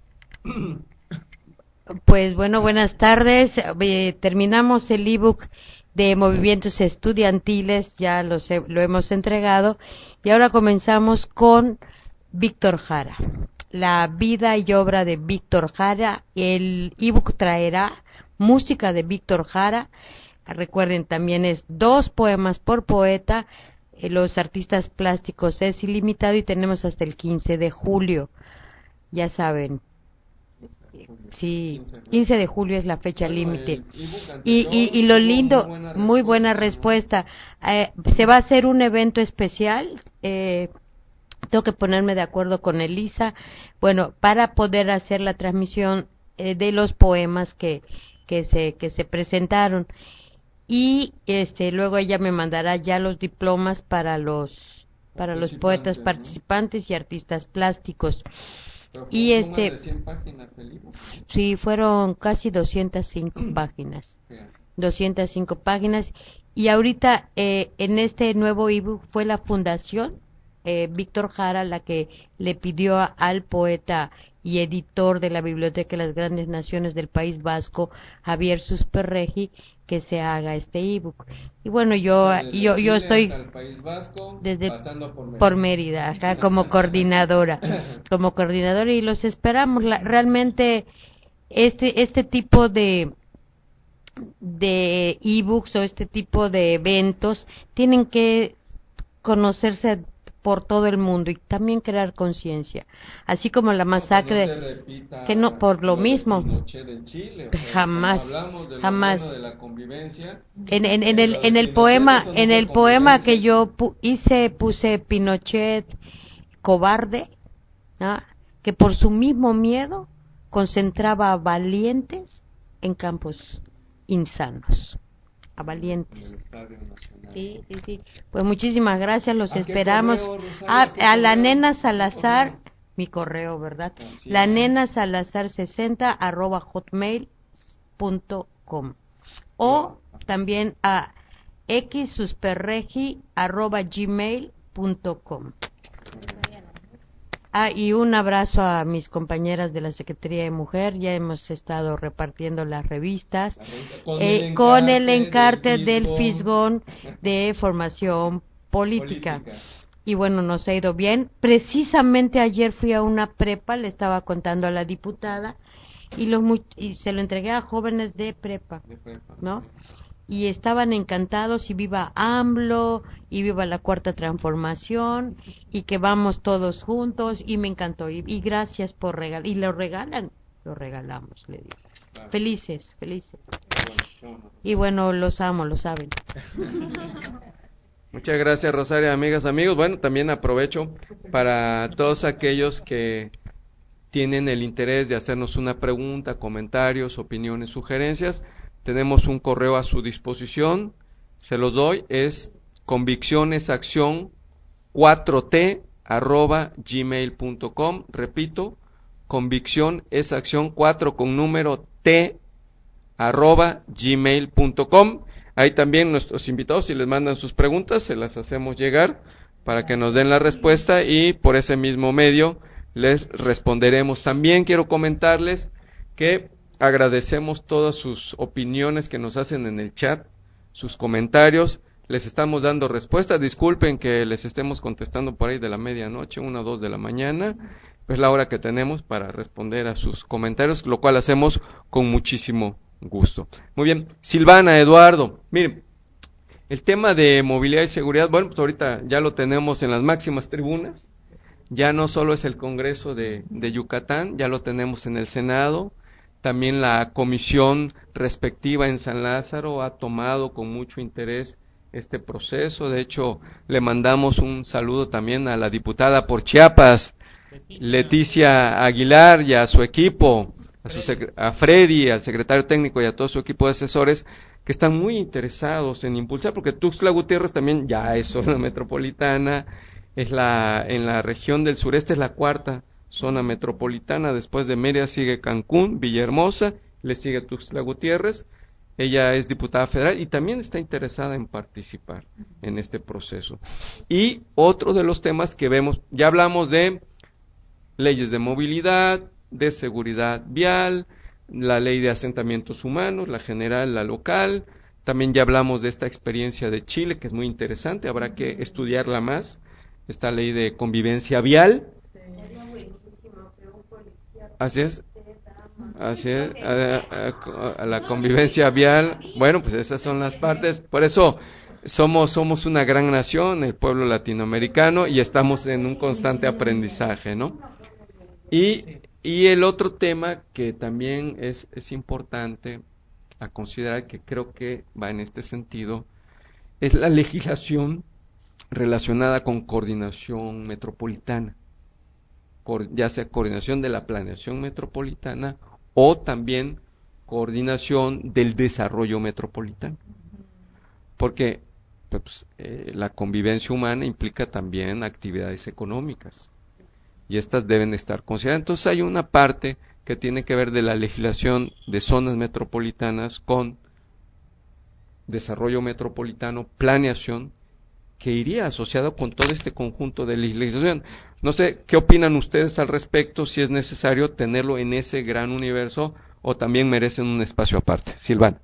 Pues bueno, buenas tardes. Eh, terminamos el ebook de movimientos estudiantiles, ya los he, lo hemos entregado, y ahora comenzamos con Víctor Jara, la vida y obra de Víctor Jara. El ebook traerá música de Víctor Jara. Recuerden, también es dos poemas por poeta. Eh, los artistas plásticos es ilimitado y tenemos hasta el quince de julio. Ya saben. Sí, quince de julio es la fecha límite. Y, y, y lo lindo, muy buena respuesta. Eh, se va a hacer un evento especial. Eh, tengo que ponerme de acuerdo con Elisa. Bueno, para poder hacer la transmisión eh, de los poemas que que se que se presentaron. Y este luego ella me mandará ya los diplomas para los para los poetas participantes y artistas plásticos. Y este, de cien páginas del libro. Sí, fueron casi doscientas cinco páginas, doscientas cinco páginas, y ahorita eh, en este nuevo ebook fue la fundación eh, Víctor Jara la que le pidió a, al poeta y editor de la Biblioteca de las Grandes Naciones del País Vasco, Javier Susperregui, que se haga este ebook. Y bueno, yo desde yo yo estoy el País Vasco, desde pasando por Mérida, por Mérida, acá como coordinadora, como coordinadora, y los esperamos. La, realmente este este tipo de de ebooks o este tipo de eventos tienen que conocerse por todo el mundo y también crear conciencia, así como la masacre no, que, no que no por lo, lo mismo de Chile, o sea, jamás de jamás bueno de la convivencia, en, en, en el en el poema en el poema que yo pu hice puse Pinochet cobarde, ¿no? Que por su mismo miedo concentraba a valientes en campos insanos, a valientes. Sí, sí, sí. Pues muchísimas gracias, los esperamos. Correo, Rosario, a, a la nena Salazar, mi correo, ¿verdad? Así la es. Nena Salazar sesenta arroba hotmail punto com o también a xsusperregi arroba gmail punto com. Ah, y un abrazo a mis compañeras de la Secretaría de Mujer. Ya hemos estado repartiendo las revistas con, eh, el, con el encarte del Fisgón de formación política. política. y bueno, nos ha ido bien. Precisamente ayer fui a una prepa, le estaba contando a la diputada, y, los mu- y se lo entregué a jóvenes de prepa, ¿no? Y estaban encantados, y viva AMLO, y viva la cuarta transformación, y que vamos todos juntos, y me encantó, y, y gracias por regalar, y lo regalan, lo regalamos, le digo. Claro. Felices, felices. Bueno, bueno. Y bueno, los amo, lo saben. Muchas gracias, Rosario, amigas, amigos. Bueno, también aprovecho para todos aquellos que tienen el interés de hacernos una pregunta, comentarios, opiniones, sugerencias. Tenemos un correo a su disposición, se los doy, es conviccionesacción cuatro t arroba gmail punto com. Repito, convicción es acción cuatro con número t arroba gmail punto com. Ahí también nuestros invitados, si les mandan sus preguntas, se las hacemos llegar para que nos den la respuesta y por ese mismo medio les responderemos. También quiero comentarles que agradecemos todas sus opiniones que nos hacen en el chat, sus comentarios, les estamos dando respuestas. Disculpen que les estemos contestando por ahí de la medianoche, una o dos de la mañana, es la hora que tenemos para responder a sus comentarios, lo cual hacemos con muchísimo gusto. Muy bien, Silvana, Eduardo, miren, el tema de movilidad y seguridad, bueno, pues ahorita ya lo tenemos en las máximas tribunas, ya no solo es el Congreso de, de Yucatán, ya lo tenemos en el Senado, también la comisión respectiva en San Lázaro ha tomado con mucho interés este proceso. De hecho, le mandamos un saludo también a la diputada por Chiapas, Leticia Aguilar, y a su equipo, a, su sec- a Freddy, al secretario técnico y a todo su equipo de asesores que están muy interesados en impulsar, porque Tuxtla Gutiérrez también ya es zona metropolitana, es la en la región del sureste es la cuarta zona metropolitana, después de Mérida sigue Cancún, Villahermosa, le sigue Tuxtla Gutiérrez. Ella es diputada federal y también está interesada en participar en este proceso. Y otro de los temas que vemos, ya hablamos de leyes de movilidad, de seguridad vial, la ley de asentamientos humanos, la general, la local, también ya hablamos de esta experiencia de Chile, que es muy interesante, habrá que estudiarla más, esta ley de convivencia vial. Así es, así es, a, a, a la convivencia vial. Bueno, pues esas son las partes, por eso somos somos una gran nación, el pueblo latinoamericano, y estamos en un constante aprendizaje, ¿no? Y, y el otro tema que también es, es importante a considerar, que creo que va en este sentido, es la legislación relacionada con coordinación metropolitana, ya sea coordinación de la planeación metropolitana o también coordinación del desarrollo metropolitano, porque pues, eh, la convivencia humana implica también actividades económicas y estas deben estar consideradas. Entonces hay una parte que tiene que ver de la legislación de zonas metropolitanas con desarrollo metropolitano, planeación, que iría asociado con todo este conjunto de legislación. No sé, ¿qué opinan ustedes al respecto? Si es necesario tenerlo en ese gran universo o también merecen un espacio aparte. Silvana.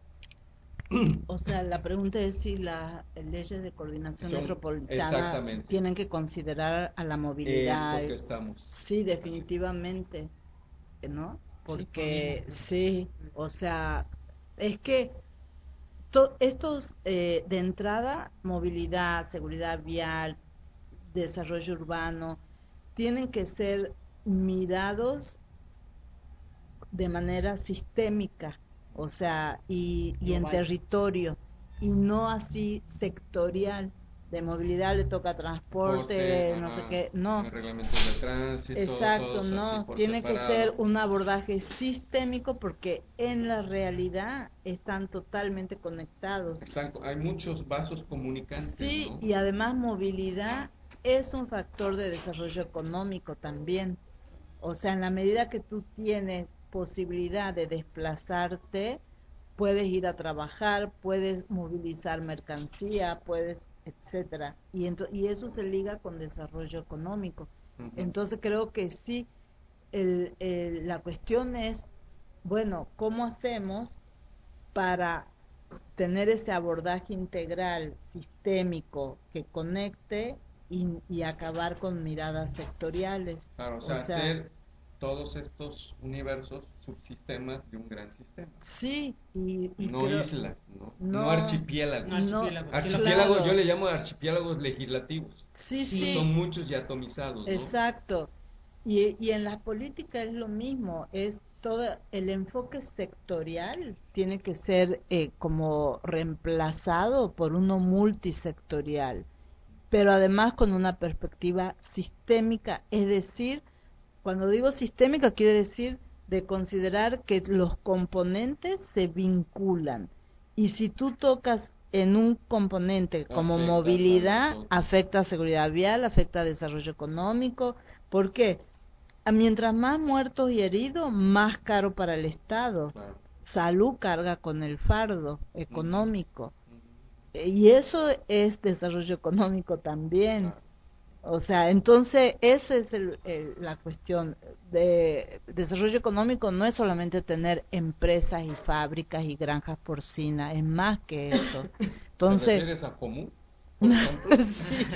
O sea, la pregunta es si las leyes de coordinación Son, metropolitana tienen que considerar a la movilidad. Es lo que estamos. Sí, definitivamente, ¿no? Porque sí, o sea, es que to, estos eh, de entrada, movilidad, seguridad vial, desarrollo urbano, tienen que ser mirados de manera sistémica, o sea, y, y en territorio, y no así sectorial. De movilidad le toca transporte, Porte, no ajá, sé qué, no. Reglamentos de tránsito. Exacto, no. Tiene separado. Que ser un abordaje sistémico porque en la realidad están totalmente conectados. Están, hay muchos vasos comunicantes. Sí, ¿no? Y además movilidad es un factor de desarrollo económico también. O sea, en la medida que tú tienes posibilidad de desplazarte, puedes ir a trabajar, puedes movilizar mercancía, puedes, etcétera, y ento- y eso se liga con desarrollo económico. Uh-huh. Entonces creo que sí, el, el, la cuestión es, bueno, ¿cómo hacemos para tener ese abordaje integral, sistémico, que conecte y, y acabar con miradas sectoriales. Claro, o sea, O sea, hacer todos estos universos subsistemas de un gran sistema. Sí, y, y No creo- islas, ¿no? no, No, archipiélagos. No, archipiélagos. No, Archipiélagos, claro. yo le llamo archipiélagos legislativos. Sí, Sí, sí, Son muchos y atomizados, ¿no? exacto. Y, y en la política es lo mismo, es todo el enfoque sectorial tiene que ser eh, como reemplazado por uno multisectorial, pero además con una perspectiva sistémica, es decir, cuando digo sistémica quiere decir de considerar que los componentes se vinculan, y si tú tocas en un componente como Afecta movilidad, a los otros. afecta a seguridad vial, afecta a desarrollo económico. ¿Por qué? A mientras más muertos y heridos, más caro para el Estado. Claro. Salud carga con el fardo económico. Y eso es desarrollo económico también. Claro. O sea, entonces esa es el, el- la cuestión de desarrollo económico. No es solamente tener empresas y fábricas y granjas porcinas, es más que eso. ¿Te Entonces, refieres a común, por ejemplo? sí.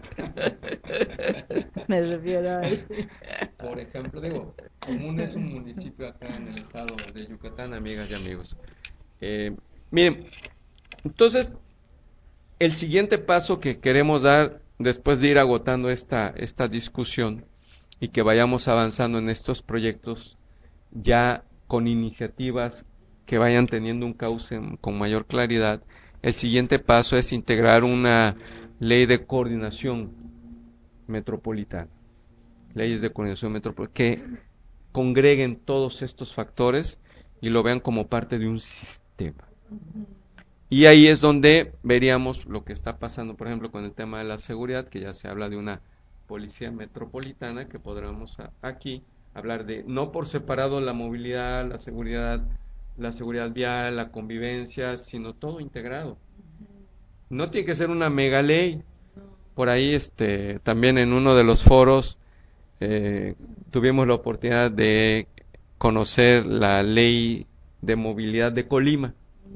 Me refiero a eso. Por ejemplo, digo, Común es un municipio acá en el estado de Yucatán, amigas y amigos. Eh, miren, entonces, el siguiente paso que queremos dar, después de ir agotando esta, esta discusión y que vayamos avanzando en estos proyectos, ya con iniciativas que vayan teniendo un cauce con mayor claridad, el siguiente paso es integrar una ley de coordinación metropolitana, leyes de coordinación metropolitana, que congreguen todos estos factores y lo vean como parte de un sistema. Y ahí es donde veríamos lo que está pasando, por ejemplo, con el tema de la seguridad, que ya se habla de una policía metropolitana, que podríamos a- aquí hablar de, no por separado la movilidad, la seguridad, la seguridad vial, la convivencia, sino todo integrado. No tiene que ser una mega ley. Por ahí, este, también en uno de los foros eh, tuvimos la oportunidad de conocer la ley de movilidad de Colima.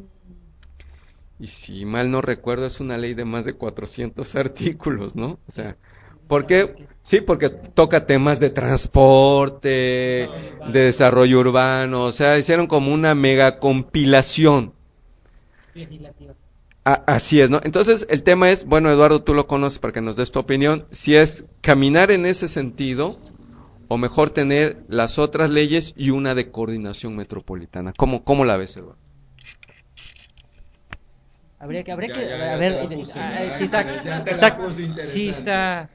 Y si mal no recuerdo, es una ley de más de cuatrocientos artículos, ¿no? O sea, ¿por qué? Sí, porque toca temas de transporte, de desarrollo urbano, o sea, hicieron como una mega compilación. Legislativa. A- así es, ¿no? Entonces, el tema es, bueno, Eduardo, tú lo conoces para que nos des tu opinión, si es caminar en ese sentido o mejor tener las otras leyes y una de coordinación metropolitana. ¿Cómo, cómo la ves, Eduardo? Habría que, habría Ya, que, ya, ya a te ver, la eh, puse, ah, ¿verdad? sí está, Ya te la está- puse interesante. sí está,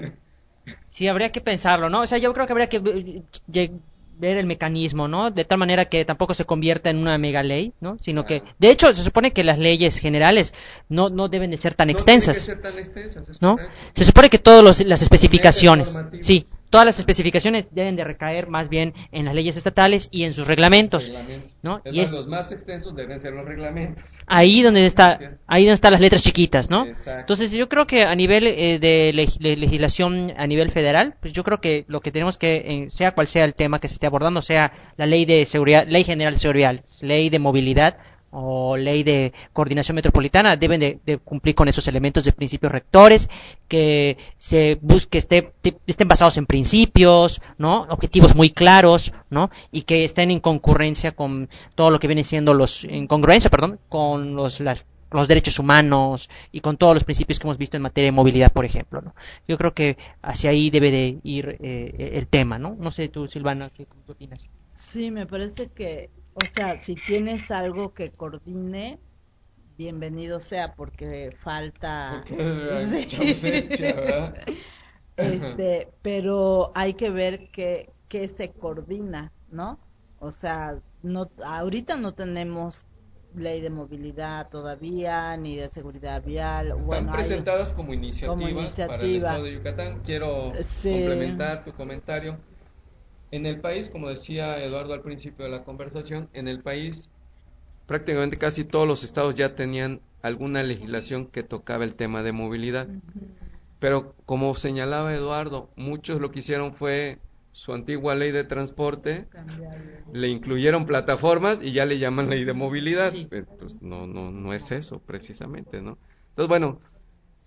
sí habría que pensarlo, ¿no? O sea, yo creo que habría que eh, lle- ver el mecanismo, ¿no? De tal manera que tampoco se convierta en una mega ley, ¿no? Sino que, Claro. de hecho, se supone que las leyes generales no, no deben de ser tan No extensas, tiene que ser tan extensas, es ¿no? correcto. Se supone que todas las especificaciones, normativo. sí, todas las especificaciones deben de recaer más bien en las leyes estatales y en sus reglamentos, Reglamentos. ¿no? Es Y más, es los más extensos deben ser los reglamentos. ahí donde está, ahí donde están las letras chiquitas, ¿no? Exacto. Entonces yo creo que a nivel eh, de leg- de legislación a nivel federal, pues yo creo que lo que tenemos que, eh, sea cual sea el tema que se esté abordando, sea la ley de seguridad, ley general de seguridad, ley de movilidad o ley de coordinación metropolitana, deben de, de cumplir con esos elementos de principios rectores, que se busque, esté, te- estén basados en principios, ¿no? Objetivos muy claros, ¿no? Y que estén en concurrencia con todo lo que viene siendo los, en congruencia, perdón, con los, las- los derechos humanos y con todos los principios que hemos visto en materia de movilidad, por ejemplo, ¿no? Yo creo que hacia ahí debe de ir eh, el tema, ¿no? No sé tú, Silvana, ¿qué, qué opinas? Sí, me parece que, o sea, si tienes algo que coordine, bienvenido sea, porque falta. Porque hay Sí. mucha ausencia, ¿verdad? Este, pero hay que ver qué qué se coordina, ¿no? O sea, no, ahorita no tenemos ley de movilidad todavía, ni de seguridad vial. Están Bueno, hay- presentadas como iniciativas como para el iniciativa. estado de Yucatán. Quiero Sí. complementar tu comentario. En el país, como decía Eduardo al principio de la conversación, en el país prácticamente casi todos los estados ya tenían alguna legislación que tocaba el tema de movilidad. Pero como señalaba Eduardo, muchos lo que hicieron fue su antigua ley de transporte, le incluyeron plataformas y ya le llaman ley de movilidad. Sí. Pero, pues no, no, no es eso precisamente, ¿no? Entonces, bueno,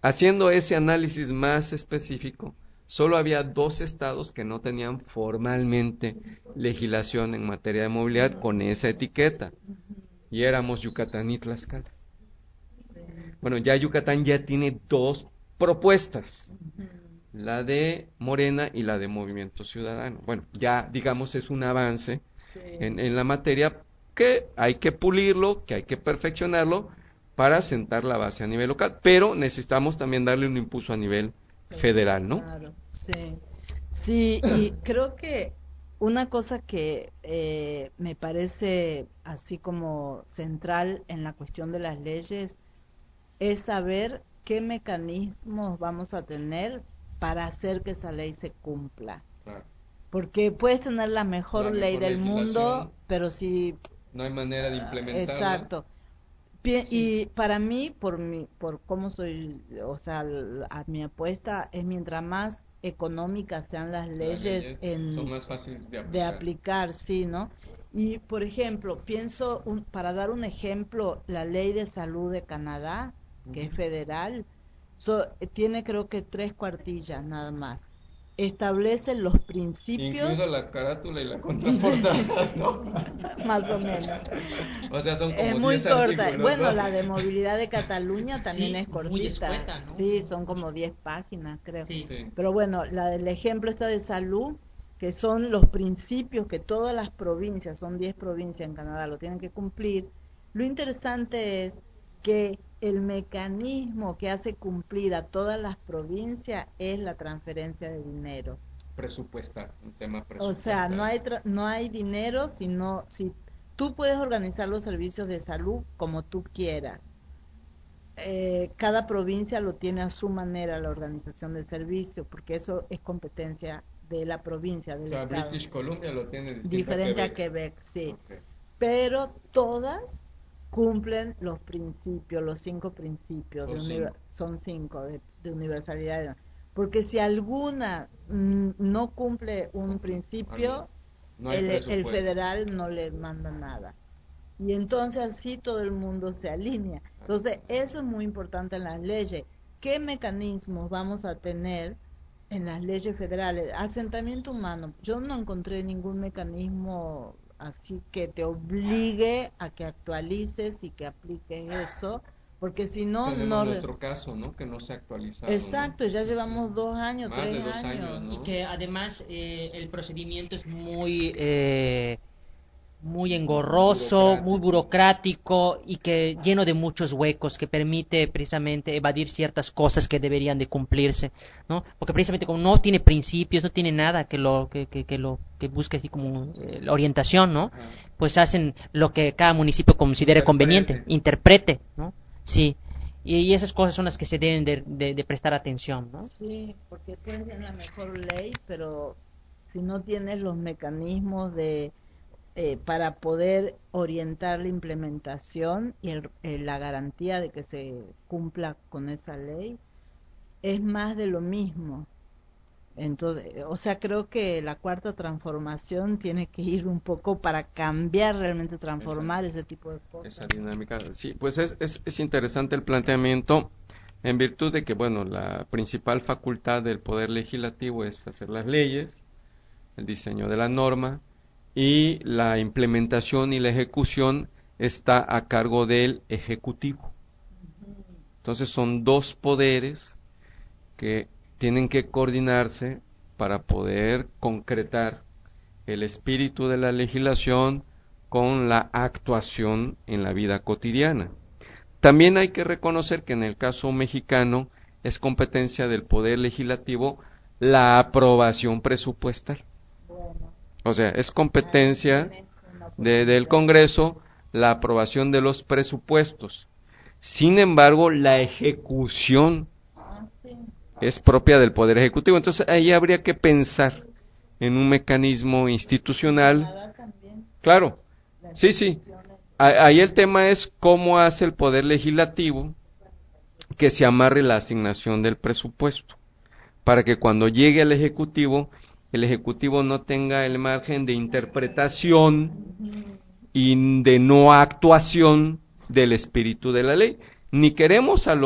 haciendo ese análisis más específico, solo había dos estados que no tenían formalmente legislación en materia de movilidad con esa etiqueta, y éramos Yucatán y Tlaxcala. Bueno, ya Yucatán ya tiene dos propuestas, la de Morena y la de Movimiento Ciudadano. Bueno, ya digamos es un avance Sí. en, en la materia, que hay que pulirlo, que hay que perfeccionarlo para sentar la base a nivel local, pero necesitamos también darle un impulso a nivel federal, ¿no? Claro, sí. Sí, y creo que una cosa que eh, me parece así como central en la cuestión de las leyes es saber qué mecanismos vamos a tener para hacer que esa ley se cumpla. Claro. Porque puedes tener la mejor, La mejor ley del mundo, legislación, pero si... no hay manera de implementarla. Exacto. Pi- Sí. Y para mí, por mi, por cómo soy, o sea, l- a mi apuesta es mientras más económicas sean las Las leyes, leyes en, son más fáciles de aplicar. de aplicar, sí, ¿no? Y, por ejemplo, pienso, un- para dar un ejemplo, la ley de salud de Canadá, que es federal, so- tiene creo que tres cuartillas nada más. Establece los principios, Incluso la carátula y la contraportada, ¿no? más o menos. O sea, son como Es muy diez corta. artículos, Bueno, ¿no? la de movilidad de Cataluña también Sí, es muy cortita. escueta, ¿no? Sí, son como diez páginas, creo. Sí. Sí. Pero bueno, la del ejemplo esta de salud, que son los principios que todas las provincias, son diez provincias en Canadá, lo tienen que cumplir. Lo interesante es que el mecanismo que hace cumplir a todas las provincias es la transferencia de dinero. Presupuestal, un tema O presupuestal. sea, no hay tra- no hay dinero, sino si tú puedes organizar los servicios de salud como tú quieras. Eh, cada provincia lo tiene a su manera la organización del servicio, porque eso es competencia de la provincia, del O sea, estado. British Columbia lo tiene distinto Diferente a a Quebec, sí. Ok. Pero todas cumplen los principios, los cinco principios, Son de cinco. univer- son cinco de, de universalidad. Porque si alguna mm, no cumple un principio, No hay el, el presupuesto. federal no le manda nada. Y entonces así todo el mundo se alinea. Entonces eso es muy importante en las leyes. ¿Qué mecanismos vamos a tener en las leyes federales? Asentamiento humano. Yo no encontré ningún mecanismo así que te obligue a que actualices y que apliques eso, porque si no, Tenemos no... nuestro caso, ¿no? Que no se ha actualizado. Exacto, ¿no? ya llevamos dos años, Más tres de dos años. años, ¿no? Y que además eh, el procedimiento es muy eh, muy engorroso, Burocrático. muy burocrático y que lleno de muchos huecos que permite precisamente evadir ciertas cosas que deberían de cumplirse, ¿no? Porque precisamente como no tiene principios, no tiene nada que lo que, que, que lo que busque así como eh, la orientación, ¿no? Ajá. Pues hacen lo que cada municipio considere Interprete. conveniente, interprete, ¿no? Sí. Y, y esas cosas son las que se deben de, de, de prestar atención, ¿no? Sí, porque puedes tener la mejor ley, pero si no tienes los mecanismos de eh, para poder orientar la implementación y el, eh, la garantía de que se cumpla con esa ley, es más de lo mismo. Entonces, o sea, creo que la cuarta transformación tiene que ir un poco para cambiar realmente, transformar ese tipo de cosas. Esa dinámica, sí, pues es, es, es interesante el planteamiento en virtud de que, bueno, la principal facultad del Poder Legislativo es hacer las leyes, el diseño de la norma, y la implementación y la ejecución está a cargo del Ejecutivo. Entonces son dos poderes que tienen que coordinarse para poder concretar el espíritu de la legislación con la actuación en la vida cotidiana. También hay que reconocer que en el caso mexicano es competencia del Poder Legislativo la aprobación presupuestal. Bueno, O sea, es competencia tienes una de, del oportunidad. Congreso la aprobación de los presupuestos. Sin embargo, la ejecución Ah, sí. es propia del Poder Ejecutivo. Entonces, ahí habría que pensar en un mecanismo institucional. Canadá también, Claro, las sí, sí. instituciones. A- Ahí el tema es cómo hace el Poder Legislativo que se amarre la asignación del presupuesto, para que cuando llegue al Ejecutivo, el Ejecutivo no tenga el margen de interpretación y de no actuación del espíritu de la ley. Ni queremos a los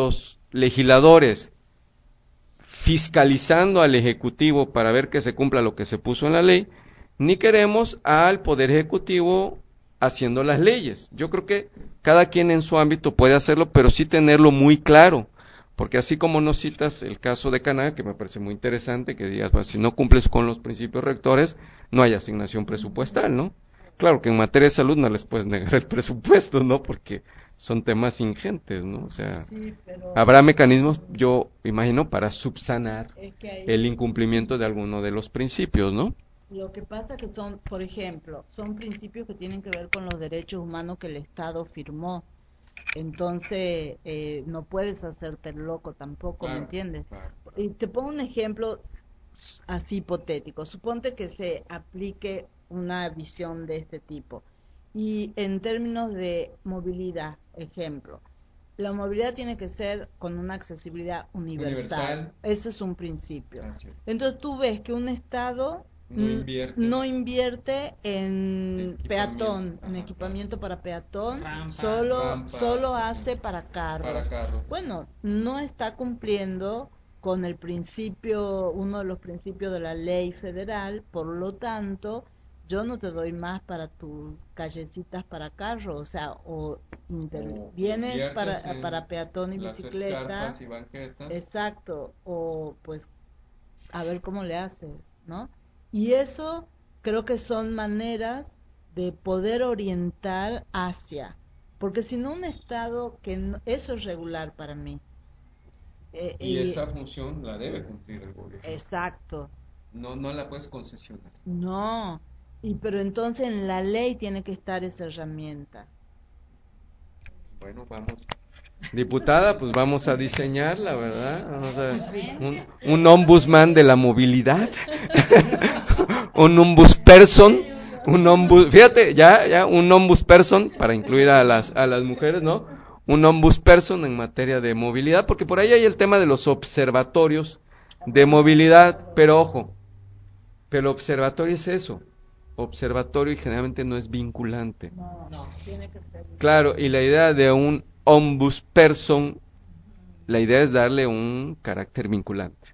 legisladores fiscalizando al Ejecutivo para ver que se cumpla lo que se puso en la ley, ni queremos al Poder Ejecutivo haciendo las leyes. Yo creo que cada quien en su ámbito puede hacerlo, pero sí tenerlo muy claro, porque así como nos citas el caso de Canadá, que me parece muy interesante, que digas, pues, si no cumples con los principios rectores, no hay asignación presupuestal, ¿no? Claro que en materia de salud no les puedes negar el presupuesto, ¿no? Porque son temas ingentes, ¿no? O sea, Sí, pero habrá mecanismos, yo imagino, para subsanar es que ahí- el incumplimiento de alguno de los principios, ¿no? Lo que pasa que son, por ejemplo, son principios que tienen que ver con los derechos humanos que el Estado firmó. Entonces, eh, no puedes hacerte el loco tampoco, Claro, ¿me entiendes? claro. Y te pongo un ejemplo así hipotético. Suponte que se aplique una visión de este tipo. Y en términos de movilidad, ejemplo, la movilidad tiene que ser con una accesibilidad universal. Universal. Eso es un principio. Así es. Entonces tú ves que un Estado No mm, invierte. no invierte en Equipamiento, peatón, en ajá. equipamiento para peatón, Rampas. solo Rampas, solo sí, hace sí. para carros. Para carros. Bueno, no está cumpliendo con el principio, uno de los principios de la ley federal, por lo tanto, yo no te doy más para tus callecitas para carro, o sea, o intervienes inviertes para, en para peatón y las bicicleta, escarpas y banquetas. exacto, o pues a ver cómo le haces, ¿no? Y eso creo que son maneras de poder orientar hacia, porque si no un Estado que no, eso es regular para mí. Eh, Y y- esa función la debe cumplir el gobierno. Exacto. No, no la puedes concesionar. No, y pero entonces en la ley tiene que estar esa herramienta. Bueno, vamos. Diputada, pues vamos a diseñarla, ¿verdad? Vamos a- un, un ombudsman de la movilidad, un ombudsperson, un ombud, fíjate, ya, ya, un ombudsperson para incluir a las, a las mujeres, ¿no? Un ombudsperson en materia de movilidad, porque por ahí hay el tema de los observatorios de movilidad, pero ojo, pero el observatorio es eso, observatorio y generalmente no es vinculante. No, no, tiene que ser. Claro, y la idea de un ombudsperson, la idea es darle un carácter vinculante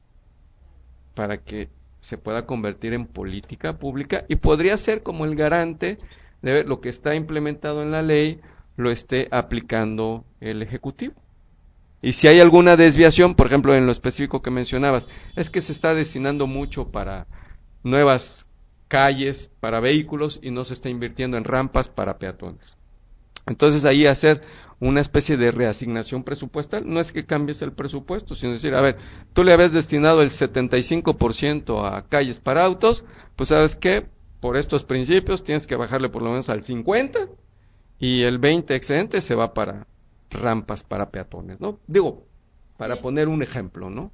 para que se pueda convertir en política pública y podría ser como el garante de ver lo que está implementado en la ley lo esté aplicando el Ejecutivo. Y si hay alguna desviación, por ejemplo, en lo específico que mencionabas, es que se está destinando mucho para nuevas calles, para vehículos y no se está invirtiendo en rampas para peatones. Entonces ahí hacer una especie de reasignación presupuestal, no es que cambies el presupuesto, sino decir, a ver, tú le habías destinado el setenta y cinco por ciento a calles para autos, pues sabes que por estos principios tienes que bajarle por lo menos al cincuenta y el veinte excedente se va para rampas para peatones, ¿no? Digo, para Sí. poner un ejemplo, ¿no?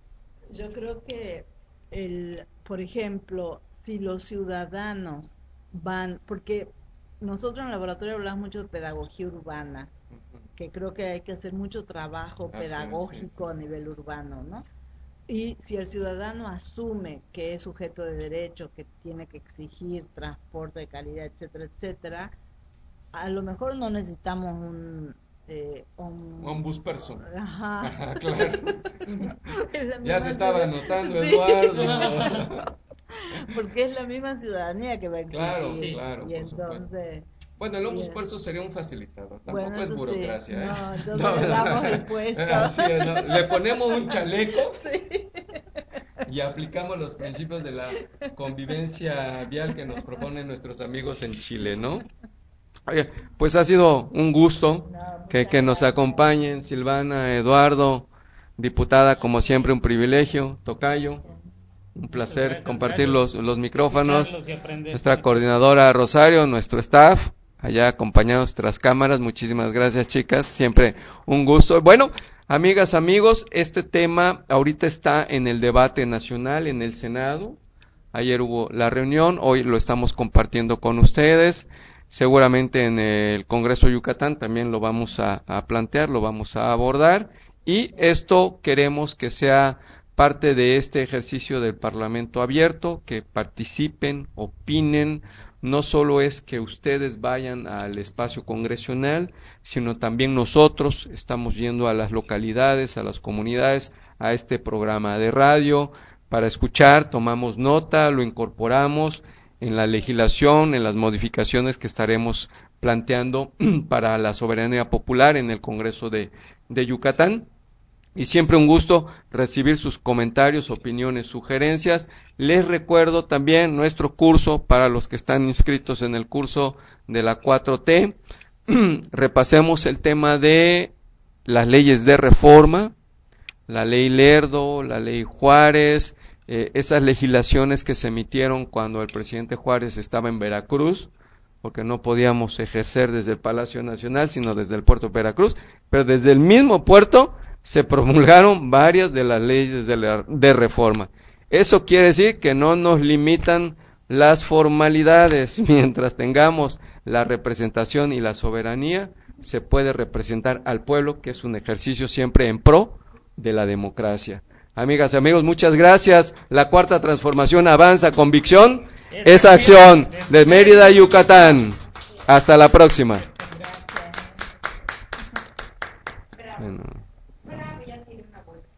Yo creo que, el, por ejemplo, si los ciudadanos van, porque nosotros en el laboratorio hablamos mucho de pedagogía urbana, que creo que hay que hacer mucho trabajo Así es, pedagógico sí, sí, a sí. nivel urbano, ¿no? Y si el ciudadano asume que es sujeto de derecho, que tiene que exigir transporte de calidad, etcétera, etcétera, a lo mejor no necesitamos un... Eh, un Ombudsperson. Ajá. Ajá, claro. Es la Ya misma se estaba ciudad- anotando, Sí. Eduardo. Porque es la misma ciudadanía que va a exigir. Claro, sí, claro, Y por supuesto. entonces, Bueno, el Bien. ombudsperson sería un facilitador, tampoco Bueno, es eso sí. burocracia, ¿eh? No, entonces le damos el puesto. Así es, ¿no? Le ponemos un chaleco sí. y aplicamos los principios de la convivencia vial que nos proponen nuestros amigos en Chile, ¿no? Oye, pues ha sido un gusto No, que, muchas que nos gracias. acompañen, Silvana, Eduardo, diputada, como siempre, un privilegio, tocayo, un placer gracias, compartir gracias. los, los micrófonos, Escucharlos y aprender. nuestra coordinadora Rosario, nuestro staff, allá acompañados tras cámaras, muchísimas gracias chicas, siempre un gusto. Bueno, amigas, amigos, este tema ahorita está en el debate nacional, en el Senado, ayer hubo la reunión, hoy lo estamos compartiendo con ustedes, seguramente en el Congreso de Yucatán también lo vamos a, a plantear, lo vamos a abordar, y esto queremos que sea parte de este ejercicio del Parlamento abierto, que participen, opinen, no solo es que ustedes vayan al espacio congresional, sino también nosotros estamos yendo a las localidades, a las comunidades, a este programa de radio para escuchar, tomamos nota, lo incorporamos en la legislación, en las modificaciones que estaremos planteando para la soberanía popular en el Congreso de, de Yucatán. Y siempre un gusto recibir sus comentarios, opiniones, sugerencias. Les recuerdo también nuestro curso para los que están inscritos en el curso de la cuatro T. Repasemos el tema de las leyes de reforma, la ley Lerdo, la ley Juárez, eh, esas legislaciones que se emitieron cuando el presidente Juárez estaba en Veracruz, porque no podíamos ejercer desde el Palacio Nacional, sino desde el puerto de Veracruz, pero desde el mismo puerto se promulgaron varias de las leyes de, la, de reforma. Eso quiere decir que no nos limitan las formalidades. Mientras tengamos la representación y la soberanía, se puede representar al pueblo, que es un ejercicio siempre en pro de la democracia. Amigas y amigos, muchas gracias. La cuarta transformación avanza, convicción es acción. De Mérida, Yucatán. Hasta la próxima.